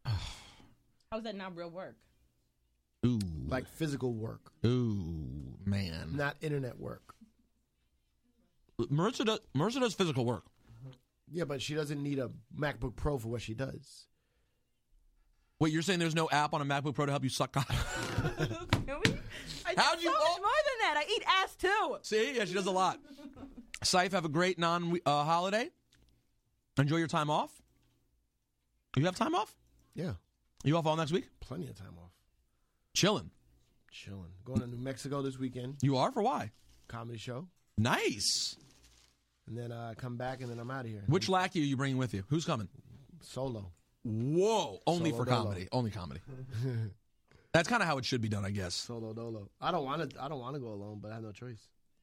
[SPEAKER 4] How's that not real work?
[SPEAKER 1] Ooh.
[SPEAKER 2] Like physical work,
[SPEAKER 1] Ooh, man.
[SPEAKER 2] not internet work.
[SPEAKER 1] Marissa does, Marissa does physical work.
[SPEAKER 2] Yeah, but she doesn't need a MacBook Pro for what she does.
[SPEAKER 1] Wait, you're saying there's no app on a MacBook Pro to help you suck cock?
[SPEAKER 4] Can we? I
[SPEAKER 1] How'd
[SPEAKER 4] do
[SPEAKER 1] you-
[SPEAKER 4] so
[SPEAKER 1] oh.
[SPEAKER 4] much more than that. I eat ass too.
[SPEAKER 1] See? Yeah, she does a lot. Saif, have a great non-holiday. Enjoy your time off. You have time off?
[SPEAKER 2] Yeah,
[SPEAKER 1] You off all next week?
[SPEAKER 2] plenty of time off.
[SPEAKER 1] Chilling.
[SPEAKER 2] Chilling. Going to New Mexico this weekend.
[SPEAKER 1] You are? For why?
[SPEAKER 2] Comedy show.
[SPEAKER 1] Nice.
[SPEAKER 2] And then uh, come back, and then I'm out of here.
[SPEAKER 1] Which lackey are you bringing with you? Who's coming?
[SPEAKER 2] Solo.
[SPEAKER 1] Whoa. Only
[SPEAKER 2] Solo
[SPEAKER 1] for
[SPEAKER 2] dolo.
[SPEAKER 1] comedy. Only comedy. That's kind of how it should be done, I guess.
[SPEAKER 2] Solo dolo. I don't want to. I don't want to go alone, but I have no choice.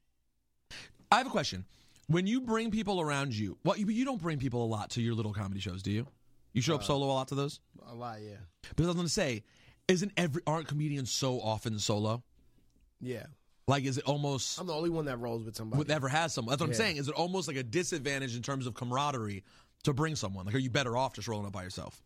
[SPEAKER 1] I have a question. When you bring people around you, well, you, you don't bring people a lot to your little comedy shows, do you? You show up solo a lot to those?
[SPEAKER 2] A lot, yeah,
[SPEAKER 1] Because I was going to say, isn't every aren't comedians so often solo?
[SPEAKER 2] yeah.
[SPEAKER 1] Like, is it almost
[SPEAKER 2] I'm the only one that rolls with somebody.
[SPEAKER 1] with ever has someone? That's what I'm
[SPEAKER 2] Yeah.
[SPEAKER 1] saying. Is it almost like a disadvantage in terms of camaraderie to bring someone? Like, are you better off just rolling up by yourself?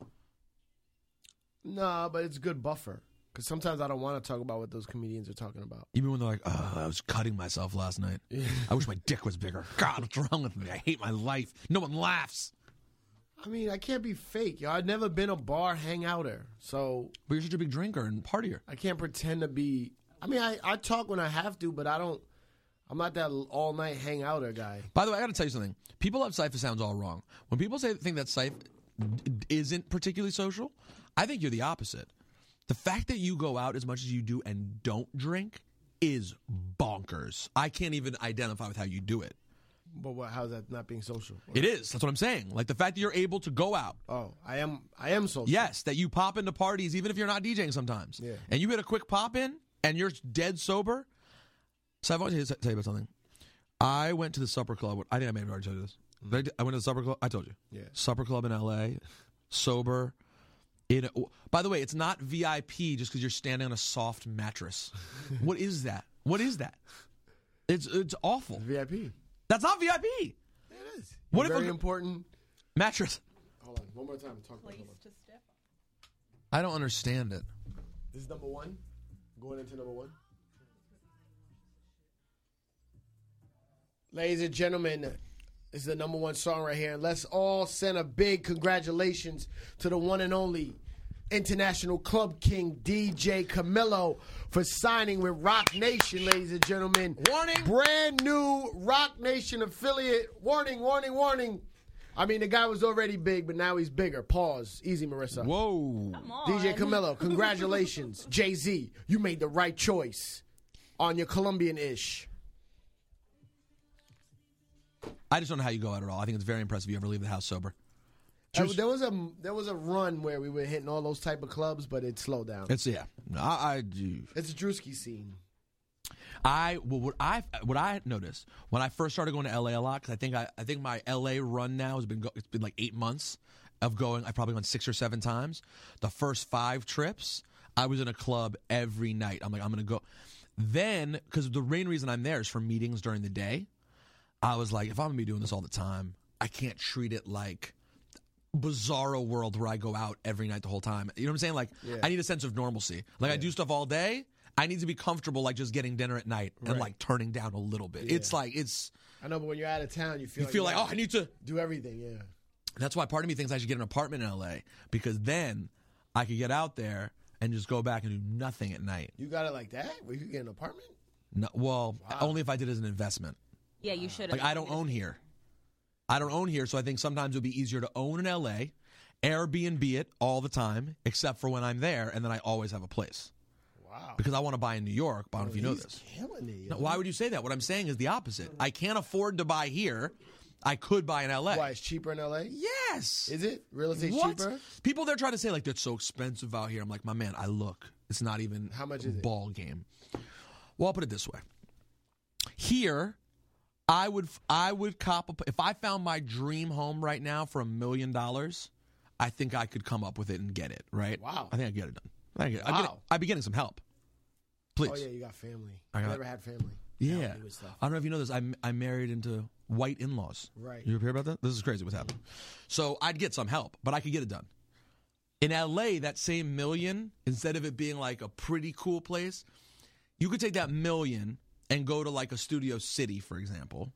[SPEAKER 2] Nah, but it's a good buffer. Because sometimes I don't want to talk about what those comedians are talking about.
[SPEAKER 1] Even when they're like, oh, I was cutting myself last night. I wish my dick was bigger. God, what's wrong with me? I hate my life. No one laughs.
[SPEAKER 2] I mean, I can't be fake. Yo, I've never been a bar hangouter, so
[SPEAKER 1] But you're such a big drinker and partier.
[SPEAKER 2] I can't pretend to be. I mean, I, I talk when I have to, but I don't. I'm not that all night hangouter guy.
[SPEAKER 1] By the way, I got to tell you something. People have Cypher sounds all wrong. When people say think that Cypher isn't particularly social, I think you're the opposite. The fact that you go out as much as you do and don't drink is bonkers. I can't even identify with how you do it.
[SPEAKER 2] But what, how's that not being social?
[SPEAKER 1] It is. That's what I'm saying. Like the fact that you're able to go out.
[SPEAKER 2] Oh, I am. I am social.
[SPEAKER 1] Yes, that you pop into parties even if you're not DJing sometimes.
[SPEAKER 2] Yeah.
[SPEAKER 1] And you hit a quick pop in and you're dead sober. So I want to tell you about something. I went to the Supper Club. I think I may have already told you this. Mm-hmm. I went to the Supper Club. I told you.
[SPEAKER 2] Yeah.
[SPEAKER 1] Supper Club in L A. Sober. In a, by the way, it's not V I P just because you're standing on a soft mattress. What is that? What is that? It's it's awful.
[SPEAKER 2] V I P.
[SPEAKER 1] That's not V I P.
[SPEAKER 2] It is.
[SPEAKER 1] What
[SPEAKER 2] Very
[SPEAKER 1] if a,
[SPEAKER 2] important
[SPEAKER 1] mattress?
[SPEAKER 2] Hold on, one more time. Talk about it.
[SPEAKER 1] I don't understand it.
[SPEAKER 2] This is number one. Going into number one. Ladies and gentlemen, this is the number one song right here. And let's all send a big congratulations to the one and only International Club King D J Camilo for signing with Rock Nation, ladies and gentlemen.
[SPEAKER 1] Warning.
[SPEAKER 2] Brand new Rock Nation affiliate. Warning, warning, warning. I mean, the guy was already big, but now he's bigger. Pause. Easy, Marissa.
[SPEAKER 1] Whoa.
[SPEAKER 4] Come on.
[SPEAKER 2] D J Camilo, congratulations. Jay-Z, you made the right choice on your Colombian-ish.
[SPEAKER 1] I just don't know how you go out at all. I think it's very impressive you ever leave the house sober.
[SPEAKER 2] Uh, there was a there was a run where we were hitting all those type of clubs, but it slowed down.
[SPEAKER 1] It's yeah. I, I do.
[SPEAKER 2] It's a Drewski scene.
[SPEAKER 1] I well, what I what I noticed when I first started going to L A a lot, because I think I, I think my L A run now has been go, it's been like eight months of going. I've probably gone six or seven times. The first five trips, I was in a club every night. I'm like, I'm gonna go. Then, because the main reason I'm there is for meetings during the day. I was like, if I'm gonna be doing this all the time, I can't treat it like bizarro world where I go out every night the whole time. You know what I'm saying? Like, yeah. I need a sense of normalcy. Like, yeah. I do stuff all day. I need to be comfortable, like just getting dinner at night and
[SPEAKER 2] right.
[SPEAKER 1] like turning down a little bit. Yeah. It's like it's.
[SPEAKER 2] I know, but when you're out of town, you feel
[SPEAKER 1] you
[SPEAKER 2] like
[SPEAKER 1] feel
[SPEAKER 2] you
[SPEAKER 1] like oh, I need to
[SPEAKER 2] do everything. Yeah.
[SPEAKER 1] That's why part of me thinks I should get an apartment in L A because then I could get out there and just go back and do nothing at night.
[SPEAKER 2] You got it like that? Where you could get an apartment?
[SPEAKER 1] No, well,
[SPEAKER 2] wow.
[SPEAKER 1] only if I did it as an investment.
[SPEAKER 4] Yeah, you should.
[SPEAKER 1] Like I don't own here. I don't own here, so I think sometimes it would be easier to own in L A, Airbnb it all the time, except for when I'm there, and then I always have a place.
[SPEAKER 2] Wow.
[SPEAKER 1] Because I want to buy in New York, but I don't know if you know
[SPEAKER 2] He's
[SPEAKER 1] this.
[SPEAKER 2] Killing it,
[SPEAKER 1] No, why would you say that? What I'm saying is the opposite. I can't afford to buy here. I could buy in L A.
[SPEAKER 2] Why, it's cheaper in L A?
[SPEAKER 1] Yes.
[SPEAKER 2] Is it? Real estate's
[SPEAKER 1] What?
[SPEAKER 2] cheaper?
[SPEAKER 1] People they're trying to say like that's so expensive out here. I'm like, my man, I look. It's not even
[SPEAKER 2] How much is it?
[SPEAKER 1] ball game. Well, I'll put it this way. Here, I would I would cop a, if I found my dream home right now for a million dollars, I think I could come up with it and get it, right?
[SPEAKER 2] Wow.
[SPEAKER 1] I think I get it done. I get,
[SPEAKER 2] Wow.
[SPEAKER 1] I get, I'd be getting some help. Please.
[SPEAKER 2] Oh, yeah, you got family.
[SPEAKER 1] I
[SPEAKER 2] I
[SPEAKER 1] got-
[SPEAKER 2] never had family.
[SPEAKER 1] Yeah.
[SPEAKER 2] Help me with stuff.
[SPEAKER 1] I don't know if you know this. I I married into white in-laws.
[SPEAKER 2] Right.
[SPEAKER 1] You ever hear about that? This is crazy what's happening. So I'd get some help, but I could get it done. In L A, that same million, instead of it being like a pretty cool place, you could take that million and go to like a Studio City, for example,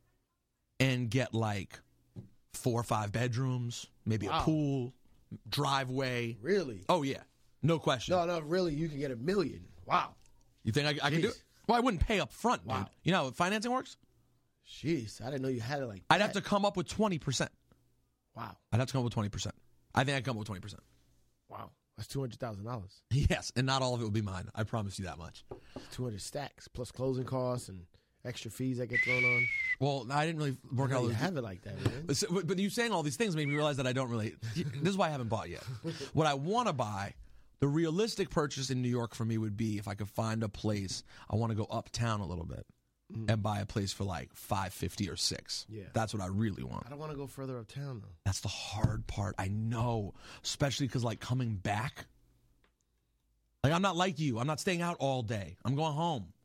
[SPEAKER 1] and get like four or five bedrooms, maybe
[SPEAKER 2] Wow.
[SPEAKER 1] a pool, driveway.
[SPEAKER 2] Really?
[SPEAKER 1] Oh, yeah. No question.
[SPEAKER 2] No, no, really, you can get a million. Wow.
[SPEAKER 1] You think I, I can do
[SPEAKER 2] Jeez.
[SPEAKER 1] it? Well, I wouldn't pay up front,
[SPEAKER 2] Wow.
[SPEAKER 1] dude. You know how financing works?
[SPEAKER 2] Jeez, I didn't know you had it like
[SPEAKER 1] I'd
[SPEAKER 2] that.
[SPEAKER 1] have to come up with twenty percent.
[SPEAKER 2] Wow.
[SPEAKER 1] I'd have to come up with twenty percent. I think I'd come up with twenty percent.
[SPEAKER 2] Wow. That's two hundred thousand dollars.
[SPEAKER 1] Yes, and not all of it will be mine. I promise you that much.
[SPEAKER 2] two hundred stacks, plus closing costs and extra fees that get thrown on.
[SPEAKER 1] Well, I didn't really work
[SPEAKER 2] I
[SPEAKER 1] out
[SPEAKER 2] know
[SPEAKER 1] all
[SPEAKER 2] you
[SPEAKER 1] those.
[SPEAKER 2] have it like that, man.
[SPEAKER 1] But, so- but you saying all these things made me realize that I don't really. This is why I haven't bought yet. What I want to buy, the realistic purchase in New York for me would be if I could find a place. I want to go uptown a little bit and buy a place for like five fifty or six.
[SPEAKER 2] Yeah.
[SPEAKER 1] That's what I really want.
[SPEAKER 2] I don't want to go further uptown, though.
[SPEAKER 1] That's the hard part. I know, especially because like coming back. Like I'm not like you. I'm not staying out all day. I'm going home.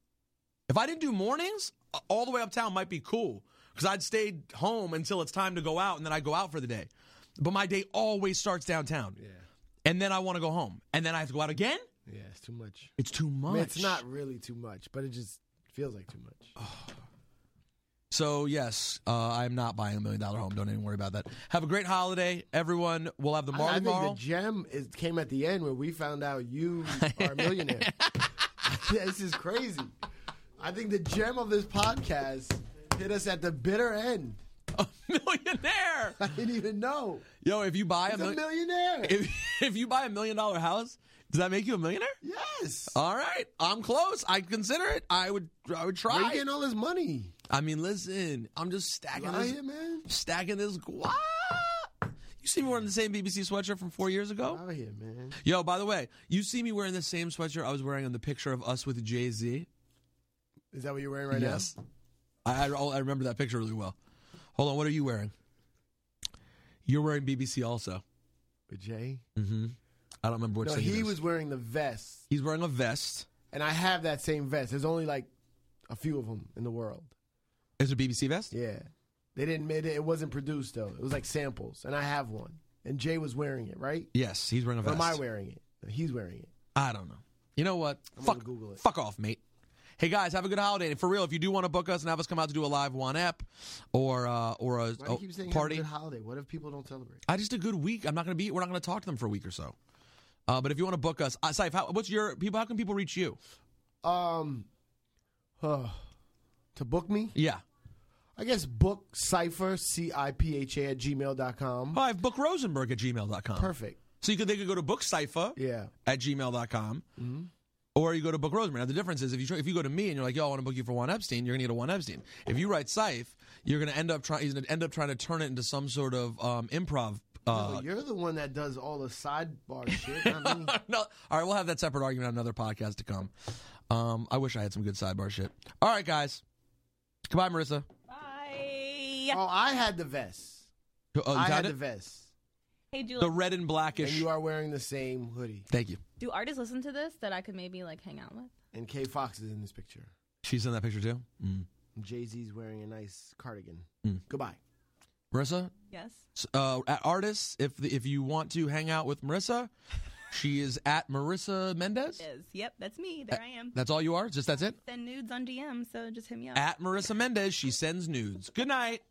[SPEAKER 1] If I didn't do mornings, uh, all the way uptown might be cool because I'd stayed home until it's time to go out, and then I go out for the day. But my day always starts downtown,
[SPEAKER 2] Yeah.
[SPEAKER 1] and then I want to go home, and then I have to go out again.
[SPEAKER 2] Yeah, it's too much.
[SPEAKER 1] It's too
[SPEAKER 2] I
[SPEAKER 1] much.
[SPEAKER 2] mean, it's not really too much, but it just feels like too much.
[SPEAKER 1] So yes, uh, I'm not buying a million dollar home. Don't even worry about that. Have a great holiday, everyone. We'll have the
[SPEAKER 2] I, I
[SPEAKER 1] Mardi
[SPEAKER 2] think
[SPEAKER 1] Gras.
[SPEAKER 2] the gem is, came at the end where we found out you are a millionaire. This is crazy. I think the gem of this podcast hit us at the bitter end.
[SPEAKER 1] A millionaire.
[SPEAKER 2] I didn't even know.
[SPEAKER 1] Yo, if you buy a,
[SPEAKER 2] He's a
[SPEAKER 1] mil-
[SPEAKER 2] millionaire.
[SPEAKER 1] if if you buy a million dollar house, does that make you a millionaire?
[SPEAKER 2] Yes.
[SPEAKER 1] All right, I'm close. I consider it. I would. I would
[SPEAKER 2] Where are you
[SPEAKER 1] try.
[SPEAKER 2] getting all this money?
[SPEAKER 1] I mean, listen, I'm just stacking
[SPEAKER 2] You out
[SPEAKER 1] this,
[SPEAKER 2] here, man?
[SPEAKER 1] stacking this guap. You see me wearing the same B B C sweatshirt from four years ago?
[SPEAKER 2] Out here, man.
[SPEAKER 1] Yo, by the way, you see me wearing the same sweatshirt I was wearing on the picture of us with Jay-Z?
[SPEAKER 2] Is that what you're wearing right
[SPEAKER 1] Yes. I, I, I remember that picture really well. Hold on, what are you wearing? You're wearing B B C also.
[SPEAKER 2] now? With Jay?
[SPEAKER 1] Mm-hmm. I don't remember which
[SPEAKER 2] No,
[SPEAKER 1] thing it
[SPEAKER 2] he
[SPEAKER 1] is.
[SPEAKER 2] was wearing the vest.
[SPEAKER 1] He's wearing a vest.
[SPEAKER 2] And I have that same vest. There's only like a few of them in the world.
[SPEAKER 1] Is it a B B C vest?
[SPEAKER 2] Yeah. They didn't make it. It wasn't produced, though. It was like samples. And I have one. And Jay was wearing it, right?
[SPEAKER 1] Yes, he's wearing a
[SPEAKER 2] Or
[SPEAKER 1] vest.
[SPEAKER 2] am I wearing it? He's wearing it.
[SPEAKER 1] I don't know. You know what?
[SPEAKER 2] I'm
[SPEAKER 1] fuck,
[SPEAKER 2] gonna Google it.
[SPEAKER 1] fuck off, mate. Hey guys, have a good holiday. And for real, if you do want to book us and have us come out to do a live one ep or uh, or a,
[SPEAKER 2] Why do
[SPEAKER 1] a
[SPEAKER 2] you keep saying
[SPEAKER 1] party,
[SPEAKER 2] have a good holiday? What if people don't celebrate?
[SPEAKER 1] I just a good week. I'm not going to be. We're not going to talk to them for a week or so. Uh, but if you want to book us, uh, Saif, how, what's your people? How can people reach you?
[SPEAKER 2] Um, uh, to book me?
[SPEAKER 1] Yeah,
[SPEAKER 2] I guess book Cypher, C I P H A, at gmail dot com.
[SPEAKER 1] oh, I have book Rosenberg at gmail dot com.
[SPEAKER 2] Perfect.
[SPEAKER 1] So you could they could go to book Cypher
[SPEAKER 2] Yeah.
[SPEAKER 1] at gmail dot com.
[SPEAKER 2] Mm-hmm.
[SPEAKER 1] Or you go to book Rosemary. Now the difference is if you try, if you go to me and you're like, yo, I want to book you for Juan Epstein, you're gonna get a Juan Epstein. If you write Saif, you're gonna end up trying. He's gonna end up trying to turn it into some sort of um, improv. Uh,
[SPEAKER 2] No, you're the one that does all the sidebar shit, not me.
[SPEAKER 1] no, all right, we'll have that separate argument on another podcast to come. Um, I wish I had some good sidebar shit. All right, guys. Goodbye, Marissa.
[SPEAKER 4] Bye.
[SPEAKER 2] Oh, I had the vest.
[SPEAKER 1] Oh, you
[SPEAKER 2] I
[SPEAKER 1] got
[SPEAKER 2] had
[SPEAKER 1] it?
[SPEAKER 2] the vest.
[SPEAKER 4] Hey, do
[SPEAKER 1] The red and blackish.
[SPEAKER 2] And you are wearing the same hoodie.
[SPEAKER 1] Thank you.
[SPEAKER 4] do artists listen to this that I could maybe like hang out with?
[SPEAKER 2] And Kay Fox is in this picture.
[SPEAKER 1] She's in that picture too. Mm.
[SPEAKER 2] Jay-Z's wearing a nice cardigan.
[SPEAKER 1] Mm.
[SPEAKER 2] Goodbye.
[SPEAKER 1] Marissa,
[SPEAKER 4] Yes.
[SPEAKER 1] uh, at artists, if the, if you want to hang out with Marissa, she is at Marissa Mendez.
[SPEAKER 4] Is. Yep, that's me. There I am.
[SPEAKER 1] That's all you are. Just that's it.
[SPEAKER 4] Send nudes on D M, so just hit me up.
[SPEAKER 1] At Marissa Mendez, she sends nudes. Good night.